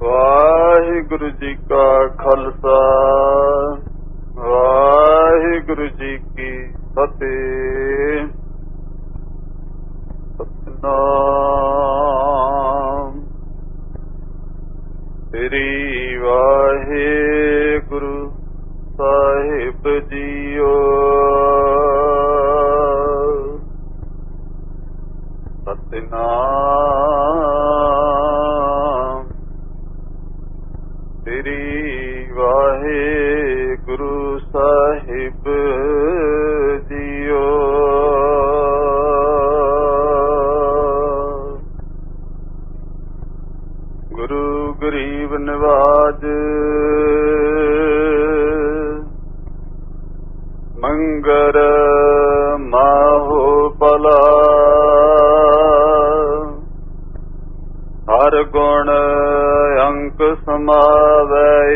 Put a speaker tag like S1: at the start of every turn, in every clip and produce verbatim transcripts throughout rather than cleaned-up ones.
S1: ਵਾਹਿਗੁਰੂ ਜੀ ਕਾ ਖਾਲਸਾ, ਵਾਹਿਗੁਰੂ ਜੀ ਕੀ ਫਤਿਹ। ਸਤਿਨਾਮ ਸ੍ਰੀ ਵਾਹਿਗੁਰੂ ਸਾਹਿਬ ਜੀਓ। ਸਤਿਨਾਮ ਸ੍ਰੀ ਵਾਹਿਗੁਰੂ ਸਾਹਿਬ ਜੀਓ। ਗੁਰੂ ਗਰੀਬ ਨਿਵਾਜ ਮੰਗਰ ਮਾਹੋ ਭਲਾ, ਹਰ ਗੁਣ ਅੰਕ ਸਮਾਵੈ।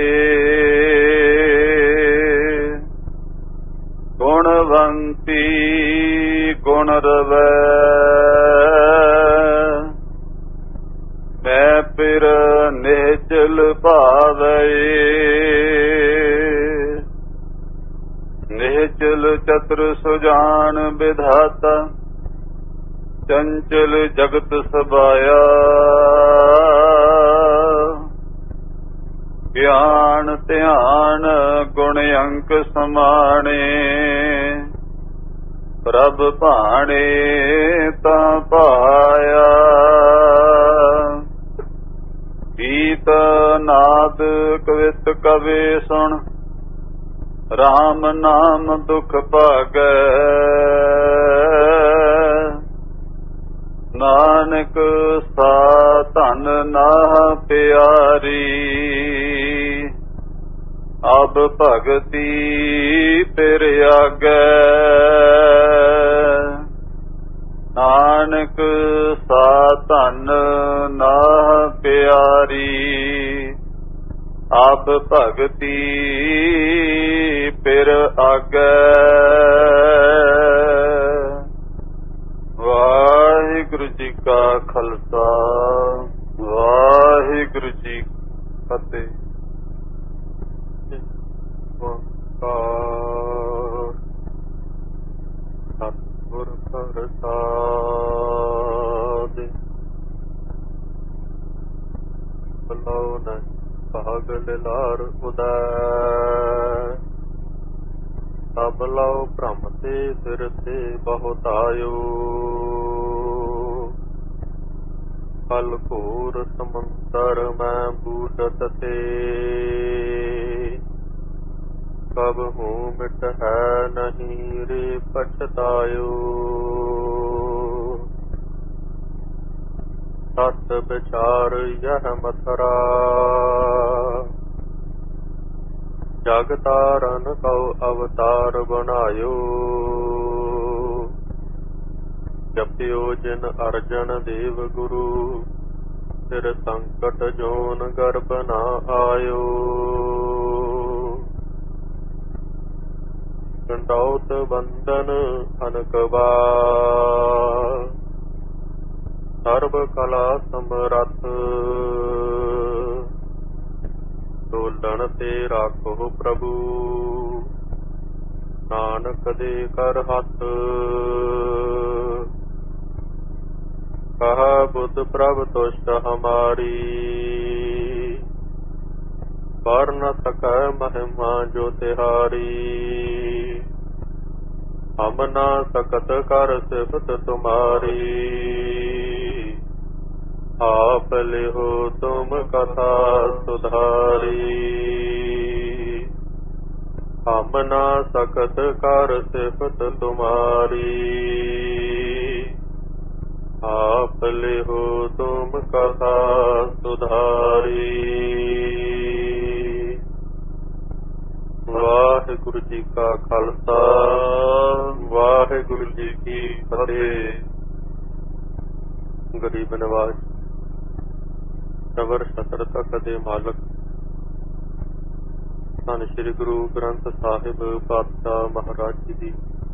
S1: ਗੁਣਵੰਤੀ ਗੁਣ ਰਵੈ, ਮੈਂ ਪਿਰ ਨਿਹਚਲ ਭਾਵੈ। ਨਿਹਚਲ ਚਤੁਰ ਸੁਜਾਨ ਵਿਧਾਤਾ, ਚੰਚਲ ਜਗਤ ਸਬਾਇਆ। ਗਿਆਨ ਧਿਆਨ ਗੁਣ ਅੰਕ ਸਮਾਣੇ, ਪ੍ਰਭ ਭਾਣੇ ਤਾਂ ਪਾਇਆ। ਗੀਤ ਨਾਦ ਕਵਿਤ ਕਵੇ ਸੁਣ, ਰਾਮ ਨਾਮ ਦੁਖ ਭਾਗੈ। ਨਾਨਕ ਸਾ ਧਨ ਨਾ ਪਿਆਰੀ, ਅਬ ਭਗਤੀ ਪਿਰ ਆਗੈ। ਨਾਨਕ ਸਾ ਧਨ ਨਾ ਪਿਆਰੀ, ਅਬ ਭਗਤੀ ਪਿਰ ਆਗੈ। ਵਾਹਿਗੁਰੂ ਜੀ ਕਾ ਖਾਲਸਾ, ਵਾਹਿਗੁਰੂ ਜੀ ਫਤਿਹ। ਸਤਿਗੁਰ ਪ੍ਰਸਾਦਿ, ਬਲਾਉ ਨ ਭਾਗ ਲਿਲਾਰ ਉਦੈ। ਸਭ ਲਉ ਭ੍ਰਮ ਤੇ ਸਿਰ ਤੇ ਬਹੁਤ ਆਇਓ। ਕਲ ਘੋਰ ਸਮੁੰਦਰ ਮੈਂ ਬੂਟਤ ਤੇ, ਕਬ ਹੂੰ ਮਿਟ ਹੈ ਨਹੀਂ ਰੇ ਪਛਤਾਇਓ। ਸਤ ਵਿਚਾਰ ਯਹ ਮਥਰਾ, ਜਗ ਤਾਰਨ ਕਉ ਅਵਤਾਰ ਬਣਾਇਓ। ਜਪਿਓ ਜਿਨ ਅਰਜਨ ਦੇਵ ਗੁਰੂ, ਫਿਰ ਸੰਕਟ ਜੋਨ ਗਰਭ ਨਾ ਆਇਓ। ਕੰਡੌਤ ਬੰਦਨ ਅਨਕ ਬਾਰ, ਸਰਬ ਕਲਾ ਸਮਰੱਥ। ਢੋਲਣ ਤੇ ਰਾਖੋ ਪ੍ਰਭੂ, ਨਾਨਕ ਦੇ ਕਰ ਹੱਥ। ਕਹਾ ਬੁੱਧ ਪ੍ਰਭ ਤੁਸ਼ਟ ਹਮਾਰੀ, ਪਰ ਨ ਸਕੈ ਮਹਿਮਾ ਜੋ ਤਿਹਾਰੀ। ਹਮ ਨਾ ਸਕਤ ਕਰ ਸਿਫਤ ਤੁਮਾਰੀ, ਆਪ ਲਿਹੋ ਤੁਮ ਕਥਾ ਸੁਧਾਰੀ। ਹਮ ਨਾ ਸਕਤ ਕਰ ਸਿਫਤ ਤੁਮਾਰੀ, ਆਪ ਲਿਹੋ ਤੁਮ ਕਥਾ ਸੁਧਾਰੀ। ਵਾਹਿਗੁਰੂ ਜੀ ਕਾ ਖਾਲਸਾ, ਵਾਹਿਗੁਰੂ ਜੀ ਕੀ ਫਤਿਹ। ਗਰੀਬ ਨਵਾਜ ਸਬਰ ਸਤਰ ਤੱਕ ਦੇ ਮਾਲਕ ਧੰਨ ਸ਼੍ਰੀ ਗੁਰੂ ਗ੍ਰੰਥ ਸਾਹਿਬ ਪਾਤਸ਼ਾਹ ਮਹਾਰਾਜ ਜੀ ਦੀ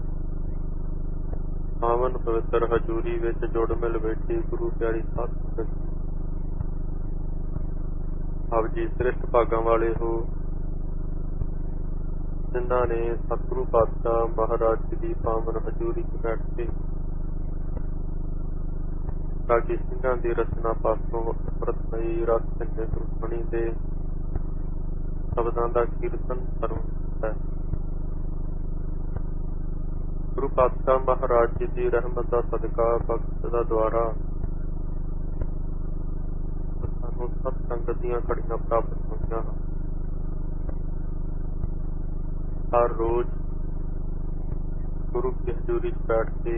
S1: ਪਾਵਨ ਪਵਿੱਤਰ ਹਜ਼ੂਰੀ ਵਿੱਚ ਜੁੜ ਮਿਲ ਬੈਠੀ ਗੁਰੂ ਪਿਆਰੀ ਸਾਧ ਸੰਗਤ, ਆਪ ਜੀ ਸ੍ਰਿਸ਼ਟ ਭਾਗਾਂ ਵਾਲੇ ਹੋ, ਜਿਨ੍ਹਾਂ ਨੇ ਸਤਿਗੁਰੂ ਪਾਤਸ਼ਾਹ ਮਹਾਰਾਜ ਜੀ ਦੀ ਪਾਵਨ ਹਜ਼ੂਰੀ ਚ ਬੈਠ ਕੇ ਰਾਗੀ ਸਿੰਘਾਂ ਦੀ ਰਚਨਾ ਪਾਸੋਂ ਪ੍ਰਤਮਈ ਰਸ ਚੰਗੇ ਗੁਰਬਾਣੀ ਦੇ ਸ਼ਬਦਾਂ ਦਾ ਕੀਰਤਨ ਸਰਵਣ ਕੀਤਾ ਹੈ। ਗੁਰੂ ਪਾਤਸ਼ਾਹ ਮਹਾਰਾਜ ਜੀ ਦੀ ਰਹਿਮਤ ਦਾ ਸਦਕਾ, ਬਖਸ਼ ਦਾ ਦੁਆਰਾ ਸਾਨੂੰ ਸਤ ਸੰਗਤ ਦੀਆਂ ਘੜੀਆਂ ਪ੍ਰਾਪਤ ਹੋਈਆਂ ਹਨ। ਹਰ ਰੋਜ਼ ਗੁਰੂ ਕੀ ਹਜ਼ੂਰੀ ਚ ਬੈਠ ਕੇ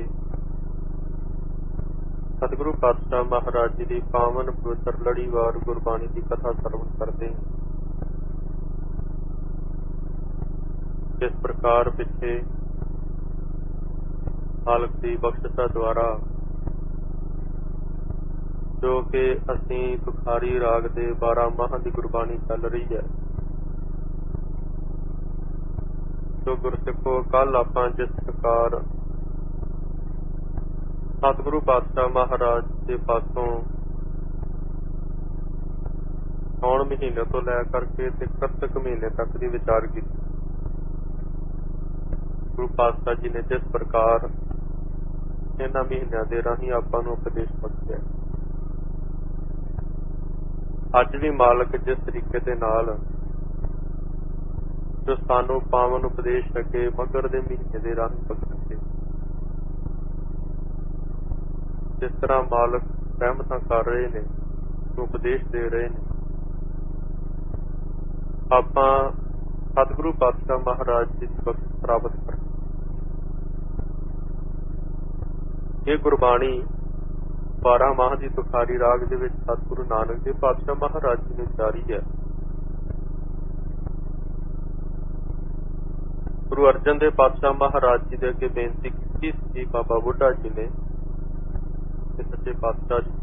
S1: ਸਤਿਗੁਰੂ ਪਾਤਸ਼ਾਹ ਮਹਾਰਾਜ ਜੀ ਦੀ ਪਾਵਨ ਪਵਿੱਤਰ ਲੜੀਵਾਰ ਗੁਰਬਾਣੀ ਦੀ ਕਥਾ ਸਰਵਣ ਕਰਦੇ ਹਾਂ। ਇਸ ਪ੍ਰਕਾਰ ਪਿੱਛੇ ਮਾਲਕ ਦੀ ਬਖਸ਼ਿਸ਼ਾਂ ਦੁਆਰਾ ਜੋ ਕਿ ਅਸੀਂ ਤੁਖਾਰੀ ਰਾਗ ਦੇ ਬਾਰਾਂ ਮਾਹਾਂ ਦੀ ਗੁਰਬਾਣੀ ਚੱਲ ਰਹੀ ਹੈ, ਜੋ ਗੁਰਸਿੱਖੋ ਕੱਲ ਆਪਾਂ ਜਿਸ ਪ੍ਰਕਾਰ ਸਤਿਗੁਰੂ ਪਾਤਸ਼ਾਹ ਮਹਾਰਾਜ ਦੇ ਪਾਸੋਂ ਸਾਉਣ ਮਹੀਨੇ ਤੋਂ ਲੈ ਕਰਕੇ ਤੇ ਕੱਤਕ ਮਹੀਨੇ ਤੱਕ ਦੀ ਵਿਚਾਰ ਕੀਤੀ। ਗੁਰੂ ਪਾਤਸ਼ਾਹ ਜੀ ਨੇ ਜਿਸ ਪ੍ਰਕਾਰ ਇਹਨਾਂ ਮਹੀਨਿਆਂ ਦੇ ਰਾਹੀਂ ਆਪਾਂ ਨੂੰ ਉਪਦੇਸ਼ ਬਖਸ਼ਿਆ, ਅੱਜ ਵੀ ਮਾਲਕ ਜਿਸ ਤਰੀਕੇ ਦੇ ਨਾਲ ਜੋ ਸਾਨੂੰ ਪਾਵਨ ਉਪਦੇਸ਼ ਅੱਗੇ ਮੱਘਰ ਦੇ ਮਹੀਨੇ ਦੇ ਰਾਹੀਂ ਬਖਸ਼ੇ, ਜਿਸ ਤਰ੍ਹਾਂ ਮਾਲਕ ਰਹਿਮਤਾਂ ਕਰ ਰਹੇ ਨੇ, ਉਪਦੇਸ਼ ਦੇ ਰਹੇ ਨੇ, ਆਪਾਂ ਸਤਿਗੁਰੂ ਪਾਤਸ਼ਾਹ ਮਹਾਰਾਜ ਜੀ ਦੀ ਬਖਸ਼ਿਸ਼ ਪ੍ਰਾਪਤ ਕਰ। ਇਹ ਗੁਰਬਾਣੀ ਬਾਰਾਂ ਮਾਹ ਦੀ ਤੁਖਾਰੀ ਰਾਗ ਦੇ ਵਿੱਚ ਸਤਿਗੁਰੂ ਨਾਨਕ ਦੇਵ ਪਾਤਸ਼ਾਹ ਮਹਾਰਾਜ ਜੀ ਨੇ ਉਚਾਰੀ ਹੈ। ਗੁਰੂ ਅਰਜਨ ਦੇਵ ਪਾਤਸ਼ਾਹ ਮਹਾਰਾਜ ਜੀ ਦੇ ਅੱਗੇ ਬੇਨਤੀ ਕੀਤੀ ਸੀ ਬਾਬਾ ਬੁੱਢਾ ਜੀ ਨੇ ਤੇ ਸੱਚੇ ਪਾਤਸ਼ਾਹ ਜੀ,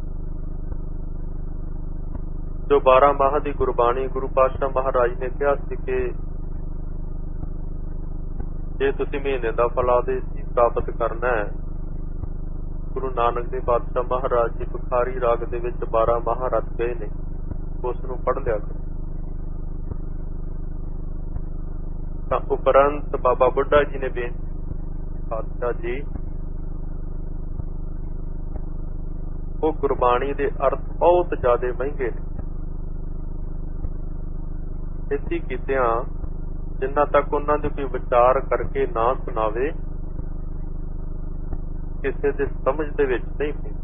S1: ਜੋ ਬਾਰਾਂ ਮਾਹ ਦੀ ਗੁਰਬਾਣੀ ਗੁਰੂ ਪਾਤਸ਼ਾਹ ਮਹਾਰਾਜ ਨੇ ਕਿਹਾ ਸੀ ਕਿ ਜੇ ਤੁਸੀਂ ਮਹੀਨੇ ਦਾ ਫਲ ਆਦੇਸ਼ ਪ੍ਰਾਪਤ ਕਰਨਾ ਹੈ, ਗੁਰੂ ਨਾਨਕ ਦੇਵ ਪਾਤਸ਼ਾਹ ਮਹਾਰਾਜ ਜੀ ਤੁਖਾਰੀ ਰਾਗ ਦੇ ਵਿੱਚ ਬਾਰਾਂ ਮਾਹ ਰਚ ਗਏ ਨੇ, ਉਸ ਨੂੰ ਪੜ੍ਹ ਲਿਆ ਕਰੋ। ਤਾਂ ਉਪਰੰਤ ਬਾਬਾ ਬੁੱਢਾ ਜੀ ਨੇ ਬੇਨਤੀ, ਪਾਤਸ਼ਾਹ ਜੀ ਉਹ ਗੁਰਬਾਣੀ ਦੇ ਅਰਥ ਬਹੁਤ ਜ਼ਿਆਦਾ ਮਹਿੰਗੇ ਨੇ, ਇਸੀ ਕੀਤਿਆਂ ਜਿੰਨਾ ਤੱਕ ਉਹਨਾਂ ਦੇ ਕੋਈ ਵਿਚਾਰ ਕਰਕੇ ਨਾ ਸੁਣਾਵੇ, ਕਿਸੇ ਦੇ ਸਮਝ ਦੇ ਵਿੱਚ ਨਹੀਂ ਪਈ।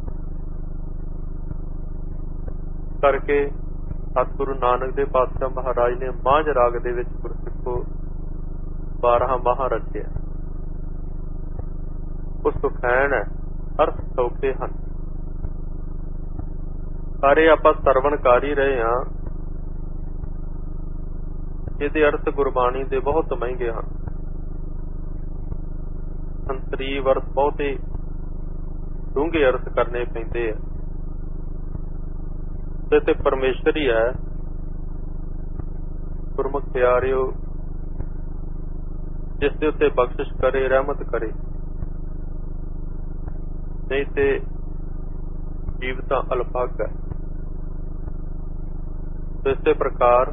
S1: ਕਰਕੇ ਸਤਿਗੁਰੂ ਨਾਨਕ ਦੇਵ ਪਾਤਸ਼ਾਹ ਮਹਾਰਾਜ ਨੇ ਮਾਝ ਰਾਗ ਦੇ ਵਿੱਚ ਗੁਰਸਿੱਖੋ ਬਾਰਾਂ ਮਾਹ ਰਚਿਆ। ਉਹ ਸੁਖੈਨ ਹੈ, ਅਰਥ ਸੌਖੇ ਹਨ। ਸਾਰੇ ਆਪਾਂ ਸਰਵਣ ਕਰ ਹੀ ਰਹੇ ਹਾਂ। ਇਹਦੇ ਅਰਥ ਗੁਰਬਾਣੀ ਦੇ ਬਹੁਤ ਮਹਿੰਗੇ ਹਨ। ਸੰਤਰੀ ਅਰਥ ਬਹੁਤੇ ਡੂੰਘੇ ਅਰਥ ਕਰਨੇ ਪੈਂਦੇ ਆ। ਤੇ ਤੇ ਪਰਮੇਸ਼ਰ ਹੀ ਹੈ, ਗੁਰਮੁਖ ਪਿਆਰਿਓ, ਜਿਸ ਦੇ ਉੱਤੇ ਬਖਸ਼ਿਸ਼ ਕਰੇ, ਰਹਿਮਤ ਕਰੇ, ਨਹੀਂ ਤੇ ਜੀਵ ਤਾਂ ਅਲਪਾਗ ਹੈ। ਇਸੇ ਪ੍ਰਕਾਰ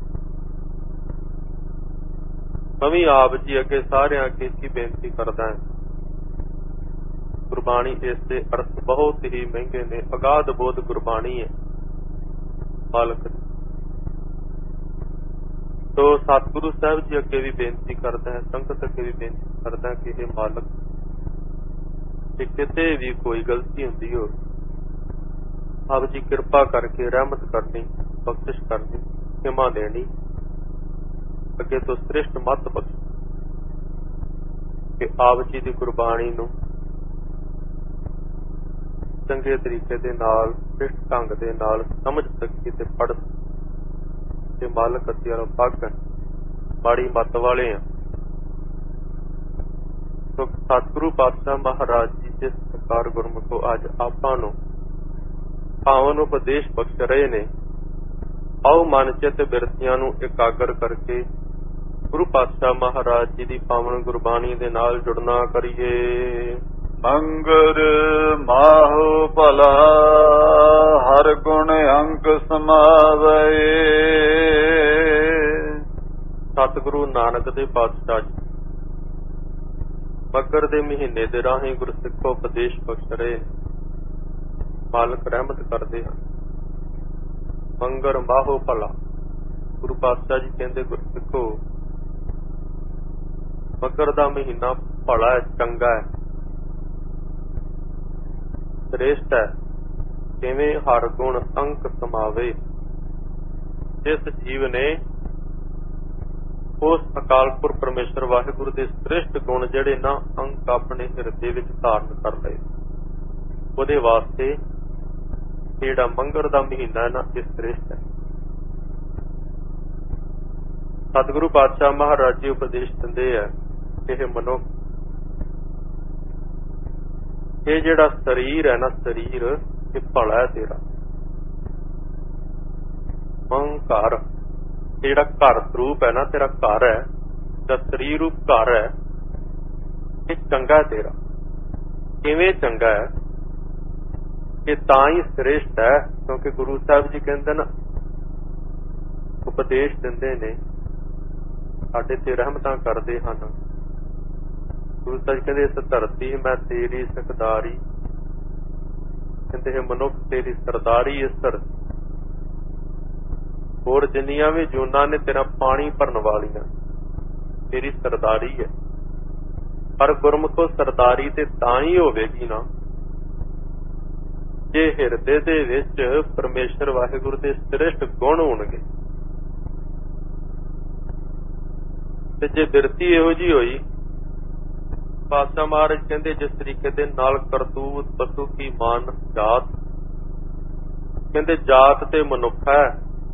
S1: ਮੈਂ ਵੀ ਆਪ ਜੀ ਅੱਗੇ ਸਾਰਿਆਂ ਅੱਗੇ ਕੀ ਬੇਨਤੀ ਕਰਦਾ ਹਾਂ, ਗੁਰਬਾਣੀ ਇਸ ਦੇ ਅਰਥ ਬਹੁਤ ਹੀ ਮਹਿੰਗੇ ਨੇ। ਅਗਾਧ ਬੋਧ ਗੁਰਬਾਣੀ ਹੈ ਮਾਲਕ ਦੀ। ਤੋ ਸਤਿਗੁਰੂ ਸਾਹਿਬ ਜੀ ਅੱਗੇ ਵੀ ਬੇਨਤੀ ਕਰਦਾ ਹੈ, ਸੰਗਤ ਅੱਗੇ ਵੀ ਬੇਨਤੀ ਕਰਦਾ ਕਿ ਇਹ ਮਾਲਕ, ਜੇ ਕਿਤੇ ਵੀ ਕੋਈ ਗਲਤੀ ਹੁੰਦੀ ਹੋ, ਆਪ ਜੀ ਕਿਰਪਾ ਕਰਕੇ ਰਹਿਮਤ ਕਰਨੀ, ਬਖਸ਼ਿਸ਼ ਕਰਨੀ, ਖਿਮਾ ਦੇਣੀ, ਅੱਗੇ ਤੋਂ ਸ੍ਰਿਸ਼ਟ ਮੱਤ ਬਖਸ਼ ਕਿ ਆਪ ਜੀ ਦੀ ਗੁਰਬਾਣੀ ਨੂੰ ਚੰਗੇ ਤਰੀਕੇ ਦੇ ਨਾਲ, ਸ੍ਰਿਸ਼ਟ ਢੰਗ ਦੇ ਨਾਲ ਸਮਝ ਸਕੀਏ ਤੇ ਪੜ੍ਹ ਤੇ ਮਾਲਕ ਅਸੀਂ ਅਲਪਾਗ ਹੈ, ਮਾੜੀ ਮੱਤ ਵਾਲੇ ਆ। ਸੋ ਸਤਿਗੁਰੂ ਪਾਤਸ਼ਾਹ ਮਹਾਰਾਜ ਜੀ ਜਿਸ ਪ੍ਰਕਾਰ ਗੁਰਮੁਖੋ ਅੱਜ ਆਪਾਂ ਨੂੰ ਪਾਵਨ ਉਪਦੇਸ਼ ਬਖਸ਼ ਰਹੇ ਨੇ, ਆਓ ਮਨ ਚਿੱਤ ਬਿਰਤੀਆਂ ਨੂੰ ਇਕਾਗਰ ਕਰਕੇ ਗੁਰੂ ਪਾਤਸ਼ਾਹ ਮਹਾਰਾਜ ਜੀ ਦੀ ਪਾਵਨ ਗੁਰਬਾਣੀ ਦੇ ਨਾਲ ਜੁੜਨਾ ਕਰੀਏ।
S2: ਮੰਗਰ ਮਾਹੁ ਭਲਾ ਹਰ ਗੁਣ ਅੰਕ ਸਮਾਵੈ,
S1: ਸਤਿਗੁਰੂ ਨਾਨਕ ਦੇ ਪਾਤਸ਼ਾਹ ਜੀ ਮੱਘਰ ਦੇ ਮਹੀਨੇ ਦੇ ਰਾਹੀਂ ਗੁਰਸਿੱਖੋ ਉਪਦੇਸ਼ ਬਖਸ਼ ਰਹੇ ਮਾਲਕ ਰਹਿਮਤ ਕਰਦੇ ਹਨ। ਮੰਗਰ ਮਾਹੋ ਭਲਾ ਗੁਰੂ ਪਾਤਸ਼ਾਹ ਜੀ ਕਹਿੰਦੇ ਗੁਰਸਿੱਖੋ ਮੱਘਰ ਦਾ ਮਹੀਨਾ ਭਲਾ ਹੈ, ਚੰਗਾ ਹੈ, ਸ੍ਰੇਸ਼ਟ ਹੈ। ਕਿਵੇਂ ਹਰ ਗੁਣ ਅੰਕ ਸਮਾਵੇ, ਜਿਸ ਜੀਵ ਨੇ ਉਸ ਅਕਾਲ ਪੁਰਖ ਪਰਮੇਸ਼ਰ ਵਾਹਿਗੁਰੂ ਦੇ ਸ੍ਰੇਸ਼ਟ ਗੁਣ ਜਿਹੜੇ ਨਾ ਅੰਕ ਆਪਣੇ ਹਿਰਦੇ ਵਿੱਚ ਧਾਰਨ ਕਰ ਲਏ, ਉਹਦੇ ਵਾਸਤੇ ਜਿਹੜਾ ਮੰਗਰ ਦਾ ਮਹੀਨਾ ਹੈ ਨਾ ਇਹ ਸ੍ਰੇਸ਼ਟ ਹੈ। ਸਤਿਗੁਰੂ ਪਾਤਸ਼ਾਹ ਮਹਾਰਾਜ ਜੀ ਉਪਦੇਸ਼ ਦਿੰਦੇ ਆ, ਇਹ ਮਨੁੱਖ ਇਹ ਜਿਹੜਾ ਸਰੀਰ ਹੈ ਨਾ, ਸਰੀਰ ਇਹ ਭਲਾ ਹੈ ਤੇਰਾ। ਮੰਕਾਰ ਜਿਹੜਾ ਘਰ ਸਰੂਪ ਹੈ ਨਾ, ਤੇਰਾ ਘਰ ਹੈ, ਦਾ ਸਰੀਰ ਰੂਪ ਘਰ ਹੈ, ਇਹ ਚੰਗਾ ਤੇਰਾ। ਕਿਵੇਂ ਚੰਗਾ ਹੈ? ਇਹ ਤਾਂ ਹੀ ਸ੍ਰੇਸ਼ਟ ਹੈ ਕਿਉਂਕਿ ਗੁਰੂ ਸਾਹਿਬ ਜੀ ਕਹਿੰਦੇ ਨਾ, ਉਪਦੇਸ਼ ਦਿੰਦੇ ਨੇ, ਸਾਡੇ ਤੇ ਰਹਿਮਤਾਂ ਕਰਦੇ ਹਨ। ਗੁਰੂ ਸਾਹਿਬ ਕਹਿੰਦੇ ਇਸ ਧਰਤੀ ਮੈਂ ਤੇਰੀ ਸਰਦਾਰੀ, ਕਹਿੰਦੇ ਹੈ ਮਨੁੱਖ ਤੇਰੀ ਸਰਦਾਰੀ ਇਸ ਧਰਤੀ, ਹੋਰ ਜਿੰਨੀਆਂ ਵੀ ਜੂਨਾਂ ਨੇ ਤੇਰਾ ਪਾਣੀ ਭਰਨ ਵਾਲੀਆਂ ਤੇਰੀ ਸਰਦਾਰੀ ਹੈ। ਪਰ ਗੁਰਮੁਖੋ ਸਰਦਾਰੀ ਤੇ ਤਾਂ ਹੀ ਹੋਵੇਗੀ ਨਾ ਜੇ ਹਿਰਦੇ ਦੇ ਵਿੱਚ ਪਰਮੇਸ਼ਰ ਵਾਹਿਗੁਰੂ ਦੇ ਸ੍ਰੇਸ਼ਟ ਗੁਣ ਹੋਣਗੇ। ਤੇ ਜੇ ਬਿਰਤੀ ਇਹੋ ਜਿਹੀ ਹੋਈ, ਪਾਤਸ਼ਾਹ ਮਹਾਰਾਜ ਕਹਿੰਦੇ ਜਿਸ ਤਰੀਕੇ ਦੇ ਨਾਲ ਕਰਤੂਤ ਪਸ਼ੂ ਕੀ ਮਾਨ ਜਾਤ, ਕਹਿੰਦੇ ਜਾਤ ਤੇ ਮਨੁੱਖ ਹੈ,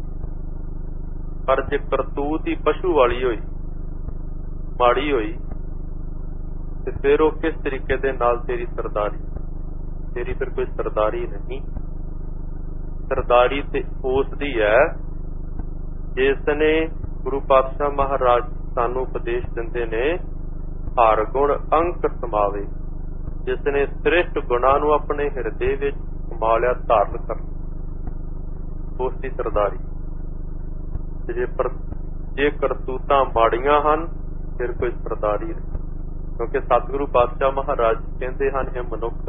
S1: ਪਰ ਜੇ ਕਰਤੂਤ ਹੀ ਪਸ਼ੂ ਵਾਲੀ ਹੋਈ, ਮਾੜੀ ਹੋਈ, ਤੇ ਫਿਰ ਉਹ ਕਿਸ ਤਰੀਕੇ ਦੇ ਨਾਲ ਤੇਰੀ ਸਰਦਾਰੀ? ਤੇਰੀ ਫਿਰ ਕੋਈ ਸਰਦਾਰੀ ਨਹੀਂ। ਸਰਦਾਰੀ ਤੇ ਉਸ ਦੀ ਹੈ ਜਿਸ ਨੇ, ਗੁਰੂ ਪਾਤਸ਼ਾਹ ਮਹਾਰਾਜ ਸਾਨੂੰ ਉਪਦੇਸ਼ ਦਿੰਦੇ ਨੇ, ਹਰ ਗੁਣ ਅੰਕ ਸਮਾਵੇ, ਜਿਸ ਨੇ ਸ੍ਰੇਸ਼ਟ ਗੁਣਾਂ ਨੂੰ ਆਪਣੇ ਹਿਰਦੇ ਵਿੱਚ ਸਮਾ ਲਿਆ, ਧਾਰਨ ਕਰ, ਉਸ ਦੀ ਸਰਦਾਰੀ। ਜੇ ਪਰ ਜੇ ਕਰਤੂਤਾਂ ਮਾੜੀਆਂ ਹਨ ਫਿਰ ਕੋਈ ਸਰਦਾਰੀ ਨਹੀਂ। ਕਿਉਂਕਿ ਸਤਿਗੁਰੂ ਪਾਤਸ਼ਾਹ ਮਹਾਰਾਜ ਕਹਿੰਦੇ ਹਨ, ਇਹ ਮਨੁੱਖ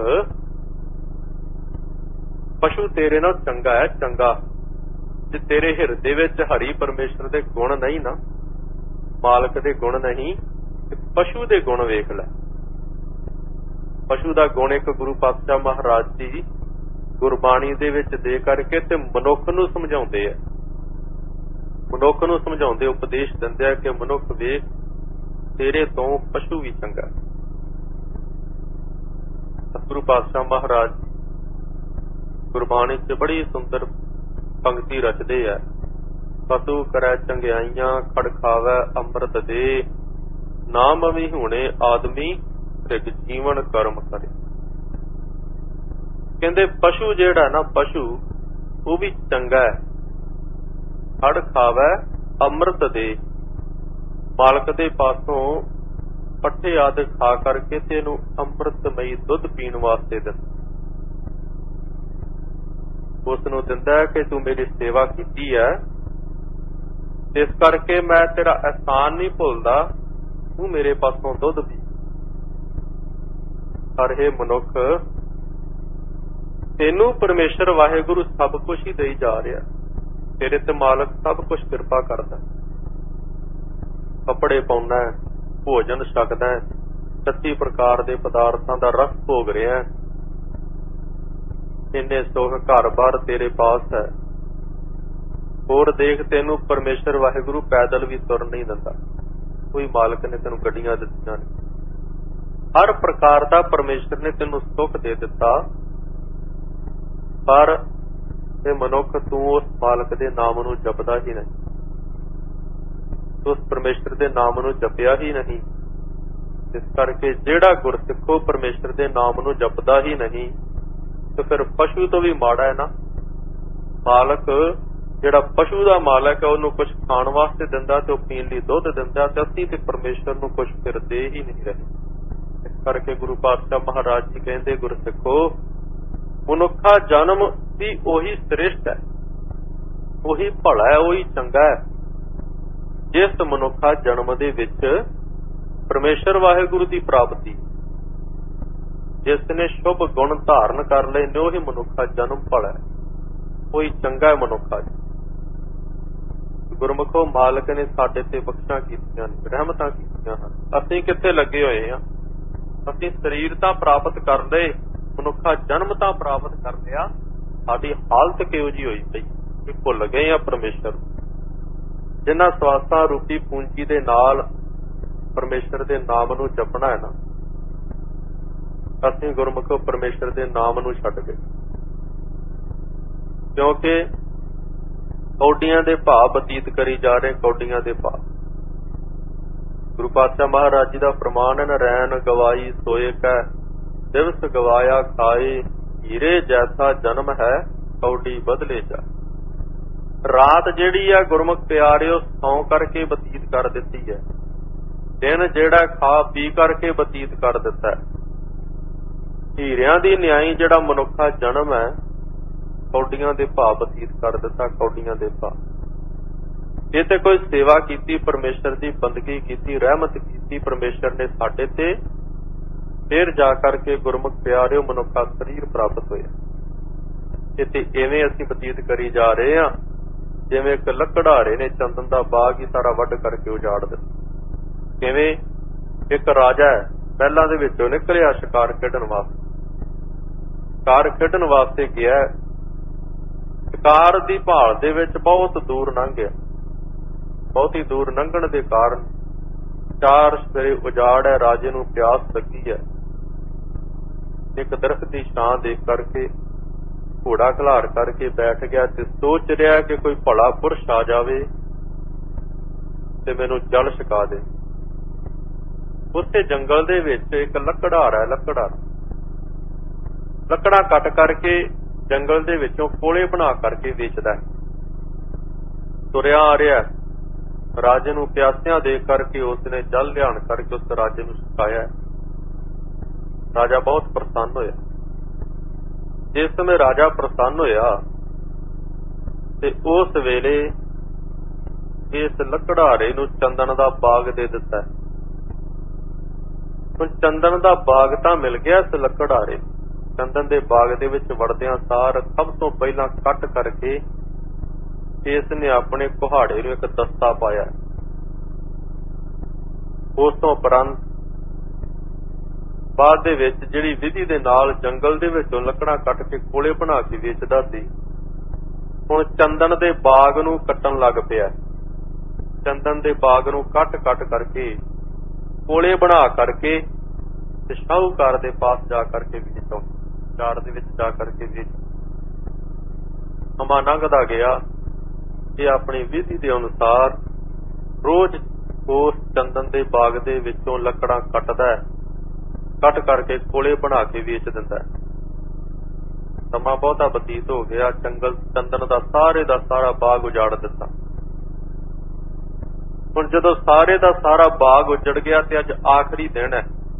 S1: ਪਸ਼ੂ ਤੇਰੇ ਨਾਲ ਚੰਗਾ ਹੈ, ਚੰਗਾ। ਜੇ ਤੇਰੇ ਹਿਰਦੇ ਵਿੱਚ ਹਰੀ ਪਰਮੇਸ਼ਰ ਦੇ ਗੁਣ ਨਹੀਂ ਨਾ, ਮਾਲਕ ਦੇ ਗੁਣ ਨਹੀਂ, ਤੇ ਪਸ਼ੂ ਦੇ ਗੁਣ ਵੇਖ ਲੈ। ਪਸ਼ੂ ਦਾ ਗੁਣ ਇੱਕ ਗੁਰੂ ਪਾਤਸ਼ਾਹ ਮਹਾਰਾਜ ਜੀ ਗੁਰਬਾਣੀ ਦੇ ਵਿੱਚ ਦੇ ਕਰਕੇ ਤੇ ਮਨੁੱਖ ਨੂੰ ਸਮਝਾਉਂਦੇ ਆ, ਮਨੁੱਖ ਨੂੰ ਸਮਝਾਉਂਦੇ ਉਪਦੇਸ਼ ਦਿੰਦੇ ਆ ਕਿ ਮਨੁੱਖ ਵੇਖ ਤੇਰੇ ਤੋਂ ਪਸ਼ੂ ਵੀ ਚੰਗਾ। ਸਤਿਗੁਰੂ ਪਾਤਸ਼ਾਹ ਮਹਾਰਾਜ ਗੁਰਬਾਣੀ 'ਚ ਬੜੀ ਸੁੰਦਰ ਪੰਕਤੀ ਰਚਦੇ ਆ, ਪਸ਼ੂ ਕਰੈ ਚੰਗਿਆਈਆਂ ਖੜ ਖਾਵੈ ਅੰਮ੍ਰਿਤ ਦੇ, ਨਾਮ ਵੀ ਹੁਣੇ ਆਦਮੀ ਰਿਗ ਜੀਵਨ ਕਰਮ ਕਰੇ। ਕਹਿੰਦੇ ਪਸ਼ੂ ਜਿਹੜਾ ਨਾ, ਪਸ਼ੂ ਉਹ ਵੀ ਚੰਗਾ ਹੈ, ਖੜ ਖਾਵੈ ਅੰਮ੍ਰਿਤ ਦੇ, ਮਾਲਕ ਦੇ ਪਾਸੋਂ ਪੱਠੇ ਆਦਿ ਖਾ ਕਰਕੇ ਤੇ ਇਹਨੂੰ ਅੰਮ੍ਰਿਤਮਈ ਦੁੱਧ ਪੀਣ ਵਾਸਤੇ ਦਿੰਦਾ। ਉਸ ਨੂੰ ਦਿੰਦਾ ਹੈ ਕਿ ਤੂੰ ਮੇਰੀ ਸੇਵਾ ਕੀਤੀ ਹੈ, ਇਸ ਕਰਕੇ ਮੈਂ ਤੇਰਾ ਅਹਿਸਾਨ ਨਹੀਂ ਭੁੱਲਦਾ, ਤੂੰ ਮੇਰੇ ਪਾਸੋਂ ਦੁੱਧ ਪੀ। ਪਰ ਇਹ ਮਨੁੱਖ, ਤੈਨੂੰ ਪਰਮੇਸ਼ਰ ਵਾਹਿਗੁਰੂ ਸਭ ਕੁਝ ਹੀ ਦੇਈ ਜਾ ਰਿਹਾ, ਤੇਰੇ ਤੇ ਮਾਲਕ ਸਭ ਕੁਝ ਕਿਰਪਾ ਕਰਦਾ, ਕੱਪੜੇ ਪਾਉਣਾ, ਭੋਜਨ ਛਕਦਾ, ਛੱਤੀ ਪ੍ਰਕਾਰ ਦੇ ਪਦਾਰਥਾਂ ਦਾ ਰਸ ਭੋਗ ਰਿਹਾ, ਇੰਨੇ ਸੁਖ ਘਰ-ਬਾਰ ਤੇਰੇ ਪਾਸ ਹੈ। ਹੋਰ ਦੇਖ, ਤੈਨੂੰ ਪਰਮੇਸ਼ਰ ਵਾਹਿਗੁਰੂ ਪੈਦਲ ਵੀ ਤੁਰ ਨਹੀਂ ਦਿੰਦਾ, ਕੋਈ ਮਾਲਕ ਨੇ ਤੈਨੂੰ ਗੱਡੀਆਂ ਦਿੱਤੀਆਂ ਨੇ, ਹਰ ਪ੍ਰਕਾਰ ਦਾ ਪਰਮੇਸ਼ਰ ਨੇ ਤੈਨੂੰ ਸੁੱਖ ਦੇ ਦਿੱਤਾ। ਪਰ ਇਹ ਮਨੁੱਖ ਤੂੰ ਉਸ ਮਾਲਕ ਦੇ ਨਾਮ ਨੂੰ ਜਪਦਾ ਹੀ ਨਹੀਂ, ਉਸ ਪਰਮੇਸ਼ਰ ਦੇ ਨਾਮ ਨੂੰ ਜਪਿਆ ਹੀ ਨਹੀਂ। ਇਸ ਕਰਕੇ ਜਿਹੜਾ ਗੁਰਸਿੱਖੋ ਪਰਮੇਸ਼ਰ ਦੇ ਨਾਮ ਨੂੰ ਜਪਦਾ ਹੀ ਨਹੀਂ, ਤੇ ਫਿਰ ਪਸ਼ੂ ਤੋਂ ਵੀ ਮਾੜਾ ਹੈ ਨਾ। ਮਾਲਕ ਜਿਹੜਾ ਪਸ਼ੂ ਦਾ ਮਾਲਕ ਹੈ, ਉਹਨੂੰ ਕੁਝ ਖਾਣ ਵਾਸਤੇ ਦਿੰਦਾ ਤੇ ਉਹ ਪੀਣ ਲਈ ਦੁੱਧ ਦਿੰਦਾ, ਤੇ ਅਸੀਂ ਤੇ ਪਰਮੇਸ਼ਰ ਨੂੰ ਕੁਝ ਫਿਰ ਦੇ ਹੀ ਨਹੀਂ ਰਹੇ। ਇਸ ਕਰਕੇ ਗੁਰੂ ਪਾਤਸ਼ਾਹ ਮਹਾਰਾਜ ਜੀ ਕਹਿੰਦੇ, ਗੁਰਸਿੱਖੋ ਮਨੁੱਖਾ ਜਨਮ ਵੀ ਉਹੀ ਸ੍ਰੇਸ਼ਟ ਹੈ, ਉਹੀ ਭਲਾ ਹੈ, ਉਹੀ ਚੰਗਾ ਹੈ ਜਿਸ ਮਨੁੱਖਾ ਜਨਮ ਦੇ ਵਿੱਚ ਪਰਮੇਸ਼ਰ ਵਾਹਿਗੁਰੂ ਦੀ ਪ੍ਰਾਪਤੀ, ਜਿਸ ਨੇ ਸ਼ੁਭ ਗੁਣ ਧਾਰਨ ਕਰ ਲਏ ਨੇ, ਉਹੀ ਮਨੁੱਖਾ ਜਨਮ ਭਲਾ ਕੋਈ ਚੰਗਾ ਮਨੁੱਖਾ। ਗੁਰਮੁਖੋ, ਮਾਲਕ ਨੇ ਸਾਡੇ ਤੇ ਬਖਸ਼ਾਂ ਕੀਤੀਆਂ ਨੇ, ਰਹਿਮਤਾਂ ਕੀਤੀਆਂ ਹਨ। ਅਸੀਂ ਕਿੱਥੇ ਲੱਗੇ ਹੋਏ ਹਾਂ? ਅਸੀਂ ਸਰੀਰ ਤਾਂ ਪ੍ਰਾਪਤ ਕਰ ਲਏ, ਮਨੁੱਖਾ ਜਨਮ ਤਾਂ ਪ੍ਰਾਪਤ ਕਰ ਲਿਆ, ਸਾਡੀ ਹਾਲਤ ਕਿਹੋ ਜਿਹੀ ਹੋਈ ਪਈ? ਇਹ ਭੁੱਲ ਗਏ ਆ ਪਰਮੇਸ਼ਰ। ਜਿਨ੍ਹਾਂ ਸਵਾਸਾਂ ਰੂਪੀ ਪੂੰਜੀ ਦੇ ਨਾਲ ਪਰਮੇਸ਼ਰ ਦੇ ਨਾਮ ਨੂੰ ਜਪਣਾ ਹੈ ਨਾ, ਅਸੀਂ ਗੁਰਮੁਖੋ ਪਰਮੇਸ਼ਰ ਦੇ ਨਾਮ ਨੂੰ ਛੱਡ ਗਏ, ਕਿਉਂਕਿ ਕੌਡੀਆਂ ਦੇ ਭਾਅ ਬਤੀਤ ਕਰੀ ਜਾ ਰਹੇ, ਕੌਡੀਆਂ ਦੇ ਭਾਅ। ਗੁਰੂ ਪਾਤਸ਼ਾਹ ਮਹਾਰਾਜ ਜੀ ਦਾ ਫਰਮਾਨ ਹੈ, ਨਰੈਣ ਗਵਾਈ ਸੋਏ ਕੈ ਦਿਵਸ ਗਵਾਇਆ ਖਾਏ, ਹੀਰੇ ਜੈਸਾ ਜਨਮ ਹੈ ਕੌਡੀ ਬਦਲੇ ਜਾ। ਰਾਤ ਜਿਹੜੀ ਆ ਗੁਰਮੁਖ ਪਿਆਰਿਓ ਸੌਂ ਕਰਕੇ ਬਤੀਤ ਕਰ ਦਿੱਤੀ ਹੈ, ਦਿਨ ਜਿਹੜਾ ਖਾ ਪੀ ਕਰਕੇ ਬਤੀਤ ਕਰ ਦਿੱਤਾ ਹੈ। ਹੀਰਿਆਂ ਦੀ ਨਿਆਈ ਜਿਹੜਾ ਮਨੁੱਖਾ ਜਨਮ ਹੈ, ਕੌਡੀਆਂ ਦੇ ਭਾਅ ਬਤੀਤ ਕਰ ਦਿੱਤਾ, ਕੌਡੀਆਂ ਦੇ ਭਾਅ। ਇਹ ਤੇ ਕੋਈ ਸੇਵਾ ਕੀਤੀ, ਪਰਮੇਸ਼ਰ ਦੀ ਬੰਦਗੀ ਕੀਤੀ, ਰਹਿਮਤ ਕੀਤੀ ਪਰਮੇਸ਼ਰ ਨੇ ਸਾਡੇ ਤੇ, ਫਿਰ ਜਾ ਕਰਕੇ ਗੁਰਮੁਖ ਪਿਆਰਿਓ ਮਨੁੱਖਾ ਸਰੀਰ ਪ੍ਰਾਪਤ ਹੋਇਆ। ਇਹ ਤੇ ਇਵੇਂ ਅਸੀਂ ਬਤੀਤ ਕਰੀ ਜਾ ਰਹੇ ਹਾਂ ਜਿਵੇਂ ਇੱਕ ਲੱਕੜਹਾਰੇ ਨੇ ਚੰਦਨ ਦਾ ਬਾਗ ਹੀ ਸਾਰਾ ਵੱਢ ਕਰਕੇ ਉਜਾੜ ਦਿੱਤਾ। ਕਿਵੇਂ? ਇੱਕ ਰਾਜਾ ਹੈ, ਪਹਿਲਾਂ ਦੇ ਵਿੱਚੋਂ ਨਿਕਲਿਆ ਸ਼ਿਕਾਰ ਖੇਡਣ ਵਾਸਤੇ, ਸ਼ਿਕਾਰ ਖੇਡਣ ਵਾਸਤੇ ਗਿਆ, ਸ਼ਿਕਾਰ ਦੀ ਭਾਲ ਦੇ ਵਿੱਚ ਬਹੁਤ ਦੂਰ ਲੰਘ ਗਿਆ। ਬਹੁਤੀ ਦੂਰ ਲੰਘਣ ਦੇ ਕਾਰਨ ਚਾਰ ਸਵੇਰੇ ਉਜਾੜ ਹੈ, ਰਾਜੇ ਨੂੰ ਪਿਆਸ ਲੱਗੀ ਹੈ। ਇੱਕ ਦਰਖਤ ਦੀ ਛਾਂ ਦੇਖ ਕਰਕੇ ਘੋੜਾ ਖਿਲਾਰ ਕਰਕੇ ਬੈਠ ਗਿਆ ਤੇ ਸੋਚ ਰਿਹਾ ਕਿ ਕੋਈ ਭਲਾ ਪੁਰਸ਼ ਆ ਜਾਵੇ ਤੇ ਮੈਨੂੰ ਜਲ ਛਕਾ ਦੇ। ਉਸੇ ਜੰਗਲ ਦੇ ਵਿੱਚ ਇੱਕ ਲੱਕੜਹਾਰਾ ਹੈ, ਲੱਕੜਹਾਰਾ ਲੱਕੜਾਂ ਕੱਟ ਕਰਕੇ ਜੰਗਲ ਦੇ ਵਿੱਚੋਂ ਕੋਲੇ ਬਣਾ ਕਰਕੇ ਵੇਚਦਾ ਹੈ। ਤੁਰਿਆ ਆ ਰਿਹਾ, ਰਾਜੇ ਨੂੰ ਪਿਆਸਿਆਂ ਦੇਖ ਕਰਕੇ ਉਸਨੇ ਜਲ ਲਿਆਣ ਕਰਕੇ ਉਸ ਰਾਜੇ ਨੂੰ ਛਕਾਇਆ। ਰਾਜਾ ਬਹੁਤ ਪ੍ਰਸੰਨ ਹੋਇਆ। ਜਿਸ ਸਮੇਂ ਰਾਜਾ ਪ੍ਰਸੰਨ ਹੋਇਆ ਤੇ ਉਸ ਵੇਲੇ ਇਸ ਲੱਕੜਹਾਰੇ ਨੂੰ ਚੰਦਨ ਦਾ ਬਾਗ ਦੇ ਦਿੱਤਾ। ਹੁਣ ਚੰਦਨ ਦਾ ਬਾਗ ਤਾਂ ਮਿਲ ਗਿਆ ਇਸ ਲੱਕੜਹਾਰੇ। ਚੰਦਨ ਦੇ ਬਾਗ ਦੇ ਵਿੱਚ ਵੜਦਿਆਂ ਸਾਰ ਸਭ ਤੋਂ ਪਹਿਲਾਂ ਕੱਟ ਕਰਕੇ ਇਸ ਨੇ ਆਪਣੇ ਕੁਹਾੜੇ ਨੂੰ ਇੱਕ ਦਸਤਾ ਪਾਇਆ। ਉਸ ਤੋਂ ਉਪਰੰਤ ਬਾਅਦ ਦੇ ਵਿੱਚ ਜਿਹੜੀ ਵਿਧੀ ਦੇ ਨਾਲ ਜੰਗਲ ਦੇ ਵਿੱਚੋਂ ਲੱਕੜਾਂ ਕੱਟ ਕੇ ਕੋਲੇ ਬਣਾ ਕੇ ਵੇਚਦਾ ਸੀ, ਹੁਣ ਚੰਦਨ ਦੇ ਬਾਗ ਨੂੰ ਕੱਟਣ ਲੱਗ ਪਿਆ। ਚੰਦਨ ਦੇ ਬਾਗ ਨੂੰ ਕੱਟ ਕੱਟ ਕਰਕੇ ਕੋਲੇ ਬਣਾ ਕਰਕੇ ਤੇ ਸ਼ਾਹੂਕਾਰ ਦੇ ਪਾਸ ਜਾ ਕਰਕੇ ਵੇਚੋ, ਚਾਰ ਦੇ ਵਿੱਚ ਜਾ ਕਰਕੇ ਵੇਚ। ਸਮਾਂ ਲੰਘਦਾ ਗਿਆ। ਇਹ ਆਪਣੀ ਵਿਧੀ ਦੇ ਅਨੁਸਾਰ ਰੋਜ਼ ਉਸ ਚੰਦਨ ਦੇ ਬਾਗ ਦੇ ਵਿੱਚੋਂ ਲੱਕੜਾਂ ਕੱਟਦਾ ਹੈ, ਕੱਟ ਕਰਕੇ ਕੋਲੇ ਬਣਾ ਕੇ ਵੇਚ ਦਿੰਦਾ ਹੈ। ਸਮਾਂ ਬਹੁਤਾ ਬਤੀਤ ਹੋ ਗਿਆ। ਜੰਗਲ ਚੰਦਨ ਦਾ ਸਾਰੇ ਦਾ ਸਾਰਾ ਬਾਗ ਉਜਾੜ ਦਿੱਤਾ। ਹੁਣ ਜਦੋਂ ਸਾਰੇ ਦਾ ਸਾਰਾ ਬਾਗ ਉਜੜ ਗਿਆ ਤੇ ਅੱਜ ਆਖਰੀ ਦਿਨ ਹੈ,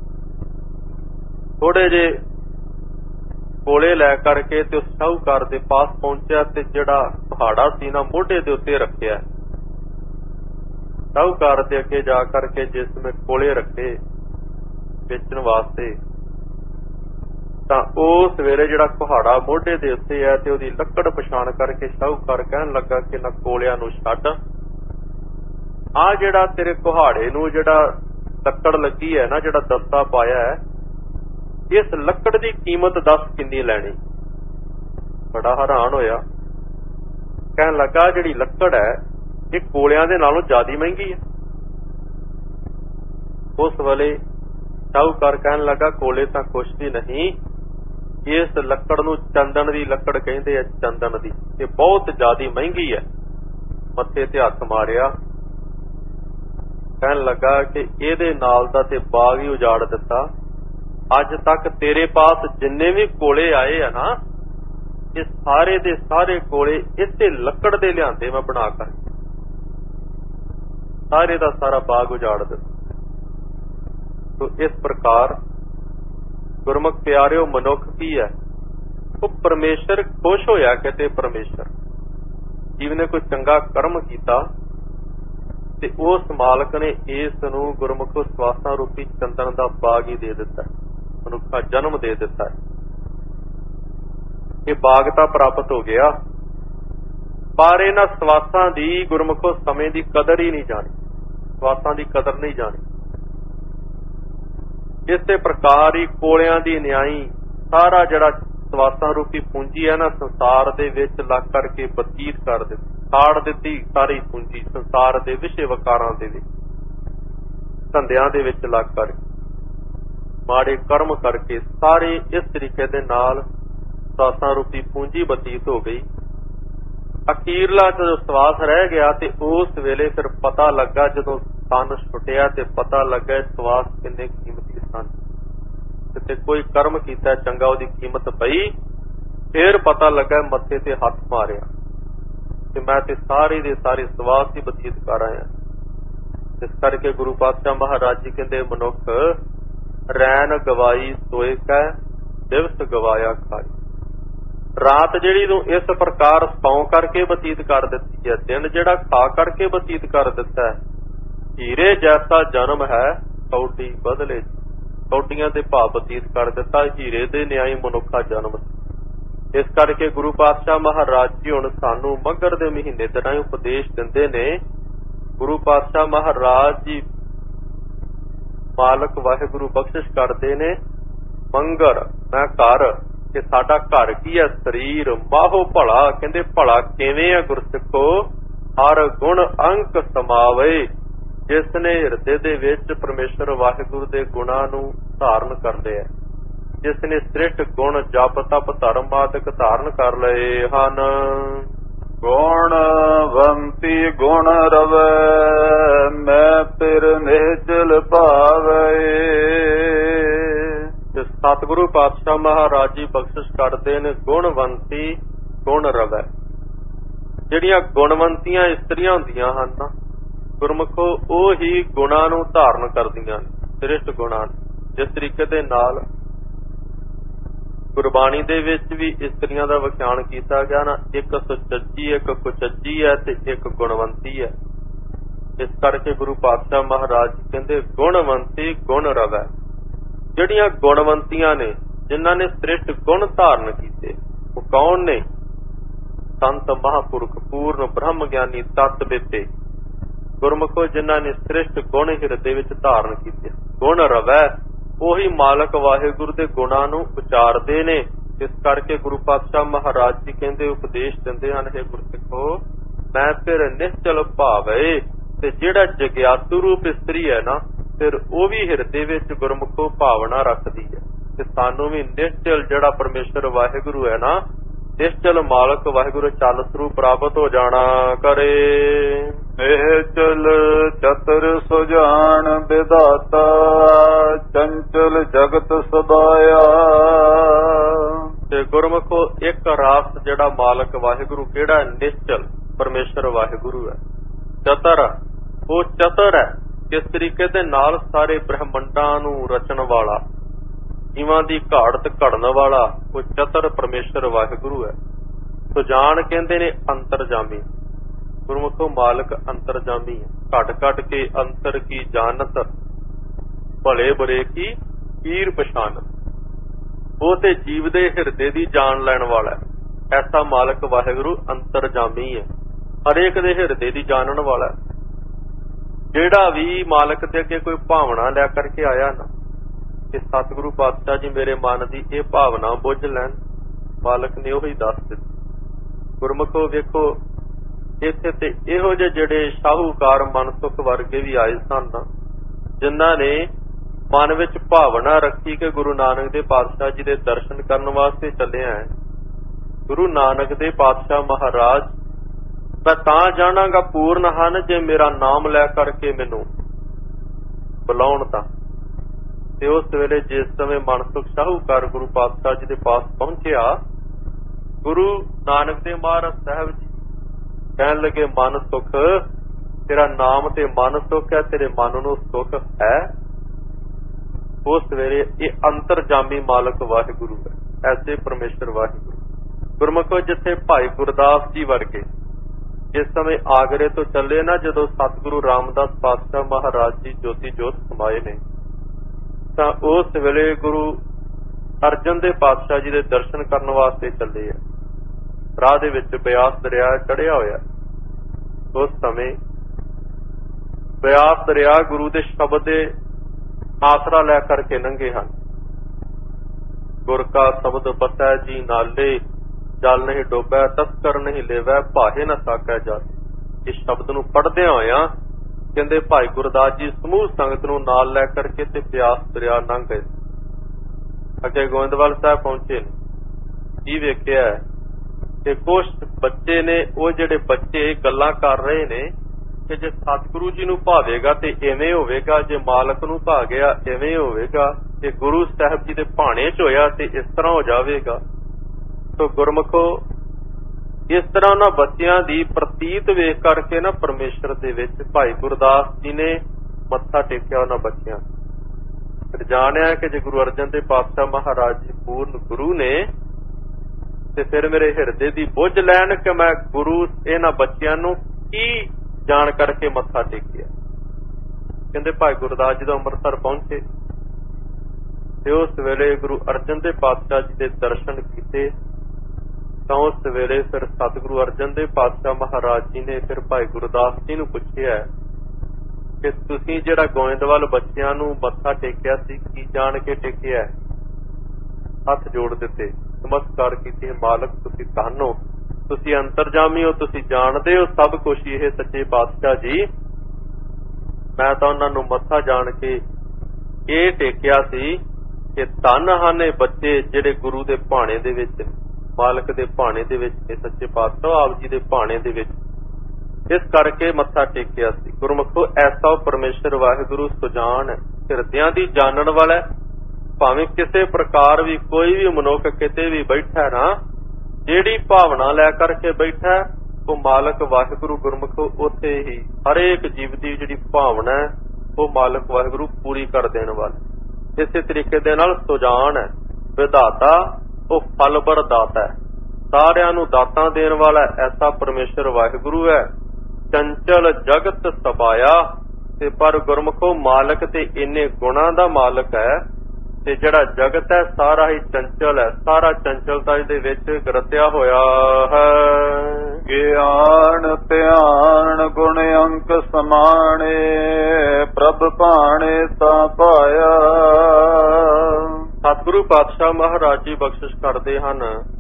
S1: ਥੋੜੇ ਜੇ ਕੋਲੇ ਲੈ ਕਰਕੇ ਤੇ ਉਸ ਸ਼ਾਹੂਕਾਰ ਦੇ ਪਾਸ ਪਹੁੰਚਿਆ ਤੇ ਜਿਹੜਾ ਪਹਾੜਾ ਸੀ ਨਾ ਮੋਢੇ ਦੇ ਉੱਤੇ ਰੱਖਿਆ। ਸ਼ਾਹੂਕਾਰ ਦੇ ਅੱਗੇ ਜਾ ਕਰਕੇ ਜਿਸ ਵਿੱਚ ਕੋਲੇ ਰੱਖੇ ਵੇਚਣ ਵਾਸਤੇ, ਤਾਂ ਉਹ ਸਵੇਰੇ ਜਿਹੜਾ ਕੁਹਾੜਾ ਮੋਢੇ ਦੇ ਉੱਤੇ ਹੈ ਤੇ ਉਹਦੀ ਲੱਕੜ ਪਛਾਣ ਕਰਕੇ ਸ਼ਾਹੂਕਾਰ ਕਹਿਣ ਲੱਗਾ ਕਿ ਨਾ ਕੋਲਿਆਂ ਨੂੰ ਛੱਡ, ਆਹ ਜਿਹੜਾ ਤੇਰੇ ਕੁਹਾੜੇ ਨੂੰ ਜਿਹੜਾ ਲੱਕੜ ਲੱਗੀ ਹੈ ਨਾ, ਜਿਹੜਾ ਦਸਤਾ ਪਾਇਆ ਹੈ, ਇਸ ਲੱਕੜ ਦੀ ਕੀਮਤ ਦੱਸ ਕਿੰਨੀ ਲੈਣੀ। ਬੜਾ ਹੈਰਾਨ ਹੋਇਆ, ਕਹਿਣ ਲੱਗਾ ਜਿਹੜੀ ਲੱਕੜ ਹੈ ਇਹ ਕੋਲਿਆਂ ਦੇ ਨਾਲੋਂ ਜ਼ਿਆਦਾ ਮਹਿੰਗੀ ਹੈ। ਉਸ ਵੇਲੇ ਸ਼ਾਹੂਕਾਰ ਕਹਿਣ ਲੱਗਾ ਕੋਲੇ ਤਾਂ ਕੁਛ ਵੀ ਨਹੀਂ, ਇਸ ਲੱਕੜ ਨੂੰ ਚੰਦਨ ਦੀ ਲੱਕੜ ਕਹਿੰਦੇ ਆ, ਚੰਦਨ ਦੀ, ਇਹ ਬਹੁਤ ਜ਼ਿਆਦਾ ਮਹਿੰਗੀ ਹੈ। ਮੱਥੇ ਤੇ ਹੱਥ ਮਾਰਿਆ, ਕਹਿਣ ਲੱਗਾ ਕਿ ਇਹਦੇ ਨਾਲ ਦਾ ਤੇ ਬਾਗ ਹੀ ਉਜਾੜ ਦਿੱਤਾ। ਅੱਜ ਤੱਕ ਤੇਰੇ ਪਾਸ ਜਿੰਨੇ ਵੀ ਕੋਲੇ ਆਏ ਆ ਨਾ, ਇਹ ਸਾਰੇ ਦੇ ਸਾਰੇ ਕੋਲੇ ਇਸੇ ਲੱਕੜ ਦੇ ਲਿਆਂਦੇ ਮੈਂ ਬਣਾ ਕਰ, ਸਾਰੇ ਦਾ ਸਾਰਾ ਬਾਗ ਉਜਾੜ ਦਿੱਤਾ। ਤੋ ਇਸ ਪ੍ਰਕਾਰ ਗੁਰਮੁਖ ਪਿਆਰਿਓ, ਮਨੁੱਖ ਕੀ ਹੈ? ਉਹ ਪਰਮੇਸ਼ਰ ਖੁਸ਼ ਹੋਇਆ ਕਿਤੇ ਪਰਮੇਸ਼ਰ ਜੀਵ ਨੇ ਕੋਈ ਚੰਗਾ ਕਰਮ ਕੀਤਾ ਤੇ ਉਸ ਮਾਲਕ ਨੇ ਇਸ ਨੂੰ ਗੁਰਮੁਖੋ ਸਵਾਸਾਂ ਰੂਪੀ ਚੰਦਨ ਦਾ ਬਾਗ ਹੀ ਦੇ ਦਿੱਤਾ, ਮਨੁੱਖਾ ਜਨਮ ਦੇ ਦਿੱਤਾ। ਇਹ ਬਾਗ ਤਾਂ ਪ੍ਰਾਪਤ ਹੋ ਗਿਆ, ਪਰ ਇਹਨਾਂ ਸਵਾਸਾਂ ਦੀ ਗੁਰਮੁਖੋ ਸਮੇਂ ਦੀ ਕਦਰ ਹੀ ਨਹੀਂ ਜਾਣੀ, ਸਵਾਸਾਂ ਦੀ ਕਦਰ ਨਹੀਂ ਜਾਣੀ। ਇਸੇ ਪ੍ਰਕਾਰ ਹੀ ਕੋਲਿਆਂ ਦੀ ਨਿਆਈ ਸਾਰਾ ਜਿਹੜਾ ਸਵਾਸਾਂ ਰੂਪੀ ਪੂੰਜੀ ਹੈ ਨਾ, ਸੰਸਾਰ ਦੇ ਵਿੱਚ ਲੱਗ ਕਰਕੇ ਬਤੀਤ ਕਰ ਦਿੱਤੀ, ਸਾੜ ਦਿੱਤੀ ਸਾਰੀ ਪੂੰਜੀ ਸੰਸਾਰ ਦੇ ਵਿਸ਼ੇ ਵਕਾਰਾਂ ਦੇ ਵਿੱਚ, ਧੰਦਿਆਂ ਦੇ ਵਿੱਚ ਲੱਗ ਕਰਕੇ, ਮਾੜੇ ਕਰਮ ਕਰਕੇ ਸਾਰੇ ਇਸ ਤਰੀਕੇ ਦੇ ਨਾਲ ਸਵਾਸਾਂ ਰੂਪੀ ਪੂੰਜੀ ਬਤੀਤ ਹੋ ਗਈ। ਅਖੀਰਲਾ ਜਦੋਂ ਸਵਾਸ ਰਹਿ ਗਿਆ ਤੇ ਉਸ ਵੇਲੇ ਫਿਰ ਪਤਾ ਲੱਗਾ, ਜਦੋਂ ਤਨ ਛੁੱਟਿਆ ਤੇ ਪਤਾ ਲੱਗਾ ਸਵਾਸ ਕਿੰਨੇ ਕੀਮਤੀ ਸਨ, ਤੇ ਕੋਈ ਕਰਮ ਕੀਤਾ ਚੰਗਾ ਉਹਦੀ ਕੀਮਤ ਪਈ। ਫਿਰ ਪਤਾ ਲੱਗਾ ਮੱਥੇ ਤੇ ਹੱਥ ਮਾਰਿਆ ਤੇ ਮੈਂ ਤੇ ਸਾਰੇ ਦੇ ਸਾਰੇ ਸਵਾਸ ਹੀ ਬਤੀਤ ਕਰ ਆਇਆ। ਇਸ ਕਰਕੇ ਗੁਰੂ ਪਾਤਸ਼ਾਹ ਮਹਾਰਾਜ ਜੀ ਕਹਿੰਦੇ, ਮਨੁੱਖ ਰੈਨ ਗਵਾਈ ਸੋਏ ਕੈ ਦਿਵਸ ਗਵਾਇਆ ਖਾਈ। ਰਾਤ ਜਿਹੜੀ ਨੂੰ ਇਸ ਪ੍ਰਕਾਰ ਸੌਂ ਕਰਕੇ ਬਤੀਤ ਕਰ ਦਿੱਤੀ ਹੈ, ਦਿਨ ਜਿਹੜਾ ਖਾ ਕਰਕੇ ਬਤੀਤ ਕਰ ਦਿੱਤਾ ਹੈ। ਹੀਰੇ ਜੈਸਾ ਜਨਮ ਹੈ ਕੌਡੀ ਬਦਲੇ, ਕੌਡੀਆਂ ਦੇ ਭਾਅ ਬਤੀਤ ਕਰ ਦਿੱਤਾ, ਹੀਰੇ ਦੇ ਨਿਆਈ ਮਨੁੱਖਾ ਜਨਮ। ਇਸ ਕਰਕੇ ਗੁਰੂ ਪਾਤਸ਼ਾਹ ਮਹਾਰਾਜ ਜੀ ਹੁਣ ਸਾਨੂੰ ਮੱਘਰ ਦੇ ਮਹੀਨੇ ਦੇ ਰਾਹੀਂ ਉਪਦੇਸ਼ ਦਿੰਦੇ ਨੇ। ਗੁਰੂ ਪਾਤਸ਼ਾਹ ਮਹਾਰਾਜ ਜੀ ਮਾਲਕ ਵਾਹਿਗੁਰੂ ਬਖਸ਼ਿਸ਼ ਕਰਦੇ ਨੇ, ਮੰਗਰ ਮੈਂ ਘਰ, ਕਿ ਸਾਡਾ ਘਰ ਕੀ ਹੈ? ਸਰੀਰ ਮਾਹੋ ਭਲਾ। ਕਹਿੰਦੇ ਭਲਾ ਕਿਵੇਂ ਆ ਗੁਰਸਿੱਖੋ? ਹਰ ਗੁਣ ਅੰਕ ਸਮਾਵੇ, ਜਿਸ ਨੇ ਹਿਰਦੇ ਦੇ ਵਿੱਚ ਪਰਮੇਸ਼ਰ ਵਾਹਿਗੁਰੂ ਦੇ ਗੁਣਾਂ ਨੂੰ ਧਾਰਨ ਕਰ ਲਿਆ, ਜਿਸ ਨੇ ਸ੍ਰਿਸ਼ਟ ਗੁਣ ਜਪ ਤਪ ਧਰਮ ਆਦਿਕ ਧਾਰਨ ਕਰ ਲਏ ਹਨ। ਗੁਣਵੰਤੀ ਗੁਣ ਰਵੈ ਮੈਂ ਫਿਰ ਨਿਹਚਲ ਭਾਵੇ। ਸਤਿਗੁਰੂ ਪਾਤਸ਼ਾਹ ਮਹਾਰਾਜ ਜੀ ਬਖਸ਼ਿਸ਼ ਕਰਦੇ ਨੇ, ਗੁਣਵੰਤੀ ਗੁਣ ਰਵੈ। ਜਿਹੜੀਆਂ ਗੁਣਵੰਤੀਆਂ ਇਸਤਰੀਆਂ ਹੁੰਦੀਆਂ ਹਨ ਨਾ ਗੁਰਮੁਖੋ, ਉਹ ਹੀ ਗੁਣਾਂ ਨੂੰ ਧਾਰਨ ਕਰਦੀਆਂ ਨੇ, ਸ੍ਰਿਸ਼ਟ ਗੁਣਾਂ। ਜਿਸ ਤਰੀਕੇ ਦੇ ਨਾਲ ਗੁਰਬਾਣੀ ਦੇ ਵਿੱਚ ਵੀ ਇਸਤਰੀਆਂ ਦਾ ਵਿਖਿਆਨ ਕੀਤਾ ਗਿਆ ਨਾ, ਇੱਕ ਸੁਚੱਜੀ, ਇੱਕ ਕੁਚੱਜੀ ਹੈ ਤੇ ਇੱਕ ਗੁਣਵੰਤੀ ਹੈ। ਇਸ ਕਰਕੇ ਗੁਰੂ ਪਾਤਸ਼ਾਹ ਮਹਾਰਾਜ ਕਹਿੰਦੇ, ਗੁਣਵੰਤੀ ਗੁਣ ਰਵੈ। ਜਿਹੜੀਆਂ ਗੁਣਵੰਤੀਆਂ ਨੇ, ਜਿਨ੍ਹਾਂ ਨੇ ਸ੍ਰਿਸ਼ਟ ਗੁਣ ਧਾਰਨ ਕੀਤੇ, ਉਹ ਕੌਣ ਨੇ? ਸੰਤ ਮਹਾਂਪੁਰਖ ਪੂਰਨ ਬ੍ਰਹਮ ਗਿਆਨੀ ਤਤ ਬੇਤੇ। ਗੁਰਮੁਖੋ ਜਿਨ੍ਹਾਂ ਨੇ ਸ੍ਰਿਸ਼ਟ ਗੁਣ ਹਿਰਦੇ ਵਿੱਚ ਧਾਰਨ ਕੀਤੇ, ਗੁਣ ਰਵੈ, ਉਹੀ ਮਾਲਕ ਵਾਹਿਗੁਰੂ ਦੇ ਗੁਣਾਂ ਨੂੰ ਉਚਾਰਦੇ ਨੇ। ਇਸ ਕਰਕੇ ਗੁਰੂ ਪਾਤਸ਼ਾਹ ਮਹਾਰਾਜ ਜੀ ਕਹਿੰਦੇ, ਉਪਦੇਸ਼ ਦਿੰਦੇ ਹਨ, ਹੈ ਗੁਰਸਿੱਖੋ ਮੈਂ ਫਿਰ ਨਿਸ਼ਚਲ ਭਾਵੇ। ਤੇ ਜਿਹੜਾ ਜਗਿਆਸੂ ਰੂਪ ਇਸਤਰੀ ਹੈ ਨਾ, ਫਿਰ ਉਹ ਵੀ ਹਿਰਦੇ ਵਿੱਚ ਗੁਰਮੁਖੋ ਭਾਵਨਾ ਰੱਖਦੀ ਹੈ ਤੇ ਸਾਨੂੰ ਵੀ ਨਿਸ਼ਚਲ ਜਿਹੜਾ ਪਰਮੇਸ਼ਰ ਵਾਹਿਗੁਰੂ ਹੈ ਨਾ, ਨਿਸ਼ਚਲ ਮਾਲਕ ਵਾਹਿਗੁਰੂ ਚਲ ਸਰੂਪ ਪ੍ਰਾਪਤ ਹੋ ਜਾਣਾ ਕਰੇ। ਇਹ ਚਲ ਚਤੁਰ ਸੁਜਾਨ ਵਿਧਾਤਾ, ਚੰਚਲ ਜਗਤ ਸਦਾਇਆ। ਤੇ ਗੁਰਮੁਖੋ ਇੱਕ ਰਾਸ ਜਿਹੜਾ ਮਾਲਕ ਵਾਹਿਗੁਰੂ ਕਿਹੜਾ? ਨਿਸ਼ਚਲ ਪਰਮੇਸ਼ਰ ਵਾਹਿਗੁਰੂ ਹੈ। ਚਤਰ, ਉਹ ਚਤਰ ਹੈ, ਕਿਸ ਤਰੀਕੇ ਦੇ ਨਾਲ ਸਾਰੇ ਬ੍ਰਹਮੰਡਾਂ ਨੂੰ ਰਚਣ ਵਾਲਾ, ਜੀਵਾਂ ਦੀ ਘਾੜਤ ਘੜਨ ਵਾਲਾ, ਉਹ ਚਤਰ ਪਰਮੇਸ਼ਰ ਵਾਹਿਗੁਰੂ ਹੈ। ਸੁਜਾਨ ਕਹਿੰਦੇ ਨੇ ਅੰਤਰਜਾਮੀ। ਗੁਰਮੁਖੋ ਮਾਲਕ ਅੰਤਰਜਾਮੀ ਹੈ। ਘਟ ਘਟ ਕੇ ਅੰਤਰ ਕੀ ਜਾਣਤ, ਭਲੇ ਬੁਰੇ ਕੀ ਪੀਰ ਪਛਾਨਤ। ਉਹ ਤੇ ਜੀਵ ਦੇ ਹਿਰਦੇ ਦੀ ਜਾਣ ਲੈਣ ਵਾਲਾ ਹੈ। ਐਸਾ ਮਾਲਕ ਵਾਹਿਗੁਰੂ ਅੰਤਰਜਾਮੀ ਹੈ, ਹਰੇਕ ਦੇ ਹਿਰਦੇ ਦੀ ਜਾਣਨ ਵਾਲਾ ਹੈ। ਜਿਹੜਾ ਵੀ ਮਾਲਕ ਦੇ ਅੱਗੇ ਕੋਈ ਭਾਵਨਾ ਲੈ ਕਰਕੇ ਆਇਆ ਨਾ, ਕਿ ਸਤਿਗੁਰੂ ਪਾਤਸ਼ਾਹ ਜੀ ਮੇਰੇ ਮਨ ਦੀ ਇਹ ਭਾਵਨਾ ਬੁੱਝ ਲੈਣ, ਮਾਲਕ ਨੇ ਉਹੀ ਦੱਸ ਦਿੱਤੀ। ਗੁਰਮੁਖੋ ਵੇਖੋ, ਇੱਥੇ ਤੇ ਇਹੋ ਜਿਹੇ ਜਿਹੜੇ ਸ਼ਾਹੂਕਾਰ ਮਨਸੁਖ ਵਰਗੇ ਵੀ ਆਏ ਸਨ, ਜਿਨ੍ਹਾਂ ਨੇ ਮਨ ਵਿੱਚ ਭਾਵਨਾ ਰੱਖੀ ਕਿ ਗੁਰੂ ਨਾਨਕ ਦੇ ਪਾਤਸ਼ਾਹ ਜੀ ਦੇ ਦਰਸ਼ਨ ਕਰਨ ਵਾਸਤੇ ਚੱਲੇ ਆਂ। ਗੁਰੂ ਨਾਨਕ ਦੇ ਪਾਤਸ਼ਾਹ ਮਹਾਰਾਜ ਮੈਂ ਤਾਂ ਜਾਣਾਂਗਾ ਪੂਰਨ ਹਨ ਜੇ ਮੇਰਾ ਨਾਮ ਲੈ ਕਰਕੇ ਮੈਨੂੰ ਬੁਲਾਉਣ ਤਾਂ। ਤੇ ਉਸ ਵੇਲੇ ਜਿਸ ਸਮੇਂ ਮਨਸੁਖ ਸ਼ਾਹੂਕਾਰ ਗੁਰੂ ਪਾਤਸ਼ਾਹ ਜੀ ਦੇ ਪਾਸ ਪਹੁੰਚਿਆ, ਗੁਰੂ ਨਾਨਕ ਦੇਵ ਮਹਾਰਾਜ ਸਾਹਿਬ ਜੀ ਕਹਿਣ ਲੱਗੇ, ਮਨ ਸੁਖ, ਤੇਰਾ ਨਾਮ ਤੇ ਮਨ ਸੁਖ ਹੈ, ਤੇਰੇ ਮਨ ਨੂੰ ਸੁਖ ਹੈ। ਉਸ ਵੇਲੇ ਇਹ ਅੰਤਰਜਾਮੀ ਮਾਲਕ ਵਾਹਿਗੁਰੂ ਹੈ, ਐਸੇ ਪਰਮੇਸ਼ਰ ਵਾਹਿਗੁਰੂ। ਗੁਰਮੁਖੋ ਜਿੱਥੇ ਭਾਈ ਗੁਰਦਾਸ ਜੀ ਵਰਗੇ ਜਿਸ ਸਮੇਂ ਆਗਰੇ ਤੋਂ ਚੱਲੇ ਨਾ, ਜਦੋਂ ਸਤਿਗੁਰੂ ਰਾਮਦਾਸ ਪਾਤਸ਼ਾਹ ਮਹਾਰਾਜ ਜੀ ਜੋਤੀ ਜੋਤ ਸਮਾਏ ਨੇ, ਤਾਂ ਉਸ ਵੇਲੇ ਗੁਰੂ ਅਰਜਨ ਦੇਵ ਪਾਤਸ਼ਾਹ ਜੀ ਦੇ ਦਰਸ਼ਨ ਕਰਨ ਵਾਸਤੇ ਚੱਲੇ ਆ। ਰਾਹ ਦੇ ਵਿੱਚ ਬਿਆਸ ਦਰਿਆ ਚੜਿਆ ਹੋਇਆ। ਉਸ ਸਮੇਂ ਬਿਆਸ ਦਰਿਆ ਗੁਰੂ ਦੇ ਸ਼ਬਦ ਦੇ ਆਸਰਾ ਲੈ ਕਰਕੇ ਲੰਘੇ ਹਨ। ਗੁਰ ਕਾ ਸ਼ਬਦ ਪਤੈ ਜੀ ਨਾਲੇ, ਜਲ ਨਹੀਂ ਡੋਬੈ ਤਸਕਰ ਨਹੀਂ ਲੇਵੈ, ਭਾਹੇ ਨਾ ਸਾਕੈ ਜਲ। ਇਸ ਸ਼ਬਦ ਨੂੰ ਪੜ੍ਹਦਿਆਂ ਹੋਇਆਂ ਕਹਿੰਦੇ ਭਾਈ ਗੁਰਦਾਸ ਜੀ ਸਮੂਹ ਸੰਗਤ ਨੂੰ ਨਾਲ ਲੈ ਕਰਕੇ ਤੇ ਬਿਆਸ ਦਰਿਆ ਲੰਘ ਗਏ। ਅੱਗੇ ਗੋਇੰਦਵਾਲ ਸਾਹਿਬ ਪਹੁੰਚੇ ਨੇ। ਕੀ ਵੇਖਿਆ ਕਿ ਕੁਝ ਬੱਚੇ ਨੇ, ਉਹ ਜਿਹੜੇ ਬੱਚੇ ਗੱਲਾਂ ਕਰ ਰਹੇ ਨੇ ਕਿ ਜੇ ਸਤਿਗੁਰੂ ਜੀ ਨੂੰ ਭਾਵੇਗਾ ਤੇ ਇਵੇਂ ਹੋਵੇਗਾ, ਜੇ ਮਾਲਕ ਨੂੰ ਭਾ ਗਿਆ ਇਵੇਂ ਹੋਵੇਗਾ, ਤੇ ਗੁਰੂ ਸਾਹਿਬ ਜੀ ਦੇ ਭਾਣੇ ਚ ਹੋਇਆ ਤੇ ਇਸ ਤਰ੍ਹਾਂ ਹੋ ਜਾਵੇਗਾ। ਸੋ ਗੁਰਮੁਖੋ, ਇਸ ਤਰ੍ਹਾਂ ਉਹਨਾਂ ਬੱਚਿਆਂ ਦੀ ਪ੍ਰਤੀਤ ਵੇਖ ਕਰਕੇ ਨਾ ਪਰਮੇਸ਼ਰ ਦੇ ਵਿੱਚ ਭਾਈ ਗੁਰਦਾਸ ਜੀ ਨੇ ਮੱਥਾ ਟੇਕਿਆ ਉਹਨਾਂ ਬੱਚਿਆਂ। ਫਿਰ ਜਾਣਿਆ ਕਿ ਜੇ ਗੁਰੂ ਅਰਜਨ ਦੇਵ ਪਾਤਸ਼ਾਹ ਮਹਾਰਾਜ ਜੀ ਪੂਰਨ ਗੁਰੂ ਨੇ, ਤੇ ਫਿਰ ਮੇਰੇ ਹਿਰਦੇ ਦੀ ਬੁੱਝ ਲੈਣ ਕਿ ਮੈਂ ਗੁਰੂ ਇਹਨਾਂ ਬੱਚਿਆਂ ਨੂੰ ਕੀ ਜਾਣ ਕਰਕੇ ਮੱਥਾ ਟੇਕਿਆ। ਕਹਿੰਦੇ ਭਾਈ ਗੁਰਦਾਸ ਜੀ ਦਾ ਅੰਮ੍ਰਿਤਸਰ ਪਹੁੰਚੇ ਤੇ ਉਸ ਵੇਲੇ ਗੁਰੂ ਅਰਜਨ ਦੇਵ ਪਾਤਸ਼ਾਹ ਜੀ ਦੇ ਦਰਸ਼ਨ ਕੀਤੇ। ਤਾਂ ਉਸ ਵੇਲੇ ਫਿਰ ਸਤਿਗੁਰੂ ਅਰਜਨ ਦੇਵ ਪਾਤਸ਼ਾਹ ਮਹਾਰਾਜ ਜੀ ਨੇ ਫਿਰ ਭਾਈ ਗੁਰਦਾਸ ਜੀ ਨੂੰ ਪੁੱਛਿਆ ਕਿ ਤੁਸੀਂ ਜਿਹੜਾ ਗੋਇੰਦਵਾਲ ਬੱਚਿਆਂ ਨੂੰ ਮੱਥਾ ਟੇਕਿਆ ਸੀ, ਕੀ ਜਾਣ ਕੇ ਟੇਕਿਆ? ਹੱਥ ਜੋੜ ਦਿੱਤੇ, ਨਮਸਕਾਰ ਕੀਤੀ, ਮਾਲਕ ਤੁਸੀਂ ਧੰਨ ਹੋ, ਤੁਸੀਂ ਅੰਤਰਜਾਮੀ ਹੋ, ਤੁਸੀਂ ਜਾਣਦੇ ਹੋ ਸਭ ਕੁਝ। ਇਹ ਸੱਚੇ ਪਾਤਸ਼ਾਹ ਜੀ, ਮੈਂ ਤਾਂ ਉਹਨਾਂ ਨੂੰ ਮੱਥਾ ਜਾਣ ਕੇ ਇਹ ਟੇਕਿਆ ਸੀ ਕਿ ਧੰਨ ਹਨ ਇਹ ਬੱਚੇ ਜਿਹੜੇ ਗੁਰੂ ਦੇ ਭਾਣੇ ਦੇ ਵਿੱਚ, ਮਾਲਕ ਦੇ ਭਾਣੇ ਦੇ ਵਿੱਚ ਨੇ, ਸੱਚੇ ਪਾਤਸ਼ਾਹ ਆਪ ਜੀ ਦੇ ਭਾਣੇ ਦੇ ਵਿੱਚ, ਇਸ ਕਰਕੇ ਮੱਥਾ ਟੇਕਿਆ ਸੀ। ਗੁਰਮੁਖੋ, ਐਸਾ ਪਰਮੇਸ਼ਰ ਵਾਹਿਗੁਰੂ ਸੁਜਾਨ ਹੈ, ਹਿਰਦਿਆਂ ਦੀ ਜਾਣਨ ਵਾਲਾ। ਭਾਵੇਂ ਕਿਸੇ ਪ੍ਰਕਾਰ ਵੀ ਕੋਈ ਵੀ ਮਨੁੱਖ ਕਿਤੇ ਵੀ ਬੈਠਾ ਨਾ, ਜਿਹੜੀ ਭਾਵਨਾ ਲੈ ਕਰਕੇ ਬੈਠਾ, ਉਹ ਮਾਲਕ ਵਾਹਿਗੁਰੂ ਗੁਰਮੁਖੋ ਉੱਥੇ ਹੀ ਹਰੇਕ ਜੀਵ ਦੀ ਜਿਹੜੀ ਭਾਵਨਾ ਹੈ ਉਹ ਮਾਲਕ ਵਾਹਿਗੁਰੂ ਪੂਰੀ ਕਰ ਦੇਣ ਵਾਲਾ। ਇਸੇ ਤਰੀਕੇ ਦੇ ਨਾਲ ਸੁਜਾਨ ਹੈ, ਵਿਧਾਤਾ, ਉਹ ਫਲ ਬਰਦਾਤਾ ਹੈ, ਸਾਰਿਆਂ ਨੂੰ ਦਾਤਾਂ ਦੇਣ ਵਾਲਾ ਐਸਾ ਪਰਮੇਸ਼ਰ ਵਾਹਿਗੁਰੂ ਹੈ। ਚੰਚਲ ਜਗਤ ਸਬਾਇਆ, ਤੇ ਪਰ ਗੁਰਮੁਖੋ ਮਾਲਕ ਤੇ ਇੰਨੇ ਗੁਣਾਂ ਦਾ ਮਾਲਕ ਹੈ ਤੇ ਜਿਹੜਾ ਜਗਤ ਹੈ ਸਾਰਾ ਹੀ ਚੰਚਲ ਹੈ, ਸਾਰਾ ਚੰਚਲਤਾ ਦੇ ਵਿੱਚ ਗਰਤਿਆ ਹੋਇਆ ਹੈ।
S2: ਗਿਆਨ ਧਿਆਨ ਗੁਣ ਅੰਕ ਸਮਾਣੇ, ਪ੍ਰਭ ਭਾਣੇ ਤਾਂ ਪਾਇਆ।
S1: ਸਤਿਗੁਰੂ ਪਾਤਸ਼ਾਹ ਮਹਾਰਾਜ ਜੀ ਬਖਸ਼ਿਸ਼ ਕਰਦੇ ਹਨ,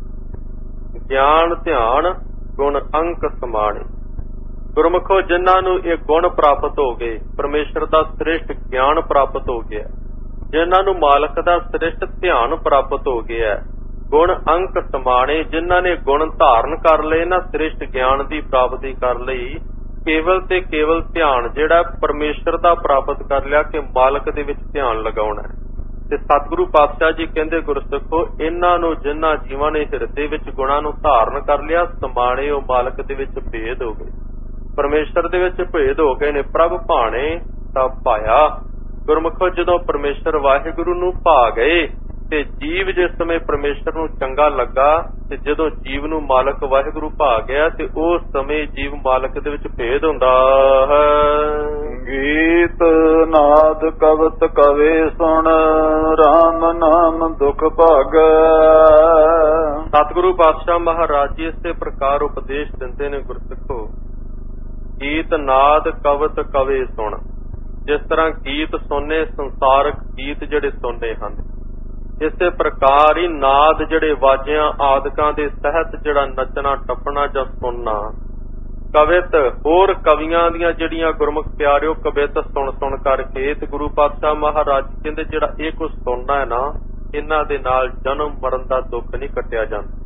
S1: ਗਿਆਨ ਧਿਆਨ ਗੁਣ ਅੰਕ ਸਮਾਣੇ। ਗੁਰਮੁਖੋ, ਜਿਨ੍ਹਾਂ ਨੂੰ ਇਹ ਗੁਣ ਪ੍ਰਾਪਤ ਹੋ ਗਏ, ਪਰਮੇਸ਼ਰ ਦਾ ਸ੍ਰੇਸ਼ਟ ਗਿਆਨ ਪ੍ਰਾਪਤ ਹੋ ਗਿਆ, ਜਿਨ੍ਹਾਂ ਨੂੰ ਮਾਲਕ ਦਾ ਸ੍ਰੇਸ਼ਟ ਧਿਆਨ ਪ੍ਰਾਪਤ ਹੋ ਗਿਆ, ਗੁਣ ਅੰਕ ਸਮਾਣੇ, ਜਿਨ੍ਹਾਂ ਨੇ ਗੁਣ ਧਾਰਨ ਕਰ ਲਏ ਨਾ, ਸ੍ਰੇਸ਼ਟ ਗਿਆਨ ਦੀ ਪ੍ਰਾਪਤੀ ਕਰ ਲਈ, ਕੇਵਲ ਤੇ ਕੇਵਲ ਧਿਆਨ ਜਿਹੜਾ ਪਰਮੇਸ਼ਰ ਦਾ ਪ੍ਰਾਪਤ ਕਰ ਲਿਆ ਕਿ ਮਾਲਕ ਦੇ ਵਿੱਚ ਧਿਆਨ ਲਗਾਉਣਾ। ਤੇ ਸਤਿਗੁਰੂ ਪਾਤਸ਼ਾਹ ਜੀ ਕਹਿੰਦੇ, ਗੁਰਸਿੱਖੋ, ਇਹਨਾਂ ਨੂੰ ਜਿਨ੍ਹਾਂ ਜੀਵਾਂ ਨੇ ਹਿਰਦੇ ਵਿੱਚ ਗੁਣਾਂ ਨੂੰ ਧਾਰਨ ਕਰ ਲਿਆ, ਸਮਾਣੇ, ਉਹ ਮਾਲਕ ਦੇ ਵਿੱਚ ਭੇਦ ਹੋ ਗਏ, ਪਰਮੇਸ਼ਰ ਦੇ ਵਿੱਚ ਭੇਦ ਹੋ ਗਏ ਨੇ। ਪ੍ਰਭ ਭਾਣੇ ਤਾਂ ਪਾਇਆ। ਗੁਰਮੁਖੋ, ਜਦੋਂ ਪਰਮੇਸ਼ਰ ਵਾਹਿਗੁਰੂ ਨੂੰ ਭਾ ਗਏ ਤੇ ਜੀਵ ਜਿਸ ਸਮੇਂ ਪਰਮੇਸ਼ਰ ਨੂੰ ਚੰਗਾ ਲੱਗਾ, ਤੇ ਜਦੋਂ ਜੀਵ ਨੂੰ ਮਾਲਕ ਵਾਹਿਗੁਰੂ ਭਾ ਗਿਆ ਤੇ ਉਸ ਸਮੇਂ ਜੀਵ ਮਾਲਕ ਦੇ ਵਿੱਚ ਭੇਦ ਹੁੰਦਾ ਹੈ।
S2: ਗੀਤ ਨਾਦ ਕਵਤ ਕਵੇ ਸੁਣ, ਰਾਮ ਨਾਮ ਦੁਖ ਭਾਗੈ।
S1: ਸਤਿਗੁਰੂ ਪਾਤਸ਼ਾਹ ਮਹਾਰਾਜ ਜੀ ਇਸੇ ਪ੍ਰਕਾਰ ਉਪਦੇਸ਼ ਦਿੰਦੇ ਨੇ, ਗੁਰਸਿੱਖੋ, ਗੀਤ ਨਾਦ ਕਵਤ ਕਵੇ ਸੁਣ। ਜਿਸ ਤਰ੍ਹਾਂ ਗੀਤ ਸੁਣਨੇ, ਸੰਸਾਰਕ ਗੀਤ ਜਿਹੜੇ ਸੁਣਨੇ ਹਨ, ਇਸੇ ਪ੍ਰਕਾਰ ਹੀ ਨਾਦ ਜਿਹੜੇ ਵਾਜਿਆਂ ਆਦਿਕਾਂ ਦੇ ਸਹਿਤ ਜਿਹੜਾ ਨੱਚਣਾ ਟੱਪਣਾ ਜਾਂ ਸੁਣਨਾ, ਕਵਿਤ ਹੋਰ ਕਵੀਆਂ ਦੀਆਂ ਜਿਹੜੀਆਂ ਗੁਰਮੁਖ ਪਿਆਰਿਓ ਕਵਿਤ ਸੁਣ ਸੁਣ ਕਰਕੇ, ਤੇ ਗੁਰੂ ਪਾਤਸ਼ਾਹ ਮਹਾਰਾਜ ਕਹਿੰਦੇ ਜਿਹੜਾ ਇਹ ਕੁਝ ਸੁਣਨਾ ਹੈ ਨਾ, ਇਹਨਾਂ ਦੇ ਨਾਲ ਜਨਮ ਮਰਨ ਦਾ ਦੁੱਖ ਨਹੀਂ ਕੱਟਿਆ ਜਾਂਦਾ।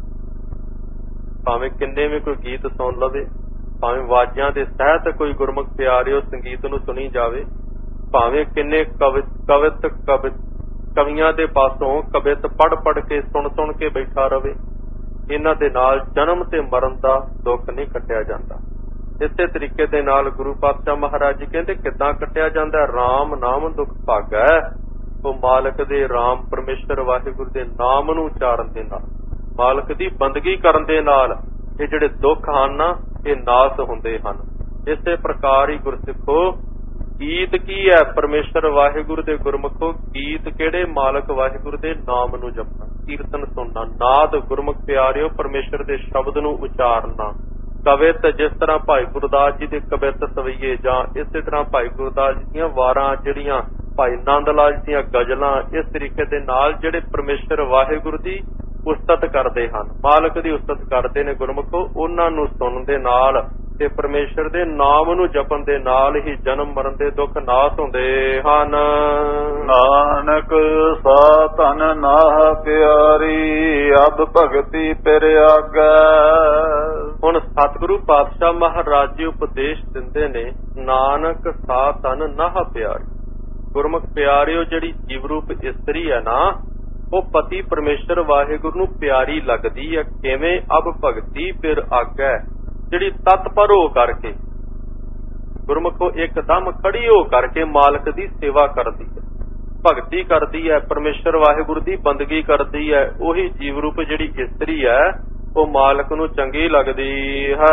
S1: ਭਾਵੇਂ ਕਿੰਨੇ ਵੀ ਕੋਈ ਗੀਤ ਸੁਣ ਲਵੇ, ਭਾਵੇਂ ਵਾਜਿਆਂ ਦੇ ਸਹਿਤ ਕੋਈ ਗੁਰਮੁਖ ਪਿਆਰਿਓ ਸੰਗੀਤ ਨੂੰ ਸੁਣੀ ਜਾਵੇ, ਭਾਵੇਂ ਕਿੰਨੇ ਕਵਿਤ ਕਵਿਤ ਕਵਿਤ ਕਵੀਆਂ ਦੇ ਪਾਸੋਂ ਕਵਿਤ ਪੜ੍ਹ ਪੜ੍ਹ ਕੇ ਸੁਣ ਸੁਣ ਕੇ ਬੈਠਾ ਰਵੇ, ਇਹਨਾਂ ਦੇ ਨਾਲ ਜਨਮ ਤੇ ਮਰਨ ਦਾ ਦੁੱਖ ਨਹੀਂ ਕੱਟਿਆ ਜਾਂਦਾ। ਇਸੇ ਤਰੀਕੇ ਦੇ ਨਾਲ ਗੁਰੂ ਪਾਤਸ਼ਾਹ ਮਹਾਰਾਜ ਜੀ ਕਹਿੰਦੇ ਕਿੱਦਾਂ ਕੱਟਿਆ ਜਾਂਦਾ? ਰਾਮ ਨਾਮ ਦੁੱਖ ਭਾਗੈ। ਉਹ ਮਾਲਕ ਦੇ ਰਾਮ ਪਰਮੇਸ਼ਰ ਵਾਹਿਗੁਰੂ ਦੇ ਨਾਮ ਨੂੰ ਉਚਾਰਨ ਦੇ ਨਾਲ, ਮਾਲਕ ਦੀ ਬੰਦਗੀ ਕਰਨ ਦੇ ਨਾਲ ਇਹ ਜਿਹੜੇ ਦੁੱਖ ਹਨ ਨਾ ਇਹ ਨਾਸ ਹੁੰਦੇ ਹਨ। ਇਸੇ ਪ੍ਰਕਾਰ ਹੀ ਗੁਰਸਿੱਖੋ ਗੀਤ ਕੀ ਹੈ? ਪਰਮੇਸ਼ਰ ਵਾਹਿਗੁਰੂ ਦੇ ਗੁਰਮੁਖੋ ਗੀਤ ਕਿਹੜੇ? ਮਾਲਕ ਵਾਹਿਗੁਰੂ ਦੇ ਨਾਮ ਨੂੰ ਜਪਣਾ, ਕੀਰਤਨ ਸੁਣਨਾ, ਨਾਦ ਗੁਰਮੁਖ ਪਿਆਰਿਓ ਪਰਮੇਸ਼ਰ ਦੇ ਸ਼ਬਦ ਨੂੰ ਉਚਾਰਨਾ। ਕਵਿਤ ਜਿਸ ਤਰ੍ਹਾਂ ਭਾਈ ਗੁਰਦਾਸ ਜੀ ਦੇ ਕਵਿਤ ਸਵਈਏ, ਜਾਂ ਇਸੇ ਤਰ੍ਹਾਂ ਭਾਈ ਗੁਰਦਾਸ ਜੀ ਦੀਆਂ ਵਾਰਾਂ ਜਿਹੜੀਆਂ ਭਾਈ ਨੰਦ ਲਾਲ ਜੀ ਦੀਆਂ ਗਜ਼ਲਾਂ, ਇਸ ਤਰੀਕੇ ਦੇ ਨਾਲ ਜਿਹੜੇ ਪਰਮੇਸ਼ਰ ਵਾਹਿਗੁਰੂ ਦੀ ਉਸਤਤ ਕਰਦੇ ਹਨ, ਮਾਲਕ ਦੀ ਉਸਤਤ ਕਰਦੇ ਨੇ ਗੁਰਮੁਖੋ, ਉਹਨਾਂ ਨੂੰ ਸੁਣਨ ਦੇ ਨਾਲ ਤੇ ਪਰਮੇਸ਼ਰ ਦੇ ਨਾਮ ਨੂੰ ਜਪਣ ਦੇ ਨਾਲ ਹੀ ਜਨਮ ਮਰਨ ਦੇ ਦੁੱਖ ਨਾਸ ਹੁੰਦੇ ਹਨ।
S2: ਨਾਨਕ ਸਾ ਧਨ ਨਾਹ ਪਿਆਰੀ, ਅਬ ਭਗਤੀ ਪਿਰ ਆਗੈ।
S1: ਹੁਣ ਸਤਿਗੁਰੂ ਪਾਤਸ਼ਾਹ ਮਹਾਰਾਜ ਜੀ ਉਪਦੇਸ਼ ਦਿੰਦੇ ਨੇ, ਨਾਨਕ ਸਾ ਧਨ ਨਾਹ ਪਿਆਰੀ। ਗੁਰਮੁਖ ਪਿਆਰਿਓ ਜਿਹੜੀ ਜੀਵ ਰੂਪ ਇਸਤਰੀ ਹੈ ਨਾ, ਉਹ ਪਤੀ ਪਰਮੇਸ਼ਰ ਵਾਹਿਗੁਰੂ ਨੂੰ ਪਿਆਰੀ ਲੱਗਦੀ ਹੈ। ਕਿਵੇਂ? ਅਬ ਭਗਤੀ ਪਿਰ ਆਗੈ, ਜਿਹੜੀ ਤਤਪਰ ਹੋ ਕਰਕੇ ਗੁਰਮੁਖੋ ਇੱਕਦਮ ਖੜੀ ਹੋ ਕਰਕੇ ਮਾਲਕ ਦੀ ਸੇਵਾ ਕਰਦੀ ਹੈ, ਭਗਤੀ ਕਰਦੀ ਹੈ, ਪਰਮੇਸ਼ਰ ਵਾਹਿਗੁਰੂ ਦੀ ਬੰਦਗੀ ਕਰਦੀ ਹੈ। ਉਹੀ ਜੀਵ ਰੂਪ ਜਿਹੜੀ ਇਸਤਰੀ ਹੈ ਉਹ ਮਾਲਕ ਨੂੰ ਚੰਗੀ ਲੱਗਦੀ ਹੈ।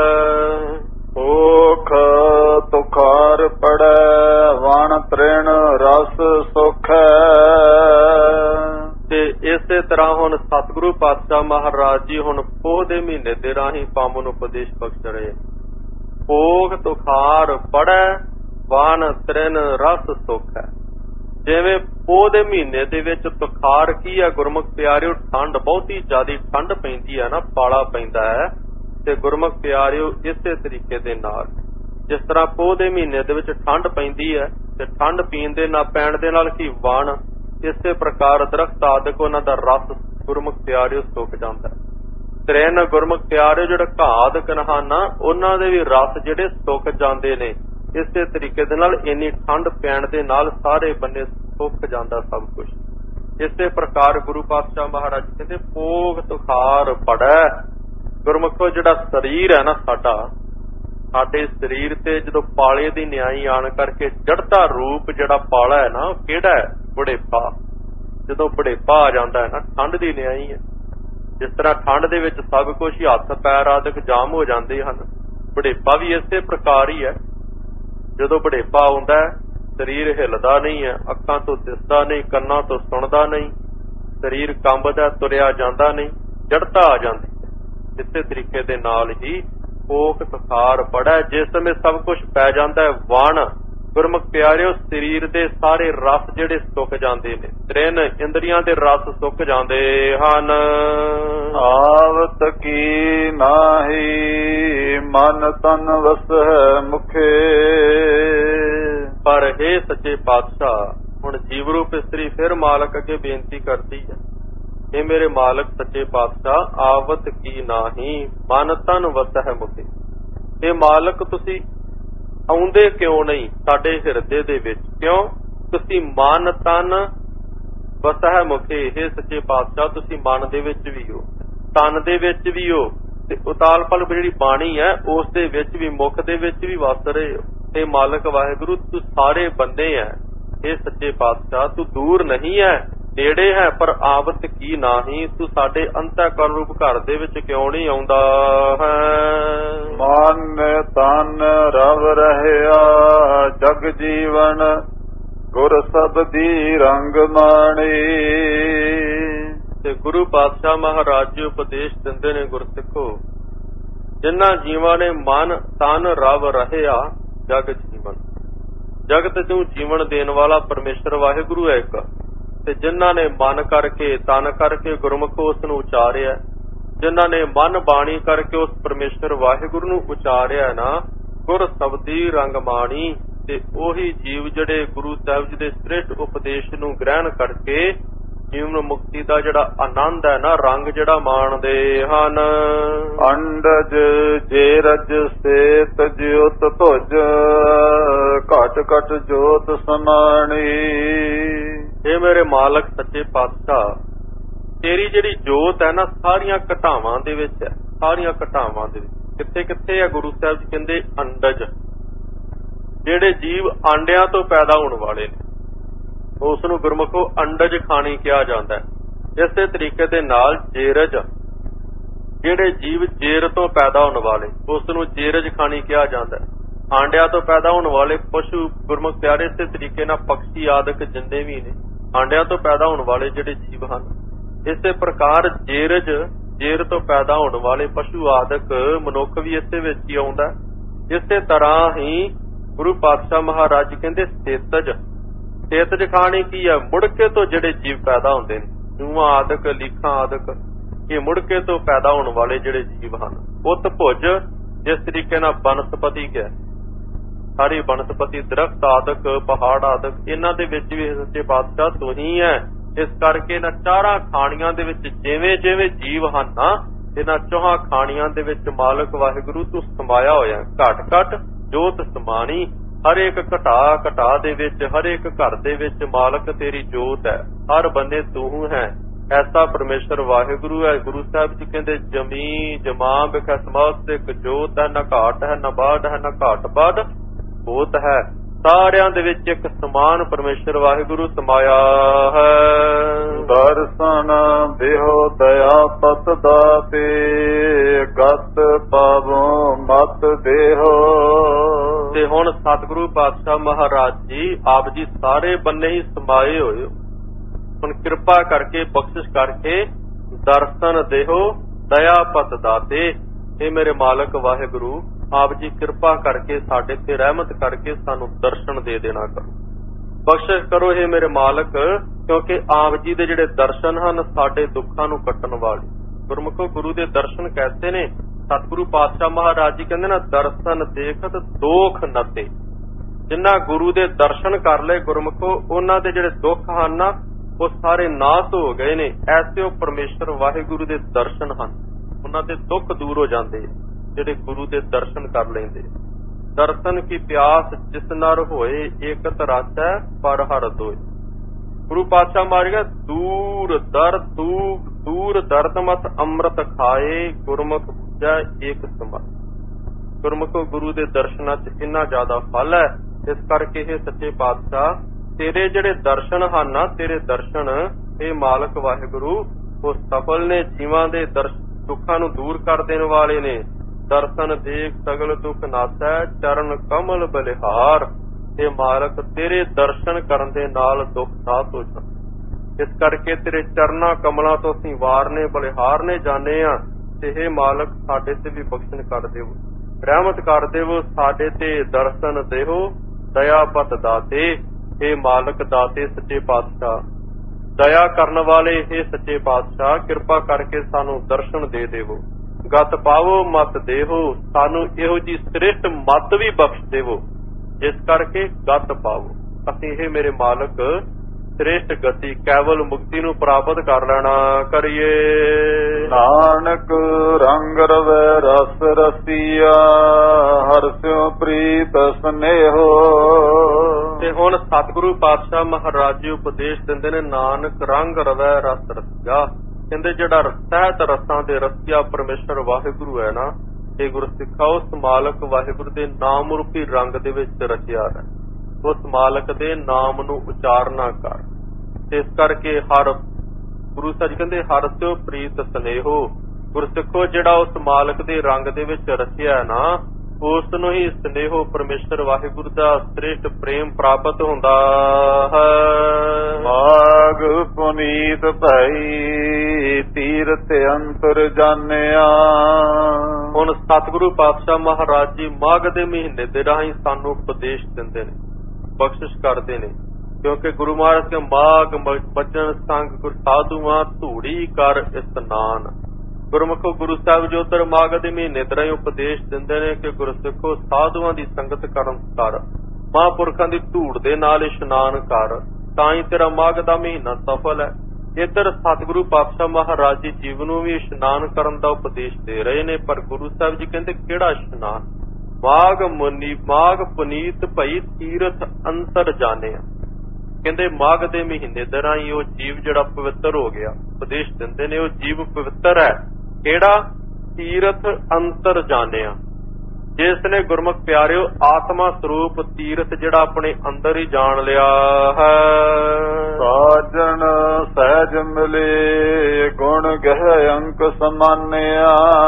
S2: ਓਖ ਤੁਖਾਰ ਪੜੈ, ਵਣ ਤ੍ਰਿਣ ਰਸ ਸੁਖ।
S1: ਤੇ ਇਸੇ ਤਰ੍ਹਾਂ ਹੁਣ ਸਤਿਗੁਰੂ ਪਾਤਸ਼ਾਹ ਮਹਾਰਾਜ ਜੀ ਹੁਣ ਪੋਹ ਦੇ ਮਹੀਨੇ ਦੇ ਰਾਹੀਂ ਪਾਮ ਨੂੰ ਉਪਦੇਸ਼ ਬਖਸ਼ ਰਹੇ। ਭੋਗ ਤੁਖਾਰ ਪੜੈ, ਵਣ ਤ੍ਰਿਣ ਰਸ ਸੁਖ ਹੈ। ਜਿਵੇਂ ਪੋਹ ਦੇ ਮਹੀਨੇ ਦੇ ਵਿੱਚ ਤੁਖਾਰ ਕੀ ਹੈ ਗੁਰਮੁਖ ਪਿਆਰਿਓ? ਠੰਡ, ਬਹੁਤੀ ਜ਼ਿਆਦਾ ਠੰਡ ਪੈਂਦੀ ਹੈ ਨਾ, ਪਾਲਾ ਪੈਂਦਾ ਹੈ। ਤੇ ਗੁਰਮੁਖ ਪਿਆਰਿਓ ਇਸੇ ਤਰੀਕੇ ਦੇ ਨਾਲ ਜਿਸ ਤਰ੍ਹਾਂ ਪੋਹ ਦੇ ਮਹੀਨੇ ਦੇ ਵਿੱਚ ਠੰਡ ਪੈਂਦੀ ਹੈ ਤੇ ਠੰਡ ਪੀਣ ਦੇ ਨਾਲ ਪੈਣ ਦੇ ਨਾਲ ਕੀ ਵਣ, ਇਸੇ ਪ੍ਰਕਾਰ ਦਰਖਤ ਆਦਿਕ ਉਹਨਾਂ ਦਾ ਰਸ ਗੁਰਮੁਖ ਪਿਆਰਿਓ ਸੁੱਕ ਜਾਂਦਾ ਹੈ। ਤ੍ਰਿਣ ਗੁਰਮੁਖ ਪਿਆਰਿਓ ਜਿਹੜੇ ਘਾਦਿਕ ਹਨ ਉਹਨਾਂ ਦੇ ਵੀ ਰਸ ਜਿਹੜੇ ਸੁੱਕ ਜਾਂਦੇ ਨੇ। ਇਸੇ ਤਰੀਕੇ ਦੇ ਨਾਲ ਇੰਨੀ ਠੰਡ ਪੈਣ ਦੇ ਨਾਲ ਸਾਰੇ ਬੰਨੇ ਸੁੱਕ ਜਾਂਦਾ ਸਭ ਕੁਝ। ਇਸੇ ਪ੍ਰਕਾਰ ਗੁਰੂ ਪਾਤਸ਼ਾਹ ਮਹਾਰਾਜ ਕਹਿੰਦੇ ਭੋਗ ਤੁਖਾਰ ਪੜੈ। ਗੁਰਮੁਖੋ ਜਿਹੜਾ ਸਰੀਰ ਹੈ ਨਾ ਸਾਡਾ, ਸਾਡੇ ਸਰੀਰ ਤੇ ਜਦੋਂ ਪਾਲੇ ਦੀ ਨਿਆਈ ਆਣ ਕਰਕੇ ਜੜਦਾ ਰੂਪ ਜਿਹੜਾ ਪਾਲਾ ਹੈ ਨਾ, ਉਹ ਕਿਹੜਾ ਹੈ? ਬੁਢੇਪਾ। ਜਦੋਂ ਬੁਢੇਪਾ ਆ ਜਾਂਦਾ ਹੈ ਨਾ, ਠੰਡ ਦੀ ਨਿਆਈ ਹੈ। ਜਿਸ ਤਰ੍ਹਾਂ ਠੰਡ ਦੇ ਵਿੱਚ ਸਭ ਕੁਝ ਹੀ ਹੱਥ ਪੈਰ ਆਦਿਕ ਜਾਮ ਹੋ ਜਾਂਦੇ ਹਨ, ਬੁਢੇਪਾ ਵੀ ਇਸੇ ਪ੍ਰਕਾਰ ਹੀ ਹੈ। ਜਦੋਂ ਬੁਢੇਪਾ ਆਉਂਦਾ ਹੈ ਸਰੀਰ ਹਿੱਲਦਾ ਨਹੀਂ ਹੈ, ਅੱਖਾਂ ਤੋਂ ਦਿਸਦਾ ਨਹੀਂ, ਕੰਨਾਂ ਤੋਂ ਸੁਣਦਾ ਨਹੀਂ, ਸਰੀਰ ਕੰਬਦਾ, ਤੁਰਿਆ ਜਾਂਦਾ ਨਹੀਂ, ਜੜਤਾ ਆ ਜਾਂਦੀ ਹੈ। ਇਸੇ ਤਰੀਕੇ ਦੇ ਨਾਲ ਹੀ ਭੋਗ ਤੁਖਾਰ ਪੜੈ, ਜਿਸ ਸਮੇਂ ਸਭ ਕੁਝ ਪੈ ਜਾਂਦਾ ਹੈ ਵਣ, ਗੁਰਮੁਖ ਪਿਆਰਿਓ ਸਰੀਰ ਦੇ ਸਾਰੇ ਰਸ ਜਿਹੜੇ ਸੁੱਕ ਜਾਂਦੇ ਨੇ, ਤ੍ਰਿਣ ਇੰਦਰੀਆਂ ਦੇ ਰਸ ਸੁੱਕ ਜਾਂਦੇ ਹਨ।
S2: ਆਵਤ ਕੀ ਨਾਹੀ ਮਨ ਤਨ ਵਸੈ ਮੁਖੇ।
S1: ਪਰ ਹੇ ਸੱਚੇ ਪਾਤਸ਼ਾਹ, ਹੁਣ ਜੀਵ ਰੂਪ ਇਸਤਰੀ ਫਿਰ ਮਾਲਕ ਅੱਗੇ ਬੇਨਤੀ ਕਰਦੀ ਹੈ, ਇਹ ਮੇਰੇ ਮਾਲਕ ਸੱਚੇ ਪਾਤਸ਼ਾਹ, ਆਵਤ ਕੀ ਨਾਹੀ ਮਨ ਤਨ ਵਸੈ ਮੁਖੇ। ਇਹ ਮਾਲਕ ਤੁਸੀਂ ਆਉਂਦੇ ਕਿਉਂ ਨਹੀਂ ਸਾਡੇ ਹਿਰਦੇ ਦੇ ਵਿੱਚ? ਕਿਉਂ? ਤੁਸੀਂ ਮਨ ਤਨ ਵਸੈ ਮੁਖੇ। ਇਹ ਸੱਚੇ ਪਾਤਸ਼ਾਹ ਤੁਸੀਂ ਮਨ ਦੇ ਵਿੱਚ ਵੀ ਹੋ, ਤਨ ਦੇ ਵਿੱਚ ਵੀ ਹੋ, ਤੇ ਉਤਾਲ ਪਲ ਜਿਹੜੀ ਬਾਣੀ ਹੈ ਉਸ ਦੇ ਵਿੱਚ ਵੀ, ਮੁਖ ਦੇ ਵਿੱਚ ਵੀ ਵਸ ਰਹੇ ਹੋ। ਇਹ ਮਾਲਕ ਵਾਹਿਗੁਰੂ ਤੂੰ ਸਾਰੇ ਬੰਦੇ ਹੈ। ਇਹ ਸੱਚੇ ਪਾਤਸ਼ਾਹ ਤੂੰ ਦੂਰ ਨਹੀਂ ਹੈ, ਨੇੜੇ ਹੈ, ਪਰ ਆਵਤ ਕੀ ਨਾਹੀ, ਤੂੰ ਸਾਡੇ ਅੰਤःਕਰਨ ਰੂਪ ਘਰ ਦੇ ਵਿੱਚ ਕਿਉਂ ਨਹੀਂ ਆਉਂਦਾ ਹੈ?
S2: ਮਨ ਤਨ ਰਵ ਰਹਿਆ ਜਗ ਜੀਵਨ, ਗੁਰ ਸਬਦੀ ਰੰਗ ਮਾਣੀ। ਤੇ ਗੁਰੂ ਪਾਤਸ਼ਾਹ ਮਹਾਰਾਜ ਜੀ ਉਪਦੇਸ਼ ਦਿੰਦੇ ਨੇ, ਗੁਰਸਿੱਖੋ, ਜਿਨ੍ਹਾਂ ਜੀਵਾਂ ਨੇ ਮਨ ਤਨ ਰਵ ਰਹਿਆ ਜਗ ਜੀਵਨ, ਜਗਤ ਨੂੰ ਜੀਵਨ ਦੇਣ ਵਾਲਾ ਪਰਮੇਸ਼ਰ ਵਾਹਿਗੁਰੂ ਹੈ ਇੱਕ, ਤੇ ਜਿਨ੍ਹਾਂ ਨੇ ਮਨ ਕਰਕੇ ਤਨ ਕਰਕੇ ਗੁਰਮੁਖੋ ਉਸ ਨੂੰ ਉਚਾਰਿਆ, ਜਿਨ੍ਹਾਂ ਨੇ ਮਨ ਬਾਣੀ ਕਰਕੇ ਉਸ ਪਰਮੇਸ਼ਰ ਵਾਹਿਗੁਰੂ ਨੂੰ ਉਚਾਰਿਆ ਨਾ, ਗੁਰ ਸਬਦੀ ਰੰਗ ਮਾਣੀ। ਤੇ ਉਹੀ ਜੀਵ ਜਿਹੜੇ ਗੁਰੂ ਸਾਹਿਬ ਜੀ ਦੇ ਸ੍ਰੇਸ਼ਟ ਉਪਦੇਸ਼ ਨੂੰ ਗ੍ਰਹਿਣ ਕਰਕੇ ਜੀਵਨ ਮੁਕਤੀ ਦਾ ਜਿਹੜਾ ਆਨੰਦ ਹੈ ਨਾ, ਰੰਗ ਜਿਹੜਾ ਮਾਣਦੇ ਹਨ। ਅੰਡਜ ਜੇ ਰਜ ਸੇਤ ਜਿਉਤ ਭੁਜ, ਘਟ ਘਟ ਜੋਤ ਸਮਾਣੀ।
S1: ਇਹ ਮੇਰੇ ਮਾਲਕ ਸੱਚੇ ਪਾਤਸ਼ਾਹ, ਤੇਰੀ ਜਿਹੜੀ ਜੋਤ ਹੈ ਨਾ ਸਾਰੀਆਂ ਘਟਾਵਾਂ ਦੇ ਵਿੱਚ ਹੈ, ਸਾਰੀਆਂ ਘਟਾਵਾਂ ਦੇ ਵਿੱਚ। ਕਿੱਥੇ ਕਿੱਥੇ ਹੈ? ਗੁਰੂ ਸਾਹਿਬ ਜੀ ਕਹਿੰਦੇ ਅੰਡਜ, ਜਿਹੜੇ ਜੀਵ ਆਂਡਿਆਂ ਤੋਂ ਪੈਦਾ ਹੋਣ ਵਾਲੇ ਨੇ ਉਸ ਨੂੰ ਗੁਰਮੁਖੋ ਅੰਡਜ ਖਾਣੀ ਕਿਹਾ ਜਾਂਦਾ ਹੈ। ਇਸੇ ਤਰੀਕੇ ਦੇ ਨਾਲ ਜੇਰਜ, ਜਿਹੜੇ ਜੀਵ ਜੇਰ ਤੋਂ ਪੈਦਾ ਹੋਣ ਵਾਲੇ, ਉਸ ਨੂੰ ਜੇਰਜ ਖਾਣੀ ਕਿਹਾ ਜਾਂਦਾ ਹੈ। ਆਂਡਿਆਂ ਤੋਂ ਪੈਦਾ ਹੋਣ ਵਾਲੇ ਪਸ਼ੂ, ਗੁਰਮੁਖ ਪਿਆਰੇ, ਇਸੇ ਤਰੀਕੇ ਨਾਲ ਪਕਸ਼ੀ ਆਦਿਕ ਜਿੰਨੇ ਵੀ ਨੇ ਆਂਡਿਆਂ ਤੋਂ ਪੈਦਾ ਹੋਣ ਵਾਲੇ ਜਿਹੜੇ ਜੀਵ ਹਨ। ਇਸੇ ਪ੍ਰਕਾਰ ਜੇਰਜ, ਜੇਰ ਤੋਂ ਪੈਦਾ ਹੋਣ ਵਾਲੇ ਪਸ਼ੂ ਆਦਿਕ ਮਨੁੱਖ ਵੀ ਇਸੇ ਵਿੱਚ ਹੀ ਆਉਂਦਾ। ਇਸੇ ਤਰ੍ਹਾਂ ਹੀ ਗੁਰੂ ਪਾਤਸ਼ਾਹ ਮਹਾਰਾਜ ਜੀ ਕਹਿੰਦੇ ਸੇਤਜ, ਸੇਤਜ ਖਾਣੀ ਕੀ ਹੈ? ਮੁੜਕੇ ਤੋਂ ਜਿਹੜੇ ਜੀਵ ਪੈਦਾ ਹੁੰਦੇ ਨੇ, ਜੂਆਂ ਆਦਿਕ, ਲੀਖਾਂ ਆਦਿਕ, ਇਹ ਮੁੜਕੇ ਤੋਂ ਪੈਦਾ ਹੋਣ ਵਾਲੇ ਜਿਹੜੇ ਜੀਵ ਹਨ। ਉਤ ਭੁਜ, ਜਿਸ ਤਰੀਕੇ ਨਾਲ ਬਨਸਪਤੀ ਕਿਹਾ, ਸਾਰੀ ਬਨਸਪਤੀ, ਦਰਖਤ ਆਦਿਕ, ਪਹਾੜ ਆਦਿਕ, ਇਹਨਾਂ ਦੇ ਵਿੱਚ ਵੀ ਸੱਚੇ ਪਾਤਸ਼ਾਹ ਤੂੰ ਹੀ ਹੈ। ਇਸ ਕਰਕੇ ਇਹਨਾਂ ਚਾਰਾਂ ਖਾਣੀਆਂ ਦੇ ਵਿੱਚ ਜਿਵੇਂ ਜਿਵੇਂ ਜੀਵ ਹਨ ਨਾ, ਇਹਨਾਂ ਚੌਹਾਂ ਖਾਣੀਆਂ ਦੇ ਵਿੱਚ ਮਾਲਕ ਵਾਹਿਗੁਰੂ ਤੂੰ ਸਮਾਇਆ ਹੋਇਆ। ਘਟ ਘਟ ਜੋਤ ਸਮਾਣੀ, ਹਰੇਕ ਘਟਾ ਘਟਾ ਦੇ ਵਿੱਚ, ਹਰੇਕ ਘਰ ਦੇ ਵਿੱਚ ਮਾਲਕ ਤੇਰੀ ਜੋਤ ਹੈ। ਹਰ ਬੰਦੇ ਤੂੰ ਹੈ। ਐਸਾ ਪਰਮੇਸ਼ਰ ਵਾਹਿਗੁਰੂ ਹੈ। ਗੁਰੂ ਸਾਹਿਬ ਜੀ ਕਹਿੰਦੇ ਜਮੀ ਜਮਾਂ ਬਿਖੈ ਸਮਸਤਿਕ ਜੋਤ ਹੈ, ਨਾ ਘਾਟ ਹੈ, ਨਾ ਬਾੜ ਹੈ, ਨਾ ਘਾਟ ਬਾੜ ਹੋਤ ਹੈ। ਸਾਰਿਆਂ ਦੇ ਵਿੱਚ ਇੱਕ ਸਮਾਨ ਪਰਮੇਸ਼ਰ ਵਾਹਿਗੁਰੂ ਸਮਾਇਆ ਹੈ।
S2: ਦਰਸ਼ਨ ਦੇਹੋ ਦਇਆ ਪਤ ਦਾਤੇ, ਗਤ ਪਾਵੋ ਮਤ ਦੇਹੋ।
S1: ਤੇ ਹੁਣ ਸਤਿਗੁਰੂ ਪਾਤਸ਼ਾਹ ਮਹਾਰਾਜ ਜੀ ਆਪ ਜੀ ਸਾਰੇ ਬੰਨੇ ਹੀ ਸਮਾਏ ਹੋਏ। ਹੁਣ ਕਿਰਪਾ ਕਰਕੇ, ਬਖਸ਼ਿਸ਼ ਕਰਕੇ ਦਰਸ਼ਨ ਦੇਹੋ ਦਇਆ ਪਤ ਦਾਤੇ। ਇਹ ਮੇਰੇ ਮਾਲਕ ਵਾਹਿਗੁਰੂ ਆਪ ਜੀ ਕਿਰਪਾ ਕਰਕੇ ਸਾਡੇ ਤੇ ਰਹਿਮਤ ਕਰਕੇ ਸਾਨੂੰ ਦਰਸ਼ਨ ਦੇ ਦੇਣਾ ਕਰੋ, ਬਖਸ਼ਿਸ਼ ਕਰੋ ਇਹ ਮੇਰੇ ਮਾਲਕ, ਕਿਉਂਕਿ ਆਪ ਜੀ ਦੇ ਜਿਹੜੇ ਦਰਸ਼ਨ ਹਨ ਸਾਡੇ ਦੁੱਖਾਂ ਨੂੰ ਕੱਟਣ ਵਾਲੇ। ਗੁਰਮੁਖੋ ਗੁਰੂ ਦੇ ਦਰਸ਼ਨ ਕੈਸੇ ਨੇ? ਸਤਿਗੁਰੂ ਪਾਤਸ਼ਾਹ ਮਹਾਰਾਜ ਜੀ ਕਹਿੰਦੇ ਨਾ, ਦਰਸ਼ਨ ਦੇਖਤ ਦੋਖ ਨਤੇ। ਜਿਨ੍ਹਾਂ ਗੁਰੂ ਦੇ ਦਰਸ਼ਨ ਕਰ ਲਏ ਗੁਰਮੁਖੋ, ਉਹਨਾਂ ਦੇ ਜਿਹੜੇ ਦੁੱਖ ਹਨ ਨਾ ਉਹ ਸਾਰੇ ਨਾਸ ਹੋ ਗਏ ਨੇ। ਐਸੇ ਉਹ ਪਰਮੇਸ਼ਰ ਵਾਹਿਗੁਰੂ ਦੇ ਦਰਸ਼ਨ ਹਨ, ਉਹਨਾਂ ਦੇ ਦੁੱਖ ਦੂਰ ਹੋ ਜਾਂਦੇ ਜਿਹੜੇ ਗੁਰੂ ਦੇ ਦਰਸ਼ਨ ਕਰ ਲੈਂਦੇ। ਦਰਸ਼ਨ ਕੀ ਪਿਆਸ ਜਿਸ ਨਰ ਹੋਏ, ਏਕਤ ਰਸੈ ਪਰ ਹਰ ਦੋਏ। ਗੁਰੂ ਪਾਤਸ਼ਾਹ ਮਹਾਰਾਜ ਦੂਰ ਦਰ ਦੂਰ ਦੂਰ ਦਰਦ ਮਤ ਅੰਮ੍ਰਿਤ ਖਾਏ, ਗੁਰਮੁਖ ਬੁਝੈ ਏਕ ਸਮਰ। ਗੁਰਮੁਖ ਗੁਰੂ ਦੇ ਦਰਸ਼ਨਾਂ 'ਚ ਇੰਨਾ ਜ਼ਿਆਦਾ ਫਲ ਹੈ। ਇਸ ਕਰਕੇ ਇਹ ਸੱਚੇ ਪਾਤਸ਼ਾਹ ਤੇਰੇ ਜਿਹੜੇ ਦਰਸ਼ਨ ਹਨ ਨਾ, ਤੇਰੇ ਦਰਸ਼ਨ ਇਹ ਮਾਲਕ ਵਾਹਿਗੁਰੂ ਉਹ ਸਫਲ ਨੇ। ਜੀਵਾਂ ਦੇ ਦੁੱਖਾਂ ਨੂੰ ਦੂਰ ਕਰ ਦੇਣ ਵਾਲੇ ਨੇ। ਦਰਸ਼ਨ ਦੇਖ ਸਗਲ ਦੁੱਖ ਨਾਸੈ, ਚਰਨ ਕਮਲ ਬਲਿਹਾਰ। ਇਹ ਮਾਲਕ ਤੇਰੇ ਦਰਸ਼ਨ ਕਰਨ ਦੇ ਨਾਲ ਦੁੱਖ ਨਾਸ ਹੋ ਜਾਂਦੇ। ਇਸ ਕਰਕੇ ਤੇਰੇ ਚਰਨਾਂ ਕਮਲਾਂ ਤੋਂ ਅਸੀਂ ਵਾਰ ਨੇ, ਬਲਿਹਾਰ ਨੇ ਜਾਣੇ ਆ। ਤੇ ਇਹ ਮਾਲਕ ਸਾਡੇ ਤੇ ਵੀ ਬਖਸ਼ਣ ਕਰ ਦੇਵੋ, ਰਹਿਮਤ ਕਰ ਦੇਵੋ, ਸਾਡੇ ਤੇ ਦਰਸ਼ਨ ਦੇਹੋ ਦਇਆ ਪਤ ਦਾਤੇ। ਇਹ ਮਾਲਕ ਦਾਤੇ ਸੱਚੇ ਪਾਤਸ਼ਾਹ, ਦਇਆ ਕਰਨ ਵਾਲੇ ਇਹ ਸੱਚੇ ਪਾਤਸ਼ਾਹ, ਕਿਰਪਾ ਕਰਕੇ ਸਾਨੂੰ ਦਰਸ਼ਨ ਦੇ ਦੇਵੋ। ਗਤ ਪਾਵੋ ਮਤ ਦੇਹੋ, ਸਾਨੂੰ ਇਹੋ ਜੀ ਸ੍ਰੇਸ਼ਟ ਮਤ ਵੀ ਬਖਸ਼ ਦੇਵੋ ਜਿਸ ਕਰਕੇ ਗਤ ਪਾਵੋ। ਅਸੀਂ ਇਹ ਮੇਰੇ ਮਾਲਕ ਸ੍ਰੇਸ਼ਟ ਗਤੀ, ਕੇਵਲ ਮੁਕਤੀ ਨੂੰ ਪ੍ਰਾਪਤ ਕਰ ਲੈਣਾ ਕਰੀਏ।
S2: ਨਾਨਕ ਰੰਗ ਰਵੈ ਰਸ ਰਸੀਆ, ਹਰਸਿਓ ਪ੍ਰੀਤ ਸਨੇਹੋ।
S1: ਤੇ ਹੁਣ ਸਤਿਗੁਰੂ ਪਾਤਸ਼ਾਹ ਮਹਾਰਾਜ ਜੀ ਉਪਦੇਸ਼ ਦਿੰਦੇ ਨੇ, ਨਾਨਕ ਰੰਗ ਰਵੈ ਰਸ ਰਸੀਆ। ਕਹਿੰਦੇ ਜਿਹੜਾ ਸਹਿਤ ਰਸਾਂ ਦੇ ਰਸੀਆ ਪਰਮੇਸ਼ਰ ਵਾਹਿਗੁਰੂ ਹੈ ਨਾ, ਇਹ ਗੁਰਸਿੱਖਾ ਉਸ ਮਾਲਕ ਵਾਹਿਗੁਰੂ ਦੇ ਨਾਮ ਰੂਪੀ ਰੰਗ ਦੇ ਵਿੱਚ ਰਚਿਆ ਹੈ। ਉਸ ਮਾਲਕ ਦੇ ਨਾਮ ਨੂੰ ਉਚਾਰਨਾ ਕਰ। ਇਸ ਕਰਕੇ ਹਰ ਗੁਰੂ ਸਾਹਿਬ ਕਹਿੰਦੇ ਹਰ ਸਿਓ ਪ੍ਰੀਤ ਸਨੇਹੋ। ਗੁਰਸਿੱਖੋ ਜਿਹੜਾ ਉਸ ਮਾਲਕ ਦੇ ਰੰਗ ਦੇ ਵਿੱਚ ਰਚਿਆ ਨਾ, ਉਸ ਨੂੰ ਹੀ ਸਨੇਹੋ ਪਰਮੇਸ਼ਰ ਵਾਹਿਗੁਰੂ ਦਾ ਸ੍ਰੇਸ਼ਟ ਪ੍ਰੇਮ ਪ੍ਰਾਪਤ ਹੁੰਦਾ ਹੈ।
S2: ਮਾਗ ਪੁਨੀਤ ਭਈ ਤੀਰਥ ਅੰਤਰ ਜਾਣਿਆ।
S1: ਹੁਣ ਸਤਿਗੁਰੂ ਪਾਤਸ਼ਾਹ ਮਹਾਰਾਜ ਜੀ ਮਾਘ ਦੇ ਮਹੀਨੇ ਦੇ ਰਾਹੀਂ ਸਾਨੂੰ ਉਪਦੇਸ਼ ਦਿੰਦੇ ਨੇ, ਬਖਸ਼ਿਸ਼ ਕਰਦੇ ਨੇ। ਕਿਉਂਕਿ ਗੁਰੂ ਮਹਾਰਾਜ ਕੇ ਮਾਘ ਬਚਨ ਸੰਗ ਗੁਰ ਸਾਧੂਆਂ ਧੂੜੀ ਕਰ ਇਸਨਾਨ। ਗੁਰਮੁਖੋ ਗੁਰੂ ਸਾਹਿਬ ਜੀ ਉੱਧਰ ਮਾਘ ਦੇ ਮਹੀਨੇ ਦੇ ਰਾਹੀਂ ਉਪਦੇਸ਼ ਦਿੰਦੇ ਨੇ ਕਿ ਗੁਰਸਿੱਖੋ ਸਾਧੂਆਂ ਦੀ ਸੰਗਤ ਕਰਨ ਕਰ, ਮਹਾਂਪੁਰਖਾਂ ਦੀ ਧੂੜ ਦੇ ਨਾਲ ਇਸ਼ਨਾਨ ਕਰ, ਤਾਂ ਹੀ ਤੇਰਾ ਮਾਘ ਦਾ ਮਹੀਨਾ ਸਫਲ ਹੈ। ਇੱਧਰ ਸਤਿਗੁਰੂ ਪਾਤਸ਼ਾਹ ਮਹਾਰਾਜ ਜੀ ਜੀਵ ਨੂੰ ਵੀ ਇਸ਼ਨਾਨ ਕਰਨ ਦਾ ਉਪਦੇਸ਼ ਦੇ ਰਹੇ ਨੇ। ਪਰ ਗੁਰੂ ਸਾਹਿਬ ਜੀ ਕਹਿੰਦੇ ਕਿਹੜਾ ਇਸ਼ਨਾਨ? ਮਾਘ ਮੁਨੀ ਮਾਘ ਪੁਨੀਤ ਭਈ ਤੀਰਥ ਅੰਤਰ ਜਾਣਿਆ। ਕਹਿੰਦੇ ਮਾਘ ਦੇ ਮਹੀਨੇ ਦੇ ਰਾਹੀਂ ਉਹ ਜੀਵ ਜਿਹੜਾ ਪਵਿੱਤਰ ਹੋ ਗਿਆ, ਉਪਦੇਸ਼ ਦਿੰਦੇ ਨੇ ਉਹ ਜੀਵ ਪਵਿੱਤਰ ਹੈ। ਕਿਹੜਾ? ਤੀਰਥ ਅੰਤਰ ਜਾਣਿਆ। ਜਿਸ ਨੇ ਗੁਰਮੁਖ ਪਿਆਰਿਓ ਆਤਮਾ ਸਰੂਪ ਤੀਰਥ ਜਿਹੜਾ ਆਪਣੇ ਅੰਦਰ ਹੀ ਜਾਣ ਲਿਆ ਹੈ।
S2: ਸਾਜਣ ਸਹਿਜ ਮਿਲੇ ਗੁਣ ਗਹਿ ਅੰਕ ਸਮਾਨਿਆ।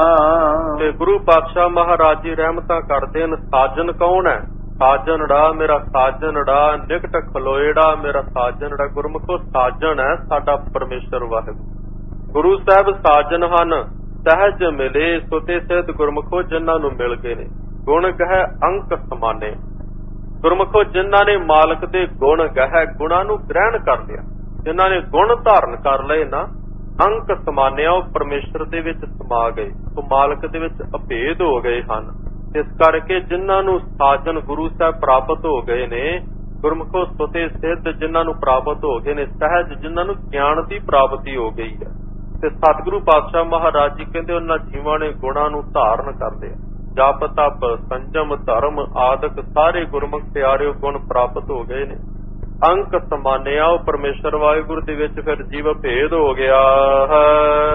S1: ਤੇ ਗੁਰੂ ਪਾਤਸ਼ਾਹ ਮਹਾਰਾਜ ਜੀ ਰਹਿਮਤਾਂ ਕਰਦੇ ਨੇ। ਸਾਜਨ ਕੌਣ ਹੈ? ਸਾਜਨੜਾ ਮੇਰਾ ਸਾਜਨੜਾ ਨਿਕਟ ਖਲੋਏੜਾ ਮੇਰਾ ਸਾਜਨੜਾ। ਗੁਰਮੁਖੋ ਸਾਜਨ ਹੈ ਸਾਡਾ ਪਰਮੇਸ਼ਰ ਵਾਹਿਗੁਰੂ। ਗੁਰੂ ਸਾਹਿਬ ਸਾਜਨ ਹਨ ਸਹਿਜ ਮਿਲੇ ਸੁਤੇ ਸਿੱਧ ਗੁਰਮੁਖੋ ਜਿਨ੍ਹਾਂ ਨੂੰ ਮਿਲ ਗਏ ਨੇ। ਗੁਣ ਗਹਿ ਅੰਕ ਸਮਾਨੇ। ਗੁਰਮੁਖੋ ਜਿਨ੍ਹਾਂ ਨੇ ਮਾਲਕ ਦੇ ਗੁਣ ਗਹਿ ਗੁਣਾਂ ਨੂੰ ਗ੍ਰਹਿਣ ਕਰ ਲਿਆ, ਜਿਨ੍ਹਾਂ ਨੇ ਗੁਣ ਧਾਰਨ ਕਰ ਲਏ ਨਾ, ਅੰਕ ਸਮਾਨਿਆ ਉਹ ਪਰਮੇਸ਼ਰ ਦੇ ਵਿੱਚ ਸਮਾ ਗਏ, ਉਹ ਮਾਲਕ ਦੇ ਵਿੱਚ ਅਭੇਦ ਹੋ ਗਏ ਹਨ। ਇਸ ਕਰਕੇ ਜਿਨ੍ਹਾਂ ਨੂੰ ਸਾਜਨ ਗੁਰੂ ਸਾਹਿਬ ਪ੍ਰਾਪਤ ਹੋ ਗਏ ਨੇ, ਗੁਰਮੁਖੋ ਸੁਤੇ ਸਿੱਧ ਜਿਨ੍ਹਾਂ ਨੂੰ ਪ੍ਰਾਪਤ ਹੋ ਗਏ ਨੇ, ਸਹਿਜ ਜਿਨ੍ਹਾਂ ਨੂੰ ਗਿਆਨ ਦੀ ਪ੍ਰਾਪਤੀ ਹੋ ਗਈ ਹੈ। ਤੇ ਸਤਿਗੁਰੂ ਪਾਤਸ਼ਾਹ ਮਹਾਰਾਜ ਜੀ ਕਹਿੰਦੇ ਉਹਨਾਂ ਜੀਵਾਂ ਨੇ ਗੁਣਾਂ ਨੂੰ ਧਾਰਨ ਕਰ ਲਿਆ। ਜਪ ਤਪ ਸੰਜਮ ਧਰਮ ਆਦਿਕ ਸਾਰੇ ਗੁਰਮੁਖ ਪਿਆਰਿਓ ਗੁਣ ਪ੍ਰਾਪਤ ਹੋ ਗਏ ਨੇ। ਅੰਕ ਸਮਾਨਿਆ ਉਹ ਪਰਮੇਸ਼ਰ ਵਾਹਿਗੁਰੂ ਦੇ ਵਿੱਚ ਫਿਰ ਜੀਵ ਭੇਦ ਹੋ ਗਿਆ ਹੈ।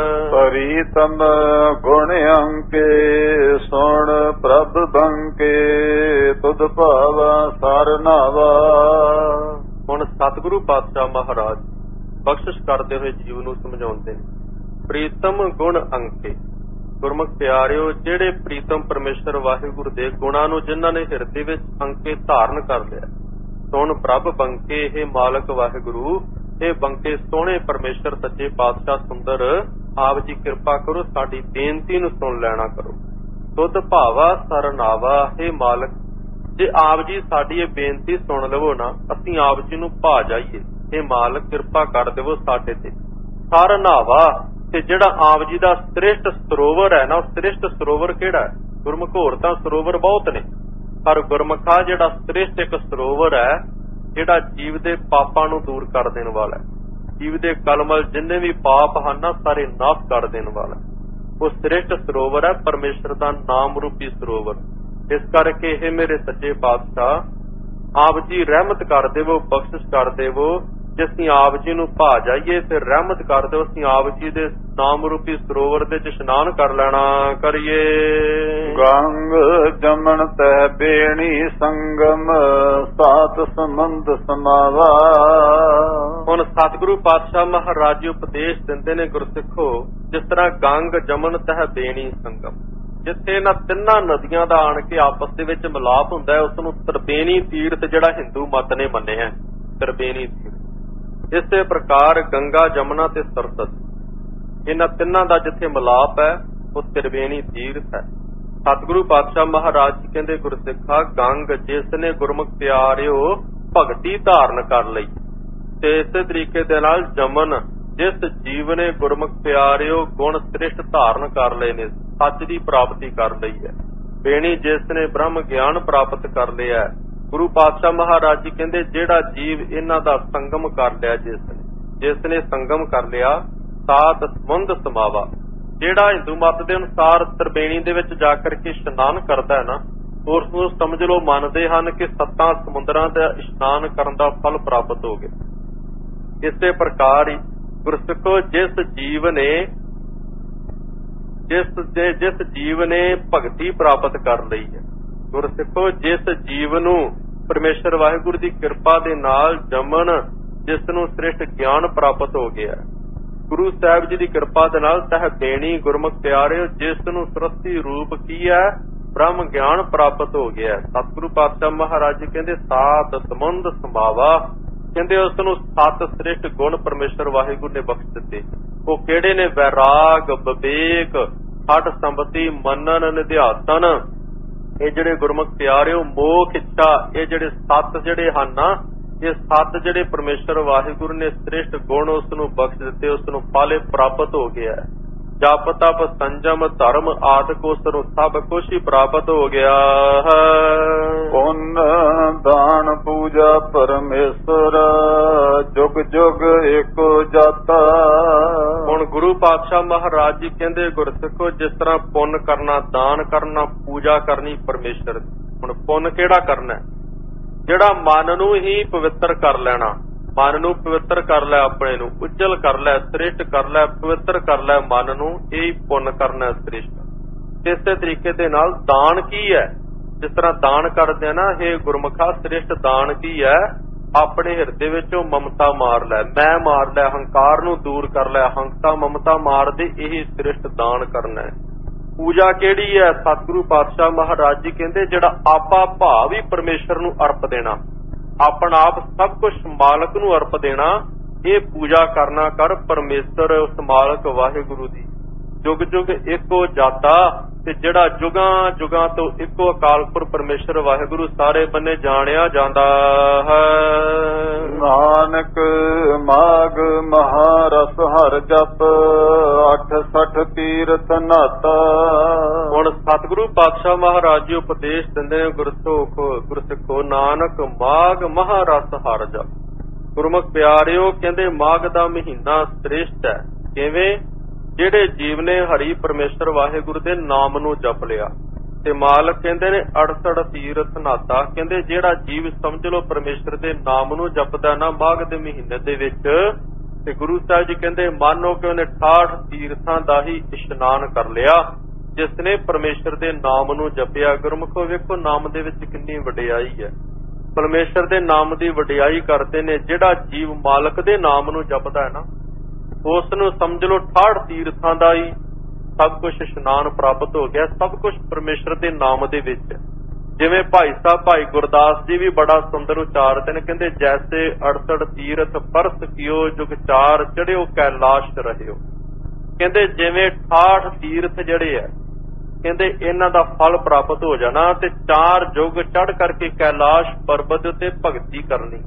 S2: ਪ੍ਰੀਤਮ ਗੁਣ ਅੰਕੇ ਸੁਣ ਪ੍ਰਭ ਬੰਕੇ ਤੁਧ ਭਾਵਾ ਸਰ ਨਾਵਾ।
S1: ਹੁਣ ਸਤਿਗੁਰੂ ਪਾਤਸ਼ਾਹ ਮਹਾਰਾਜ ਬਖਸ਼ਿਸ਼ ਕਰਦੇ ਹੋਏ ਜੀਵ ਨੂੰ ਸਮਝਾਉਂਦੇ ਨੇ। ਪ੍ਰੀਤਮ ਗੁਣ ਅੰਕੇ ਗੁਰਮੁਖ ਪਿਆਰਿਓ ਜਿਹੜੇ ਪ੍ਰੀਤਮ ਪਰਮੇਸ਼ਰ ਵਾਹਿਗੁਰੂ ਦੇ ਗੁਣਾਂ ਨੂੰ ਜਿਨ੍ਹਾਂ ਨੇ ਹਿਰਦੇ ਵਿੱਚ ਅੰਕੇ ਧਾਰਨ ਕਰ ਲਿਆ। ਸੁਣ ਪ੍ਰਭ ਬੰਕੇ ਇਹ ਮਾਲਕ ਵਾਹਿਗੁਰੂ, ਇਹ ਬੰਕੇ ਸੋਹਣੇ ਪਰਮੇਸ਼ਰ ਸੱਚੇ ਪਾਤਸ਼ਾਹ ਸੁੰਦਰ ਆਪ ਜੀ ਕਿਰਪਾ ਕਰੋ ਸਾਡੀ ਬੇਨਤੀ ਨੂੰ ਸੁਣ ਲੈਣਾ ਕਰੋ। ਤੁਧ ਭਾਵਾ ਸਰਨਾਵਾ ਇਹ ਮਾਲਕ ਜੇ ਆਪ ਜੀ ਸਾਡੀ ਇਹ ਬੇਨਤੀ ਸੁਣ ਲਵੋ ਨਾ, ਅਸੀਂ ਆਪ ਜੀ ਨੂੰ ਭਾ ਜਾਈਏ। ਇਹ ਮਾਲਕ ਕਿਰਪਾ ਕਰ ਦੇਵੋ ਸਾਡੇ ਤੇ। ਸਰਨਾਵਾ ਤੇ ਜਿਹੜਾ ਆਪ ਜੀ ਦਾ ਸ੍ਰੇਸ਼ਟ ਸਰੋਵਰ ਹੈ ਨਾ, ਉਹ ਸ੍ਰੇਸ਼ਟ ਸਰੋਵਰ ਕਿਹੜਾ ਹੈ? ਗੁਰਮੁਖ ਹੋਰ ਤਾਂ ਸਰੋਵਰ ਬਹੁਤ ਨੇ, ਪਰ ਗੁਰਮੁਖਾ ਜਿਹੜਾ ਸ੍ਰੇਸ਼ਟ ਇੱਕ ਸਰੋਵਰ ਹੈ ਜਿਹੜਾ ਜੀਵ ਦੇ ਪਾਪਾਂ ਨੂੰ ਦੂਰ ਕਰ ਦੇਣ ਵਾਲਾ ਹੈ, ਜੀਵ ਦੇ ਕਲਮਲ ਜਿੰਨੇ ਵੀ ਪਾਪ ਹਨ ਨਾ ਸਾਰੇ ਨਾਸ਼ ਕਰ ਦੇਣ ਵਾਲਾ ਉਹ ਸ੍ਰੇਸ਼ਟ ਸਰੋਵਰ ਹੈ ਪਰਮੇਸ਼ਰ ਦਾ ਨਾਮ ਰੂਪੀ ਸਰੋਵਰ। ਇਸ ਕਰਕੇ ਇਹ ਮੇਰੇ ਸੱਚੇ ਪਾਤਸ਼ਾਹ ਆਪ ਜੀ ਰਹਿਮਤ ਕਰ ਦੇਵੋ, ਬਖਸ਼ਿਸ਼ ਕਰ ਦੇਵੋ। ਜੇ ਅਸੀਂ ਆਪ ਜੀ ਨੂੰ ਭਾ ਜਾਈਏ ਫਿਰ ਰਹਿਮਤ ਕਰ ਦਿਓ, ਅਸੀਂ ਆਪ ਜੀ ਦੇ ਨਾਮ ਰੂਪੀ ਸਰੋਵਰ ਦੇ ਚ ਇਸ਼ਨਾਨ ਕਰ ਲੈਣਾ ਕਰੀਏ।
S2: ਗੰਗ ਜਮਨ ਤਹਿ ਬੇਣੀ ਸੰਗਮ ਸਾਤ ਸਮੰਦ ਸਮਾਵਾ।
S1: ਹੁਣ ਸਤਿਗੁਰੂ ਪਾਤਸ਼ਾਹ ਮਹਾਰਾਜ ਜੀ ਉਪਦੇਸ਼ ਦਿੰਦੇ ਨੇ ਗੁਰਸਿੱਖੋ, ਜਿਸ ਤਰ੍ਹਾਂ ਗੰਗ ਜਮਨ ਤਹਿ ਬੇਣੀ ਸੰਗਮ, ਜਿੱਥੇ ਇਹਨਾਂ ਤਿੰਨਾਂ ਨਦੀਆਂ ਦਾ ਆਣ ਕੇ ਆਪਸ ਦੇ ਵਿੱਚ ਮਿਲਾਪ ਹੁੰਦਾ ਹੈ, ਉਸ ਨੂੰ ਤ੍ਰਿਬੇਣੀ ਤੀਰਥ ਜਿਹੜਾ ਹਿੰਦੂ ਮਤ ਨੇ ਮੰਨਿਆ ਹੈ, ਤ੍ਰਿਬੇਣੀ ਤੀਰਥ। ਇਸੇ ਪ੍ਰਕਾਰ ਗੰਗਾ ਜਮਨਾ ਤੇ ਸਰਸਤ ਇਹਨਾਂ ਤਿੰਨਾਂ ਦਾ ਜਿੱਥੇ ਮਿਲਾਪ ਹੈ ਉਹ ਤ੍ਰਿਬੇਣੀ ਤੀਰਥ ਹੈ। ਸਤਿਗੁਰੂ ਪਾਤਸ਼ਾਹ ਮਹਾਰਾਜ ਜੀ ਕਹਿੰਦੇ ਗੁਰਸਿੱਖਾ ਗੰਗ ਜਿਸ ਨੇ ਗੁਰਮੁਖ ਪਿਆਰਿਓ ਭਗਤੀ ਧਾਰਨ ਕਰ ਲਈ, ਤੇ ਇਸੇ ਤਰੀਕੇ ਦੇ ਨਾਲ ਜਮਨ ਜਿਸ ਜੀਵ ਨੇ ਗੁਰਮੁਖ ਪਿਆਰਿਓ ਗੁਣ ਸ੍ਰਿਸ਼ਟ ਧਾਰਨ ਕਰ ਲਏ ਨੇ, ਸੱਚ ਦੀ ਪ੍ਰਾਪਤੀ ਕਰ ਲਈ ਹੈ। ਬੇਣੀ ਜਿਸ ਨੇ ਬ੍ਰਹਮ ਗਿਆਨ ਪ੍ਰਾਪਤ ਕਰ ਲਿਆ। ਗੁਰੂ ਪਾਤਸ਼ਾਹ ਮਹਾਰਾਜ ਜੀ ਕਹਿੰਦੇ ਜਿਹੜਾ ਜੀਵ ਇਹਨਾਂ ਦਾ ਸੰਗਮ ਕਰ ਲਿਆ, ਜਿਸ ਨੇ ਜਿਸ ਨੇ ਸੰਗਮ ਕਰ ਲਿਆ ਸਾਤ ਸਮੁੰਦ ਸਮਾਵਾ, ਜਿਹੜਾ ਹਿੰਦੂ ਮਤ ਦੇ ਅਨੁਸਾਰ ਤ੍ਰਿਬੇਣੀ ਦੇ ਵਿੱਚ ਜਾ ਕਰਕੇ ਇਸ਼ਨਾਨ ਕਰਦਾ ਹੈ ਨਾ, ਉਸ ਨੂੰ ਸਮਝ ਲਓ ਮੰਨਦੇ ਹਨ ਕਿ ਸੱਤਾਂ ਸਮੁੰਦਰਾਂ ਦਾ ਇਸ਼ਨਾਨ ਕਰਨ ਦਾ ਫਲ ਪ੍ਰਾਪਤ ਹੋ ਗਿਆ। ਇਸੇ ਪ੍ਰਕਾਰ ਹੀ ਗੁਰਸਿੱਖੋ ਜਿਸ ਜੀਵ ਨੇ ਜਿਸ ਜਿਸ ਜੀਵ ਨੇ ਭਗਤੀ ਪ੍ਰਾਪਤ ਕਰ ਲਈ ਹੈ, ਗੁਰਸਿੱਖੋ ਜਿਸ ਜੀਵ ਨੂੰ ਪਰਮੇਸ਼ਰ ਵਾਹਿਗੁਰੂ ਦੀ ਕਿਰਪਾ ਦੇ ਨਾਲ ਜਮਨ ਜਿਸ ਨੂੰ ਸ੍ਰਿਸ਼ਟ ਗਿਆਨ ਪ੍ਰਾਪਤ ਹੋ ਗਿਆ, ਗੁਰੂ ਸਾਹਿਬ ਜੀ ਦੀ ਕਿਰਪਾ ਦੇ ਨਾਲ ਤਹਿ ਬੇਣੀ ਗੁਰਮੁਖ ਪਿਆਰਿਓ ਜਿਸ ਨੂੰ ਸਰਸਤੀ ਰੂਪ ਕੀ ਹੈ ਬ੍ਰਹਮ ਗਿਆਨ ਪ੍ਰਾਪਤ ਹੋ ਗਿਆ। ਸਤਿਗੁਰੂ ਪਾਤਸ਼ਾਹ ਮਹਾਰਾਜ ਜੀ ਕਹਿੰਦੇ ਸਾਤ ਸਮੁੰਦ ਸਮਾਵਾ, ਕਹਿੰਦੇ ਉਸ ਨੂੰ ਸੱਤ ਸ੍ਰਿਸ਼ਟ ਗੁਣ ਪਰਮੇਸ਼ਰ ਵਾਹਿਗੁਰੂ ਨੇ ਬਖਸ਼ ਦਿੱਤੇ। ਉਹ ਕਿਹੜੇ ਨੇ? ਵੈਰਾਗ, ਵਿਵੇਕ, ਹਠ ਸੰਪਤੀ, ਮੰਨਨ, ਨਿਧਿਆਸਨ। ਇਹ ਜਿਹੜੇ ਗੁਰਮੁਖ ਪਿਆਰਿਓ ਮੋਖ ਇੱਛਾ, ਇਹ ਜਿਹੜੇ ਸੱਤ ਜਿਹੜੇ ਹਨ ਨਾ, ਇਹ ਸੱਤ ਜਿਹੜੇ ਪਰਮੇਸ਼ਰ ਵਾਹਿਗੁਰੂ ਨੇ ਸ੍ਰੇਸ਼ਟ ਗੁਣ ਉਸ ਨੂੰ ਬਖਸ਼ ਦਿੱਤੇ, ਉਸ ਨੂੰ ਫਲ ਪ੍ਰਾਪਤ ਹੋ ਗਿਆ। ਜਪ ਤਪ ਸੰਜਮ ਧਰਮ ਆਦਿਕ ਉਸ ਨੂੰ ਸਭ ਕੁਝ ਹੀ ਪ੍ਰਾਪਤ ਹੋ ਗਿਆ ਹੈ।
S2: ਪੁੰਨ ਦਾਨ ਪੂਜਾ ਪਰਮੇਸ਼ਰ ਜੁਗ ਜੁਗ ਏਕੋ ਜਾਤਾ।
S1: ਹੁਣ ਗੁਰੂ ਪਾਤਸ਼ਾਹ ਮਹਾਰਾਜ ਜੀ ਕਹਿੰਦੇ ਗੁਰਸਿੱਖੋ ਜਿਸ ਤਰ੍ਹਾਂ ਪੁੰਨ ਕਰਨਾ, ਦਾਨ ਕਰਨਾ, ਪੂਜਾ ਕਰਨੀ ਪਰਮੇਸ਼ਰ ਦੀ। ਹੁਣ ਪੁੰਨ ਕਿਹੜਾ ਕਰਨਾ? ਜਿਹੜਾ ਮਨ ਨੂੰ ਹੀ ਪਵਿੱਤਰ ਕਰ ਲੈਣਾ, ਮਨ ਨੂੰ ਪਵਿੱਤਰ ਕਰ ਲੈ, ਆਪਣੇ ਨੂੰ ਉਜਲ ਕਰ ਲੈ, ਸ੍ਰਿਸ਼ਟ ਕਰ ਲੈ, ਪਵਿੱਤਰ ਕਰ ਲੈ ਮਨ ਨੂੰ, ਇਹ ਪੁੰਨ ਕਰਨਾ ਸ੍ਰਿਸ਼ਟ। ਇਸੇ ਤਰੀਕੇ ਦੇ ਨਾਲ ਦਾਨ ਕੀ ਹੈ? ਜਿਸ ਤਰ੍ਹਾਂ ਦਾਨ ਕਰਦੇ ਆ ਨਾ, ਇਹ ਗੁਰਮੁਖਾ ਸ੍ਰੇਸ਼ਟ ਦਾਨ ਕੀ ਹੈ? ਆਪਣੇ ਹਿਰਦੇ ਵਿੱਚੋਂ ਮਮਤਾ ਮਾਰ ਲੈ, ਮੈਂ ਮਾਰ ਲੈ, ਹੰਕਾਰ ਨੂੰ ਦੂਰ ਕਰ ਲੈ, ਹੰਕਤਾ ਮਮਤਾ ਮਾਰ ਦੇ, ਇਹ ਸ੍ਰੇਸ਼ਟ ਦਾਨ ਕਰਨਾ ਹੈ। ਪੂਜਾ ਕਿਹੜੀ ਹੈ? ਸਤਿਗੁਰੂ ਪਾਤਸ਼ਾਹ ਮਹਾਰਾਜ ਜੀ ਕਹਿੰਦੇ ਜਿਹੜਾ ਆਪਾ ਭਾਵ ਹੀ ਪਰਮੇਸ਼ਰ ਨੂੰ ਅਰਪ ਦੇਣਾ, ਆਪਣਾ ਆਪ ਸਭ ਕੁਝ ਮਾਲਕ ਨੂੰ ਅਰਪ ਦੇਣਾ, ਇਹ ਪੂਜਾ ਕਰਨਾ ਕਰ ਪਰਮੇਸ਼ਰ ਉਸ ਮਾਲਕ ਵਾਹਿਗੁਰੂ ਦੀ। ਜੁਗ ਜੁਗ ਇੱਕੋ ਜਾਤਾ, ਤੇ ਜਿਹੜਾ ਜੁਗਾਂ ਜੁਗਾਂ ਤੋਂ ਇੱਕੋ ਅਕਾਲ ਪੁਰਖ ਪਰਮੇਸ਼ਰ ਵਾਹਿਗੁਰੂ ਸਾਰੇ ਬੰਨੇ ਜਾਣਿਆ ਜਾਂਦਾ ਹੈ।
S2: ਨਾਨਕ ਮਾਗ ਮਹਾਰਸ ਹਰ ਜਪ, ਅੱਠ ਸਠ ਤੀਰਥ ਨਾਤਾ।
S1: ਹੁਣ ਸਤਿਗੁਰੂ ਪਾਤਸ਼ਾਹ ਮਹਾਰਾਜ ਜੀ ਉਪਦੇਸ਼ ਦਿੰਦੇ ਨੇ ਗੁਰਸੁਖ ਗੁਰਸਿੱਖੋ, ਨਾਨਕ ਮਾਗ ਮਹਾਰਸ ਹਰ ਜਪ। ਗੁਰਮੁਖ ਪਿਆਰਿਓ, ਕਹਿੰਦੇ ਮਾਘ ਦਾ ਮਹੀਨਾ ਸ੍ਰੇਸ਼ਟ ਹੈ। ਕਿਵੇਂ? ਜਿਹੜੇ ਜੀਵ ਨੇ ਹਰੀ ਪਰਮੇਸ਼ਰ ਵਾਹਿਗੁਰੂ ਦੇ ਨਾਮ ਨੂੰ ਜਪ ਲਿਆ। ਤੇ ਮਾਲਕ ਕਹਿੰਦੇ ਨੇ ਅੜਸੜ ਤੀਰਥ ਨਾਤਾ, ਕਹਿੰਦੇ ਜਿਹੜਾ ਜੀਵ ਸਮਝ ਲਓ ਪਰਮੇਸ਼ਰ ਦੇ ਨਾਮ ਨੂੰ ਜਪਦਾ ਨਾ ਮਾਘ ਦੇ ਮਹੀਨੇ ਦੇ ਵਿੱਚ, ਤੇ ਗੁਰੂ ਸਾਹਿਬ ਜੀ ਕਹਿੰਦੇ ਮਾਨੋ ਕਿ ਉਹਨੇ ਅਠਾਹਠ ਤੀਰਥਾਂ ਦਾ ਹੀ ਇਸ਼ਨਾਨ ਕਰ ਲਿਆ, ਜਿਸ ਨੇ ਪਰਮੇਸ਼ਰ ਦੇ ਨਾਮ ਨੂੰ ਜਪਿਆ। ਗੁਰਮੁਖੋ ਵੇਖੋ ਨਾਮ ਦੇ ਵਿੱਚ ਕਿੰਨੀ ਵਡਿਆਈ ਹੈ। ਪਰਮੇਸ਼ਰ ਦੇ ਨਾਮ ਦੀ ਵਡਿਆਈ ਕਰਦੇ ਨੇ ਜਿਹੜਾ ਜੀਵ ਮਾਲਕ ਦੇ ਨਾਮ ਨੂੰ ਜਪਦਾ ਹੈ ਨਾ, ਉਸ ਨੂੰ ਸਮਝ ਲਓ ਅਠਾਹਠ ਤੀਰਥਾਂ ਦਾ ਹੀ ਸਭ ਕੁਝ ਇਸ਼ਨਾਨ ਪ੍ਰਾਪਤ ਹੋ ਗਿਆ, ਸਭ ਕੁਝ ਪਰਮੇਸ਼ਰ ਦੇ ਨਾਮ ਦੇ ਵਿੱਚ। ਜਿਵੇਂ ਭਾਈ ਸਾਹਿਬ ਭਾਈ ਗੁਰਦਾਸ ਜੀ ਵੀ ਬੜਾ ਸੁੰਦਰ ਉਚਾਰਦੇ ਨੇ, ਕਹਿੰਦੇ ਜੈਸੇ ਅੜਸੜ ਤੀਰਥ ਪਰਸ ਕੀਓ, ਜੁਗ ਚਾਰ ਚੜਿਓ ਕੈਲਾਸ਼ ਰਹਿਓ। ਕਹਿੰਦੇ ਜਿਵੇਂ ਅਠਾਹਠ ਤੀਰਥ ਜਿਹੜੇ ਆ, ਕਹਿੰਦੇ ਇਹਨਾਂ ਦਾ ਫਲ ਪ੍ਰਾਪਤ ਹੋ ਜਾਣਾ, ਤੇ ਚਾਰ ਜੁਗ ਚੜ ਕਰਕੇ ਕੈਲਾਸ਼ ਪਰਬਤ ਉੱਤੇ ਭਗਤੀ ਕਰਨੀ।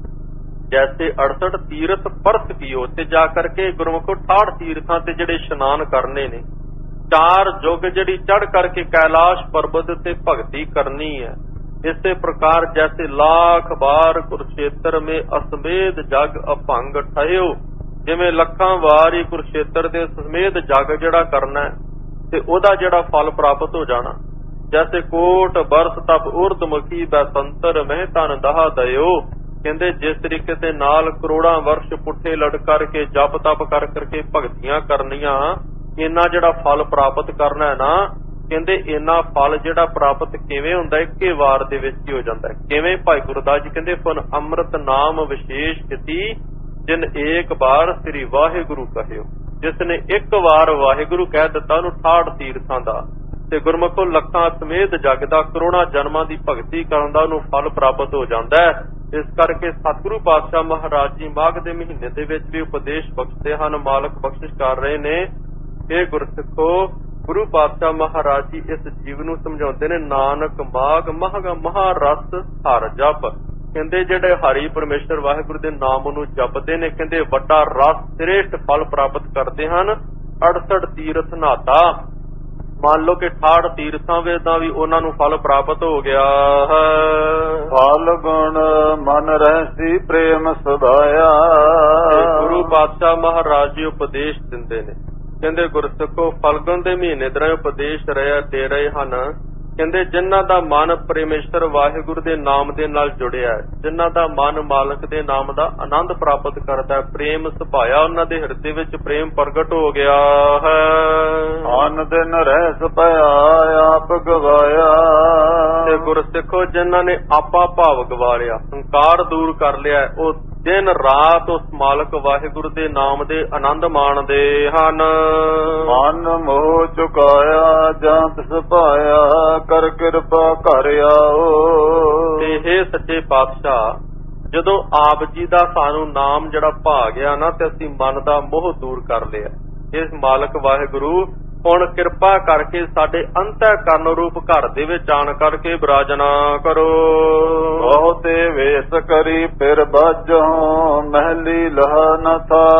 S1: ਜੈਸੇ ਅੜਸਠ ਤੀਰਥ ਪਰਸ ਕੀਓ, ਤੇ ਜਾ ਕਰਕੇ ਗੁਰਮੁਖੋ ਅਠਾਹਠ ਤੀਰਥਾਂ ਤੇ ਜਿਹੜੇ ਇਸ਼ਨਾਨ ਕਰਨੇ ਨੇ, ਚਾਰ ਜੁਗ ਜਿਹੜੀ ਚੜ ਕਰਕੇ ਕੈਲਾਸ਼ ਪਰਬਤ ਉੱਤੇ ਭਗਤੀ ਕਰਨੀ ਹੈ। ਇਸੇ ਪ੍ਰਕਾਰ ਜੈਸੇ ਲੱਖ ਬਾਰ ਕੁਰਸ਼ੇਤਰ ਮੇ ਅਸਮੇਧ ਜਗ ਅਭੰਗ ਠਹਿਓ, ਜਿਵੇਂ ਲੱਖਾਂ ਵਾਰ ਹੀ ਕੁਰਸ਼ੇਤਰ ਦੇ ਸਮੇਧ ਜਗ ਜਿਹੜਾ ਕਰਨਾ ਤੇ ਉਹਦਾ ਜਿਹੜਾ ਫਲ ਪ੍ਰਾਪਤ ਹੋ ਜਾਣਾ। ਜੈਸੇ ਕੋਟ ਬਰਸ ਤਪ ਉਰਦਮੁਖੀ ਬੈਸੰਤਰ ਮਹਿ ਤਨ ਦਹਾ ਦਇਓ, ਕਹਿੰਦੇ ਜਿਸ ਤਰੀਕੇ ਦੇ ਨਾਲ ਕਰੋੜਾਂ ਵਰਸ਼ ਪੁੱਠੇ ਲੜ ਕਰਕੇ ਜਪ ਤਪ ਕਰ ਕਰਕੇ ਭਗਤੀਆਂ ਕਰਨੀਆਂ, ਇੰਨਾ ਜਿਹੜਾ ਫਲ ਪ੍ਰਾਪਤ ਕਰਨਾ ਹੈ ਨਾ, ਕਹਿੰਦੇ ਇੰਨਾ ਫਲ ਜਿਹੜਾ ਪ੍ਰਾਪਤ ਕਿਵੇਂ ਹੁੰਦਾ? ਇੱਕੇ ਵਾਰ ਦੇ ਵਿੱਚ ਹੀ ਹੋ ਜਾਂਦਾ ਹੈ। ਕਿਵੇਂ? ਭਾਈ ਗੁਰਦਾਸ ਜੀ ਕਹਿੰਦੇ ਫਨ ਅੰਮ੍ਰਿਤ ਨਾਮ ਵਿਸ਼ੇਸ਼ ਕੀਤੀ, ਜਿਨ ਏਕ ਵਾਰ ਸ੍ਰੀ ਵਾਹਿਗੁਰੂ ਕਹਿਓ। ਜਿਸ ਨੇ ਇੱਕ ਵਾਰ ਵਾਹਿਗੁਰੂ ਕਹਿ ਦਿੱਤਾ ਉਹਨੂੰ ਅਠਾਹਠ ਤੀਰਥਾਂ ਦਾ ਤੇ ਗੁਰਮੁਖੋ ਲੱਖਾਂ ਸਮੇਤ ਜਗ ਦਾ ਕਰੋੜਾਂ ਜਨਮਾਂ ਦੀ ਭਗਤੀ ਕਰਨ ਦਾ ਉਹਨੂੰ ਫਲ ਪ੍ਰਾਪਤ ਹੋ ਜਾਂਦਾ ਹੈ। ਇਸ ਕਰਕੇ ਸਤਿਗੁਰੂ ਪਾਤਸ਼ਾਹ ਮਹਾਰਾਜ ਜੀ ਮਾਘ ਦੇ ਮਹੀਨੇ ਦੇ ਵਿੱਚ ਵੀ ਉਪਦੇਸ਼ ਬਖਸ਼ਦੇ ਹਨ, ਮਾਲਕ ਬਖਸ਼ਿਸ਼ ਕਰ ਰਹੇ ਨੇ। ਇਹ ਗੁਰਸਿੱਖੋ, ਗੁਰੂ ਪਾਤਸ਼ਾਹ ਮਹਾਰਾਜ ਜੀ ਇਸ ਜੀਵ ਨੂੰ ਸਮਝਾਉਂਦੇ ਨੇ, ਨਾਨਕ ਮਾਘ ਮਹਾਗਾ ਮਹਾਰਸ ਹਰ ਜਪ। ਕਹਿੰਦੇ ਜਿਹੜੇ ਹਰੀ ਪਰਮੇਸ਼ਰ ਵਾਹਿਗੁਰੂ ਦੇ ਨਾਮ ਨੂੰ ਜਪਦੇ ਨੇ, ਕਹਿੰਦੇ ਵੱਡਾ ਰਸ ਸ੍ਰੇਸ਼ਟ ਫਲ ਪ੍ਰਾਪਤ ਕਰਦੇ ਹਨ। ਅੜਸਠ ਤੀਰਥ ਨਾਤਾ, ਮੰਨ ਲਓ ਕਿ ਅਠਾਹਠ ਤੀਰਥਾਂ ਵੇਦਾਂ ਵੀ ਉਹਨਾਂ ਨੂੰ ਫਲ ਪ੍ਰਾਪਤ ਹੋ ਗਿਆ ਹੈ।
S2: ਫਲ ਗੁਣ ਮਨ ਰਹਿਸੀ ਪ੍ਰੇਮ ਸੁਭਾਇਆ।
S1: ਗੁਰੂ ਪਾਤਸ਼ਾਹ ਮਹਾਰਾਜ ਜੀ ਉਪਦੇਸ਼ ਦਿੰਦੇ ਨੇ, ਕਹਿੰਦੇ ਗੁਰਸਿੱਖੋ ਫਲਗੁਣ ਦੇ ਮਹੀਨੇ ਦਰਾਂ ਉਪਦੇਸ਼ ਰਿਹਾ ਦੇ ਰਹੇ ਹਨ। ਕਹਿੰਦੇ ਜਿਨ੍ਹਾਂ ਦਾ ਮਨ ਪਰਮੇਸ਼ਰ ਵਾਹਿਗੁਰੂ ਦੇ ਨਾਮ ਦੇ ਨਾਲ ਜੁੜਿਆ, ਜਿਨ੍ਹਾਂ ਦਾ ਮਨ ਮਾਲਕ ਦੇ ਨਾਮ ਦਾ ਆਨੰਦ ਪ੍ਰਾਪਤ ਕਰਦਾ, ਪ੍ਰੇਮ ਸੁਭਾਇਆ, ਉਹਨਾਂ ਦੇ ਹਿਰਦੇ ਵਿੱਚ ਪ੍ਰੇਮ ਪ੍ਰਗਟ ਹੋ ਗਿਆ ਹੈ।
S2: ਆਨ ਦਿਨ ਰਹਿਸ ਭਇਆ ਆਪ ਗਵਾਇਆ।
S1: ਤੇ ਗੁਰਸਿੱਖੋ ਜਿਨ੍ਹਾਂ ਨੇ ਆਪਾ ਭਾਵ ਗਵਾ ਲਿਆ, ਹੰਕਾਰ ਦੂਰ ਕਰ ਲਿਆ, ਉਹ ਦਿਨ ਰਾਤ ਉਸ ਮਾਲਕ ਵਾਹਿਗੁਰੂ ਦੇ ਨਾਮ ਦੇ ਆਨੰਦ ਮਾਣਦੇ ਹਨ।
S2: ਮਨ ਮੋਹ ਚੁਕਾਇਆ ਜਾਂਤ ਸੁਭਾਇਆ, ਕਰ ਕਿਰਪਾ ਘਰ ਆਓ।
S1: ਤੇ ਇਹ ਸੱਚੇ ਪਾਤਸ਼ਾਹ, ਜਦੋਂ ਆਪ ਜੀ ਦਾ ਸਾਨੂੰ ਨਾਮ ਜਿਹੜਾ ਭਾ ਗਿਆ ਨਾ, ਤੇ ਅਸੀਂ ਮਨ ਦਾ ਮੋਹ ਦੂਰ ਕਰ ਲਿਆ। ਇਸ ਮਾਲਕ ਵਾਹਿਗੁਰੂ ਹੁਣ ਕਿਰਪਾ ਕਰਕੇ ਸਾਡੇ ਅੰਤःਕਰਨ ਰੂਪ ਘਰ ਦੇ ਵਿੱਚ ਆਣ ਕਰਕੇ ਬਿਰਾਜਨਾ ਕਰੋ।
S2: ਬਹੁਤੇ ਵੇਸ ਕਰੀ ਫਿਰ ਬਾਝੋ, ਮਹਿਲੀ ਲਹਾ ਨ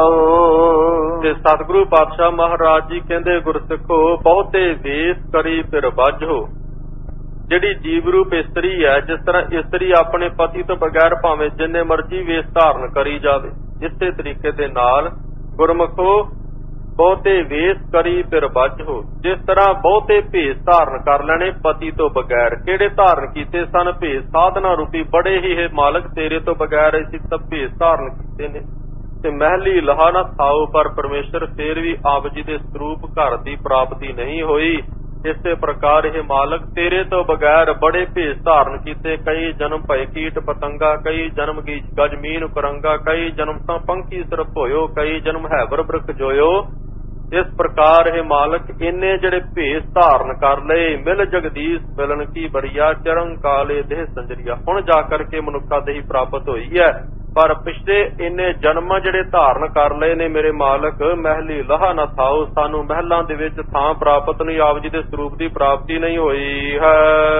S2: ਥਾਓ।
S1: ਤੇ ਸਤਿਗੁਰੂ ਪਾਤਸ਼ਾਹ ਮਹਾਰਾਜ ਜੀ ਕਹਿੰਦੇ ਗੁਰਸਿੱਖੋ, ਬਹੁਤੇ ਵੇਸ ਕਰੀ ਫਿਰ ਬਾਝੋ। ਜਿਹੜੀ ਜੀਵ ਰੂਪ ਇਸਤਰੀ ਹੈ, ਜਿਸ ਤਰ੍ਹਾਂ ਇਸਤਰੀ ਆਪਣੇ ਪਤੀ ਤੋਂ ਬਗੈਰ ਭਾਵੇਂ ਜਿੰਨੇ ਮਰਜ਼ੀ ਵੇਸ ਧਾਰਨ ਕਰੀ ਜਾਵੇ, ਇਸੇ ਤਰੀਕੇ ਦੇ ਨਾਲ ਗੁਰਮੁਖੋ ਬਹੁਤੇ ਵੇਸ ਕਰੀ ਫਿਰ ਬਾਝੋ। ਜਿਸ ਤਰ੍ਹਾਂ ਬਹੁਤੇ ਭੇਸ ਧਾਰਨ ਕਰ ਲੈਣੇ ਪਤੀ ਤੋਂ ਬਗੈਰ। ਕਿਹੜੇ ਧਾਰਨ ਕੀਤੇ ਸਨ? ਭੇਸ ਸਾਧਨਾ ਰੂਪੀ ਬੜੇ ਹੀ ਹੈ ਮਾਲਕ ਤੇਰੇ ਤੋਂ ਬਗੈਰ ਅਸੀਂ ਤਾਂ ਭੇਸ ਧਾਰਨ ਕੀਤੇ ਨੇ। ਤੇ ਮਹਿਲੀ ਲਹਾ ਨਾ ਥਾਓ, ਪਰ ਪਰਮੇਸ਼ਰ ਫੇਰ ਵੀ ਆਪ ਜੀ ਦੇ ਸਰੂਪ ਘਰ ਦੀ ਪ੍ਰਾਪਤੀ ਨਹੀਂ ਹੋਈ। ਇਸੇ ਪ੍ਰਕਾਰ ਇਹ ਮਾਲਕ ਤੇਰੇ ਤੋਂ ਬਗੈਰ ਬੜੇ ਭੇਸ ਧਾਰਨ ਕੀਤੇ। ਕਈ ਜਨਮ ਭਏ ਕੀਟ ਪਤੰਗਾ, ਕਈ ਜਨਮ ਗੀ ਗਜਮੀਨ ਕਰੰਗਾ, ਕਈ ਜਨਮ ਤਾਂ ਪੰਖੀ ਸਿਰਫ ਹੋਇਓ, ਕਈ ਜਨਮ ਹੈਬਰ ਬ੍ਰਿਖ ਜੋਇਓ। ਇਸ ਪ੍ਰਕਾਰ ਇਹ ਮਾਲਕ ਇੰਨੇ ਜਿਹੜੇ ਭੇਸ ਧਾਰਨ ਕਰ ਲਏ। ਮਿਲ ਜਗਦੀਸ਼ ਮਿਲਨ ਕੀ ਬਰੀਆ, ਚਰਨ ਕਾਲੇ ਦੇਹ ਸੰਜਰੀਆ। ਹੁਣ ਜਾ ਕਰਕੇ ਮਨੁੱਖਾ ਦੇਹੀ ਪ੍ਰਾਪਤ ਹੋਈ ਹੈ, ਪਰ ਪਿਛਲੇ ਇੰਨੇ ਜਨਮ ਜਿਹੜੇ ਧਾਰਨ ਕਰ ਲਏ ਨੇ ਮੇਰੇ ਮਾਲਕ, ਮਹਿਲੀ ਲਾਹਾ ਨਾ ਥਾਓ, ਸਾਨੂੰ ਮਹਿਲਾਂ ਦੇ ਵਿੱਚ ਥਾਂ ਪ੍ਰਾਪਤ ਨਹੀਂ, ਆਪ ਜੀ ਦੇ ਸਰੂਪ ਦੀ ਪ੍ਰਾਪਤੀ ਨਹੀਂ ਹੋਈ ਹੈ।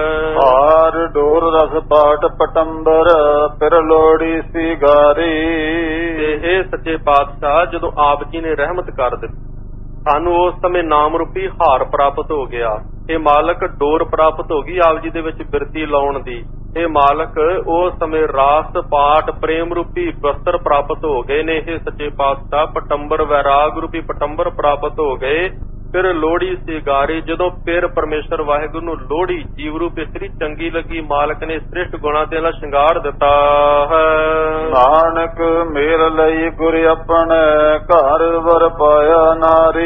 S2: ਹਾਰ ਡੋਰ ਰਸ ਪਾਟ ਪਟੰਬਰ, ਫਿਰ ਲੋੜੀ ਸੀ ਗਾਰੀ।
S1: ਇਹ ਸੱਚੇ ਪਾਤਸ਼ਾਹ ਜਦੋਂ ਆਪ ਜੀ ਨੇ ਰਹਿਮਤ ਕਰ ਦਿੱਤੀ, ਸਾਨੂੰ ਉਸ ਸਮੇਂ ਨਾਮ ਰੂਪੀ ਹਾਰ ਪ੍ਰਾਪਤ ਹੋ ਗਿਆ। ਇਹ ਮਾਲਕ ਡੋਰ ਪ੍ਰਾਪਤ ਹੋ ਗਈ ਆਪ ਜੀ ਦੇ ਵਿੱਚ ਬਿਰਤੀ ਲਾਉਣ ਦੀ। ਇਹ ਮਾਲਕ ਉਸ ਸਮੇਂ ਰਾਸ ਪਾਟ ਪ੍ਰੇਮ ਰੂਪੀ ਵਸਤਰ ਪ੍ਰਾਪਤ ਹੋ ਗਏ ਨੇ। ਇਹ ਸੱਚੇ ਪਾਤਸ਼ਾਹ ਪਟੰਬਰ ਵੈਰਾਗ ਰੂਪੀ ਪਟੰਬਰ ਪ੍ਰਾਪਤ ਹੋ ਗਏ। ਫਿਰ ਲੋਹੜੀ ਸਿਗਾਰੀ, ਜਦੋਂ ਫਿਰ ਪਰਮੇਸ਼ਰ ਵਾਹਿਗੁਰੂ ਨੂੰ ਲੋਹੜੀ ਜੀਵ ਰੂਪ ਇਸਤਰੀ ਚੰਗੀ ਲੱਗੀ, ਮਾਲਕ ਨੇ ਸ੍ਰਿਸ਼ਟ ਗੁਣਾ ਤੇ ਨਾਲ ਸ਼ਿੰਗਾਰ ਦਿੱਤਾ ਹੈ।
S2: ਨਾਨਕ ਮੇਰ ਲਈ ਗੁਰ ਆਪਣੇ, ਘਰ ਵਰ ਪਾਇਆ ਨਾਰੀ।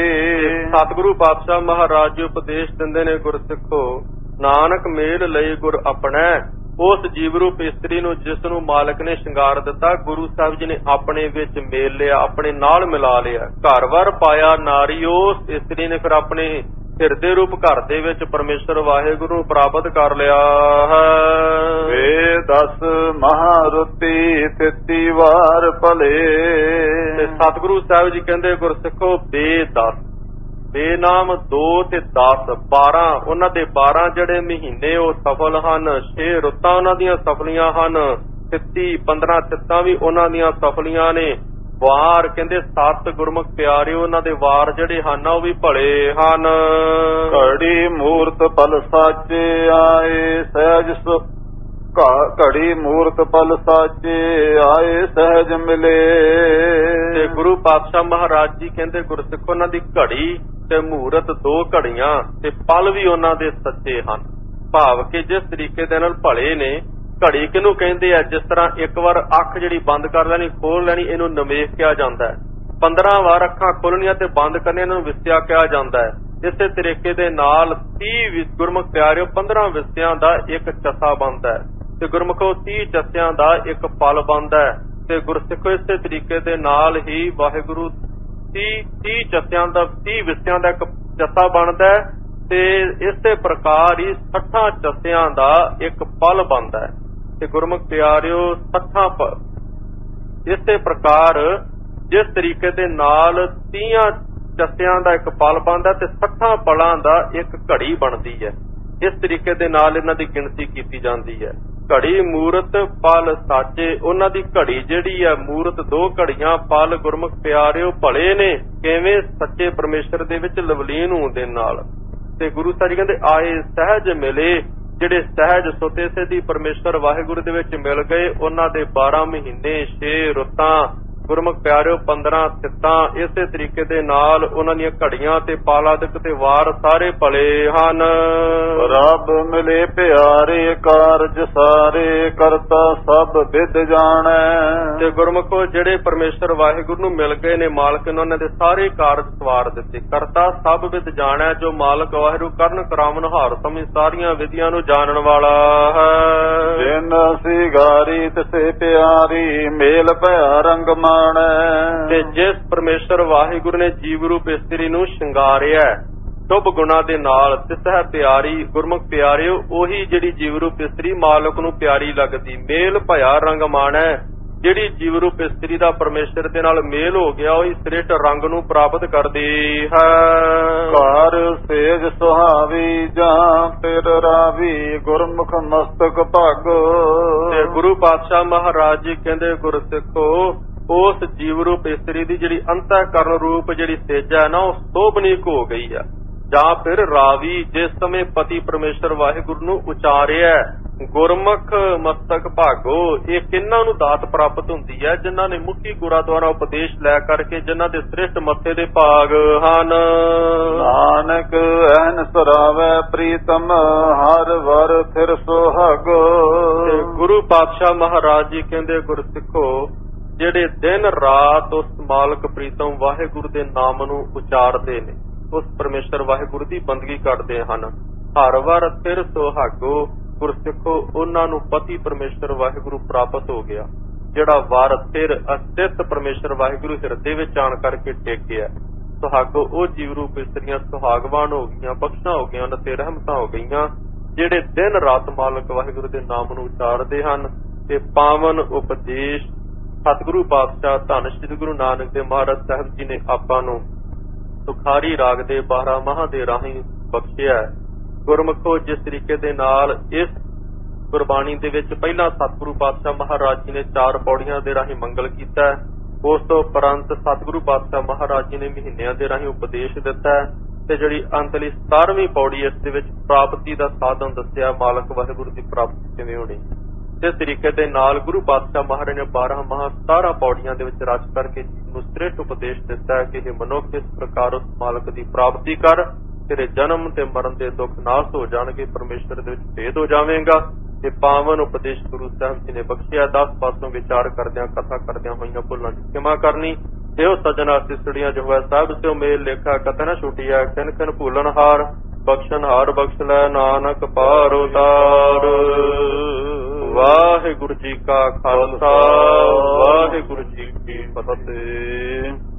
S1: ਸਤਿਗੁਰੂ ਪਾਤਸ਼ਾਹ ਮਹਾਰਾਜ ਉਪਦੇਸ਼ ਦਿੰਦੇ ਨੇ ਗੁਰਸਿੱਖੋ, ਨਾਨਕ ਮੇਲ ਲਈ ਗੁਰ ਆਪਣਾ, ਉਸ ਜੀਵ ਰੂਪ ਇਸਤਰੀ ਨੂੰ ਜਿਸ ਨੂੰ ਮਾਲਕ ਨੇ ਸ਼ਿੰਗਾਰ ਦਿੱਤਾ, ਗੁਰੂ ਸਾਹਿਬ ਜੀ ਨੇ ਆਪਣੇ ਵਿੱਚ ਮੇਲ ਲਿਆ, ਆਪਣੇ ਨਾਲ ਮਿਲਾ ਲਿਆ। ਘਰ ਵਰ ਪਾਇਆ ਨਾਰੀ, ਉਸ ਇਸਤਰੀ ਨੇ ਫਿਰ ਆਪਣੇ ਹਿਰਦੇ ਰੂਪ ਘਰ ਦੇ ਵਿੱਚ ਪਰਮੇਸ਼ਰ ਵਾਹਿਗੁਰੂ ਨੂੰ ਪ੍ਰਾਪਤ ਕਰ ਲਿਆ ਹੈ।
S2: ਵੇ ਦਸ ਮਹਾਰੁਤੀ ਤੇਤੀ ਵਾਰ ਭਲੇ।
S1: ਤੇ ਸਤਿਗੁਰੂ ਸਾਹਿਬ ਜੀ ਕਹਿੰਦੇ ਗੁਰਸਿੱਖੋ, ਬੇਦਸ ਬੇਨਾਮ ਦੋ ਤੇ ਦਸ, ਬਾਰਾਂ ਉਹਨਾਂ ਦੇ ਬਾਰਾਂ ਜਿਹੜੇ ਮਹੀਨੇ ਉਹ ਸਫਲ ਹਨ। ਛੇ ਰੁੱਤਾਂ ਉਹਨਾਂ ਦੀਆਂ ਸਫਲੀਆਂ ਹਨ। ਤਿੱਤੀ ਪੰਦਰਾਂ ਤਿੱਤਾਂ ਵੀ ਉਹਨਾਂ ਦੀਆਂ ਸਫਲੀਆਂ ਨੇ। ਵਾਰ ਕਹਿੰਦੇ ਸੱਤ ਗੁਰਮੁਖ ਪਿਆਰਿਓ, ਉਹਨਾਂ ਦੇ ਵਾਰ ਜਿਹੜੇ ਹਨ ਉਹ ਵੀ ਭਲੇ ਹਨ।
S2: ਘੜੀ ਮੂਰਤ ਪਲ ਸਾਚੇ ਆਏ ਸਹਿਜ ਸੁ, ਘੜੀ ਮੂਰਤ ਪਲ ਸਾਚੇ ਆਏ ਸਹਿਜ ਮਿਲੇ।
S1: ਤੇ ਗੁਰੂ ਪਾਤਸ਼ਾਹ ਮਹਾਰਾਜ ਜੀ ਕਹਿੰਦੇ ਗੁਰਸਿੱਖੋ, ਉਹਨਾਂ ਦੀ ਘੜੀ ਤੇ ਮੂਰਤ ਦੋ ਘੜੀਆਂ ਤੇ ਪਲ ਵੀ ਉਹਨਾਂ ਦੇ ਸੱਚੇ ਹਨ। ਭਾਵ ਕਿ ਜਿਸ ਤਰੀਕੇ ਦੇ ਨਾਲ ਭਲੇ ਨੇ, ਘੜੀ ਕਿਹਨੂੰ ਕਹਿੰਦੇ ਆ? ਜਿਸ ਤਰ੍ਹਾਂ ਇੱਕ ਵਾਰ ਅੱਖ ਜਿਹੜੀ ਬੰਦ ਕਰ ਲੈਣੀ ਖੋਲ ਲੈਣੀ, ਇਹਨੂੰ ਨਿਮੇਖ ਕਿਹਾ ਜਾਂਦਾ ਹੈ। ਪੰਦਰਾਂ ਵਾਰ ਅੱਖਾਂ ਖੋਲਣੀਆਂ ਤੇ ਬੰਦ ਕਰਨੀਆਂ, ਇਹਨਾਂ ਨੂੰ ਵਿਸਿਆ ਕਿਹਾ ਜਾਂਦਾ ਹੈ। ਇਸੇ ਤਰੀਕੇ ਦੇ ਨਾਲ ਤੀਹ ਗੁਰਮੁਖ ਪਿਆਰਿਓ, ਪੰਦਰਾਂ ਵਿਸਿਆਂ ਦਾ ਇੱਕ ਚੱਸਾ ਬਣਦਾ ਹੈ ਤੇ ਗੁਰਮੁਖੋ ਤੀਹ ਚੱਸਿਆਂ ਦਾ ਇੱਕ ਪਲ ਬਣਦਾ ਹੈ। ਤੇ ਗੁਰਸਿੱਖੋ ਇਸੇ ਤਰੀਕੇ ਦੇ ਨਾਲ ਹੀ ਵਾਹਿਗੁਰੂ ਤੀਹ ਤੀਹ ਚੱਸਿਆਂ ਦਾ ਤੀਹ ਵਿਸਿਆਂ ਦਾ ਇੱਕ ਚੱਸਾ ਬਣਦਾ ਹੈ ਤੇ ਇਸੇ ਪ੍ਰਕਾਰ ਹੀ ਸੱਠਾਂ ਚੱਸਿਆਂ ਦਾ ਇੱਕ ਪਲ ਬਣਦਾ ਹੈ। ਤੇ ਗੁਰਮੁਖ ਪਿਆਰਿਓ ਸੱਠਾਂ ਇਸੇ ਪ੍ਰਕਾਰ ਜਿਸ ਤਰੀਕੇ ਦੇ ਨਾਲ ਤੀਹਾਂ ਚੱਸਿਆਂ ਦਾ ਇੱਕ ਪਲ ਬਣਦਾ ਤੇ ਸੱਠਾਂ ਪਲਾਂ ਦਾ ਇੱਕ ਘੜੀ ਬਣਦੀ ਹੈ। ਇਸ ਤਰੀਕੇ ਦੇ ਨਾਲ ਇਹਨਾਂ ਦੀ ਗਿਣਤੀ ਕੀਤੀ ਜਾਂਦੀ ਹੈ। ਘੜੀ ਮੂਰਤ ਪਲ ਸਾਚੇ, ਉਹਨਾਂ ਦੀ ਘੜੀ ਜਿਹੜੀ ਹੈ ਮੂਰਤ ਦੋ ਘੜੀਆਂ, ਪਲ ਗੁਰਮੁਖ ਪਿਆਰਿਓ ਭਲੇ ਨੇ। ਕਿਵੇਂ? ਸੱਚੇ ਪਰਮੇਸ਼ਰ ਦੇ ਵਿੱਚ ਲਵਲੀਨ ਹੋਣ ਦੇ ਨਾਲ। ਤੇ ਗੁਰੂ ਸਾਹਿਬ ਕਹਿੰਦੇ ਆਏ ਸਹਿਜ ਮਿਲੇ, ਜਿਹੜੇ ਸਹਿਜ ਸੁਤੇ ਸਿੱਧੀ ਪਰਮੇਸ਼ਰ ਵਾਹਿਗੁਰੂ ਦੇ ਵਿੱਚ ਮਿਲ ਗਏ, ਉਹਨਾਂ ਦੇ ਬਾਰਾਂ ਮਹੀਨੇ ਛੇ ਰੁੱਤਾਂ ਗੁਰਮੁਖ ਪਿਆਰਿਓ ਪੰਦਰਾਂ ਤਿੱਤਾਂ। ਇਸੇ ਤਰੀਕੇ ਦੇ ਨਾਲ ਉਹਨਾਂ ਦੀਆਂ ਘੜੀਆਂ ਤੇ ਪਾਲਾਦਿਕ ਤੇ ਵਾਰ ਸਾਰੇ ਭਲੇ ਹਨ।
S2: ਰੱਬ ਮਿਲੇ ਪਿਆਰੇ ਕਾਰਜ ਸਾਰੇ, ਕਰਤਾ ਸਭ ਵਿਦ ਜਾਣੈ।
S1: ਤੇ ਗੁਰਮੁਖੋ ਜਿਹੜੇ ਪਰਮੇਸ਼ਰ ਵਾਹਿਗੁਰੂ ਨੂੰ ਮਿਲ ਗਏ ਨੇ, ਮਾਲਕ ਨੇ ਉਹਨਾਂ ਦੇ ਸਾਰੇ ਕਾਰਜ ਸਵਾਰ ਦਿੱਤੇ। ਕਰਤਾ ਸਭ ਵਿਦ ਜਾਣੈ, ਜੋ ਮਾਲਕ ਵਾਹਿਗੁਰੂ ਕਰਨ ਕਰਾਵਨ ਹਾਰ ਸਮਝ ਸਾਰੀਆਂ ਵਿਧੀਆਂ ਨੂੰ ਜਾਣਨ ਵਾਲਾ ਹੈ।
S2: ਜਿਨ ਸਿਗਾਰੀ ਤਿਸੇ ਪਿਆਰੀ, ਮੇਲ ਭਇਆ ਰੰਗ ਮਾਣੈ।
S1: ਤੇ ਜਿਸ ਪਰਮੇਸ਼ਰ ਵਾਹਿਗੁਰੂ ਨੇ ਜੀਵ ਰੂਪ ਇਸਤਰੀ ਨੂੰ ਸ਼ਿੰਗਾਰਿਆ ਸ਼ੁਭ ਗੁਣਾ ਦੇ ਨਾਲ, ਤਿਸਹਿ ਪਿਆਰੀ ਗੁਰਮੁਖ ਪਿਆਰਿਓ, ਉਹੀ ਜਿਹੜੀ ਜੀਵ ਰੂਪ ਇਸਤਰੀ ਮਾਲਕ ਨੂੰ ਪਿਆਰੀ ਲੱਗਦੀ। ਮੇਲ ਭਇਆ ਰੰਗ ਮਾਣੈ, ਜਿਹੜੀ ਜੀਵ ਰੂਪ ਇਸਤਰੀ ਦਾ ਪਰਮੇਸ਼ਰ ਦੇ ਨਾਲ ਮੇਲ ਹੋ ਗਿਆ, ਉਹੀ ਸ੍ਰਿਸ਼ਟ ਰੰਗ ਨੂੰ ਪ੍ਰਾਪਤ ਕਰਦੀ ਹੈ।
S2: ਘਰ ਸੇਜ ਸੁਹਾਵੀ ਜਾਂ ਫਿਰ ਰਾਵੀ, ਗੁਰਮੁਖ ਮਸਤਕ ਭਾਗੋ। ਤੇ
S1: ਗੁਰੂ ਪਾਤਸ਼ਾਹ ਮਹਾਰਾਜ ਜੀ ਕਹਿੰਦੇ ਗੁਰਸਿੱਖੋ, ਉਸ ਜੀਵ ਰੂਪ ਇਸਤਰੀ ਦੀ ਜਿਹੜੀ ਅੰਤःਕਰਨ ਰੂਪ ਜਿਹੜੀ ਸੇਜ ਹੈ ਨਾ, ਉਹ ਸੋਭਨੀਕ ਹੋ ਗਈ ਹੈ। ਜਾਂ ਫਿਰ ਰਾਵੀ, ਜਿਸ ਸਮੇਂ ਪਤੀ ਪਰਮੇਸ਼ਰ ਵਾਹਿਗੁਰੂ ਨੂੰ ਉਚਾਰਿਆ, ਗੁਰਮੁਖ ਮਸਤਕ ਭਾਗੋ। ਇਹ ਕਿਹਨਾਂ ਨੂੰ ਦਾਤ ਪ੍ਰਾਪਤ ਹੁੰਦੀ ਹੈ? ਜਿਨ੍ਹਾਂ ਨੇ ਮੁਖੀ ਗੁਰਾਂ ਦੁਆਰਾ ਉਪਦੇਸ਼ ਲੈ ਕਰਕੇ, ਜਿਨ੍ਹਾਂ ਦੇ ਸ੍ਰਿਸ਼ਟ ਮੱਥੇ ਦੇ ਭਾਗ ਹਨ।
S2: ਨਾਨਕ ਐਨ ਸਰਾਵੈ ਪ੍ਰੀਤਮ, ਹਰ ਵਰ ਫਿਰ ਸੁਹਾਗੋ।
S1: ਤੇ ਗੁਰੂ ਪਾਤਸ਼ਾਹ ਮਹਾਰਾਜ ਜੀ ਕਹਿੰਦੇ ਗੁਰਸਿੱਖੋ, ਜਿਹੜੇ ਦਿਨ ਰਾਤ ਉਸ ਮਾਲਕ ਪ੍ਰੀਤਮ ਵਾਹਿਗੁਰੂ ਦੇ ਨਾਮ ਨੂੰ ਉਚਾਰਦੇ ਨੇ, ਉਸ ਪਰਮੇਸ਼ਰ ਵਾਹਿਗੁਰੂ ਦੀ ਬੰਦਗੀ ਕਰਦੇ ਹਨ। ਹਰ ਵਾਰ ਫਿਰ ਸੁਹਾਗੋ ਗੁਰਸਿੱਖੋ ਉਹਨਾਂ ਨੂੰ ਪਤੀ ਪਰਮੇਸ਼ਰ ਵਾਹਿਗੁਰੂ ਪ੍ਰਾਪਤ ਹੋ ਗਿਆ, ਜਿਹੜਾ ਵਾਰ ਫਿਰ ਅਸਥਿਤ ਪਰਮੇਸ਼ਰ ਵਾਹਿਗੁਰੂ ਹਿਰਦੇ ਵਿੱਚ ਆਣ ਕਰਕੇ ਟਿਕ ਗਿਆ। ਸੁਹਾਗੋ ਉਹ ਜੀਵ ਰੂਪ ਇਸਤਰੀਆਂ ਸੁਹਾਗਵਾਨ ਹੋ ਗਈਆਂ, ਬਖਸ਼ਾਂ ਹੋ ਗਈਆਂ ਤੇ ਰਹਿਮਤਾਂ ਹੋ ਗਈਆਂ, ਜਿਹੜੇ ਦਿਨ ਰਾਤ ਮਾਲਕ ਵਾਹਿਗੁਰੂ ਦੇ ਨਾਮ ਨੂੰ ਉਚਾਰਦੇ ਹਨ ਤੇ ਪਾਵਨ ਉਪਦੇਸ਼ ਸਤਿਗੁਰੂ ਪਾਤਸ਼ਾਹ ਧੰਨ ਸ੍ਰੀ ਗੁਰੂ ਨਾਨਕ ਦੇਵ ਮਹਾਰਾਜ ਸਾਹਿਬ ਜੀ ਨੇ ਆਪਾਂ ਨੂੰ ਸੁਖਾਰੀ ਰਾਗ ਦੇ ਬਾਰਾਂ ਮਾਹਾਂ ਦੇ ਰਾਹੀਂ ਬਖਸ਼ਿਆ। ਗੁਰਮੁਖੋ ਜਿਸ ਤਰੀਕੇ ਦੇ ਨਾਲ ਇਸ ਗੁਰਬਾਣੀ ਦੇ ਵਿੱਚ ਪਹਿਲਾਂ ਸਤਿਗੁਰੂ ਪਾਤਸ਼ਾਹ ਮਹਾਰਾਜ ਜੀ ਨੇ ਚਾਰ ਪੌੜੀਆਂ ਦੇ ਰਾਹੀਂ ਮੰਗਲ ਕੀਤਾ, ਉਸ ਤੋਂ ਉਪਰੰਤ ਸਤਿਗੁਰੂ ਪਾਤਸ਼ਾਹ ਮਹਾਰਾਜ ਜੀ ਨੇ ਮਹੀਨਿਆਂ ਦੇ ਰਾਹੀਂ ਉਪਦੇਸ਼ ਦਿੱਤਾ ਤੇ ਜਿਹੜੀ ਅੰਤਲੀ ਸਤਾਰਵੀਂ ਪੌੜੀ ਇਸ ਦੇ ਵਿੱਚ ਪ੍ਰਾਪਤੀ ਦਾ ਸਾਧਨ ਦੱਸਿਆ, ਮਾਲਕ ਵਾਹਿਗੁਰੂ ਦੀ ਪ੍ਰਾਪਤੀ ਕਿਵੇਂ ਹੋਣੀ। ਇਸ ਤਰੀਕੇ ਦੇ ਨਾਲ ਗੁਰੂ ਪਾਤਸ਼ਾਹ ਮਹਾਰਾਜ ਨੇ ਬਾਰਾਂ ਮਾਹ ਸਤਾਰਾਂ ਪੌੜੀਆਂ ਦੇ ਵਿੱਚ ਰਚ ਕਰਕੇ ਨੂੰ ਸ੍ਰੇਸ਼ਟ ਉਪਦੇਸ਼ ਦਿੱਤਾ ਕਿ ਇਹ ਮਨੁੱਖ ਇਸ ਪ੍ਰਕਾਰ ਉਸ ਮਾਲਕ ਦੀ ਪ੍ਰਾਪਤੀ ਕਰ, ਤੇਰੇ ਜਨਮ ਤੇ ਮਰਨ ਦੇ ਦੁੱਖ ਨਾਸ ਹੋ ਜਾਣਗੇ, ਪਰਮੇਸ਼ਰ ਦੇ ਵਿੱਚ ਭੇਦ ਹੋ ਜਾਵੇਗਾ। ਤੇ ਪਾਵਨ ਉਪਦੇਸ਼ ਗੁਰੂ ਸਾਹਿਬ ਜੀ ਨੇ ਬਖਸ਼ਿਆ। ਦਸ ਪਾਸੋਂ ਵਿਚਾਰ ਕਰਦਿਆਂ ਕਥਾ ਕਰਦਿਆਂ ਹੋਈਆਂ ਭੁੱਲਾਂ ਦੀ ਖਿਮਾ ਕਰਨੀ। ਇਹੋ ਸਜਣਾ ਸਿਸੜੀਆਂ ਜੋ ਹੈ ਸਾਹਿਬ ਸਿਓ ਮੇਲ ਲੇਖਾ ਕਥਾ ਨਾ ਛੁਟਿਆ, ਖਿਨ ਖਿਨ ਭੂਲਣ ਹਾਰ ਬਖਸ਼ਣ ਹਾਰ ਬਖਸ਼ ਲੈ ਨਾਨਕ ਪਾਰ ਉਤਾਰ। ਵਾਹਿਗੁਰੂ ਜੀ ਕਾ ਖਾਲਸਾ, ਵਾਹਿਗੁਰੂ ਜੀ ਕੀ ਫਤਿਹ।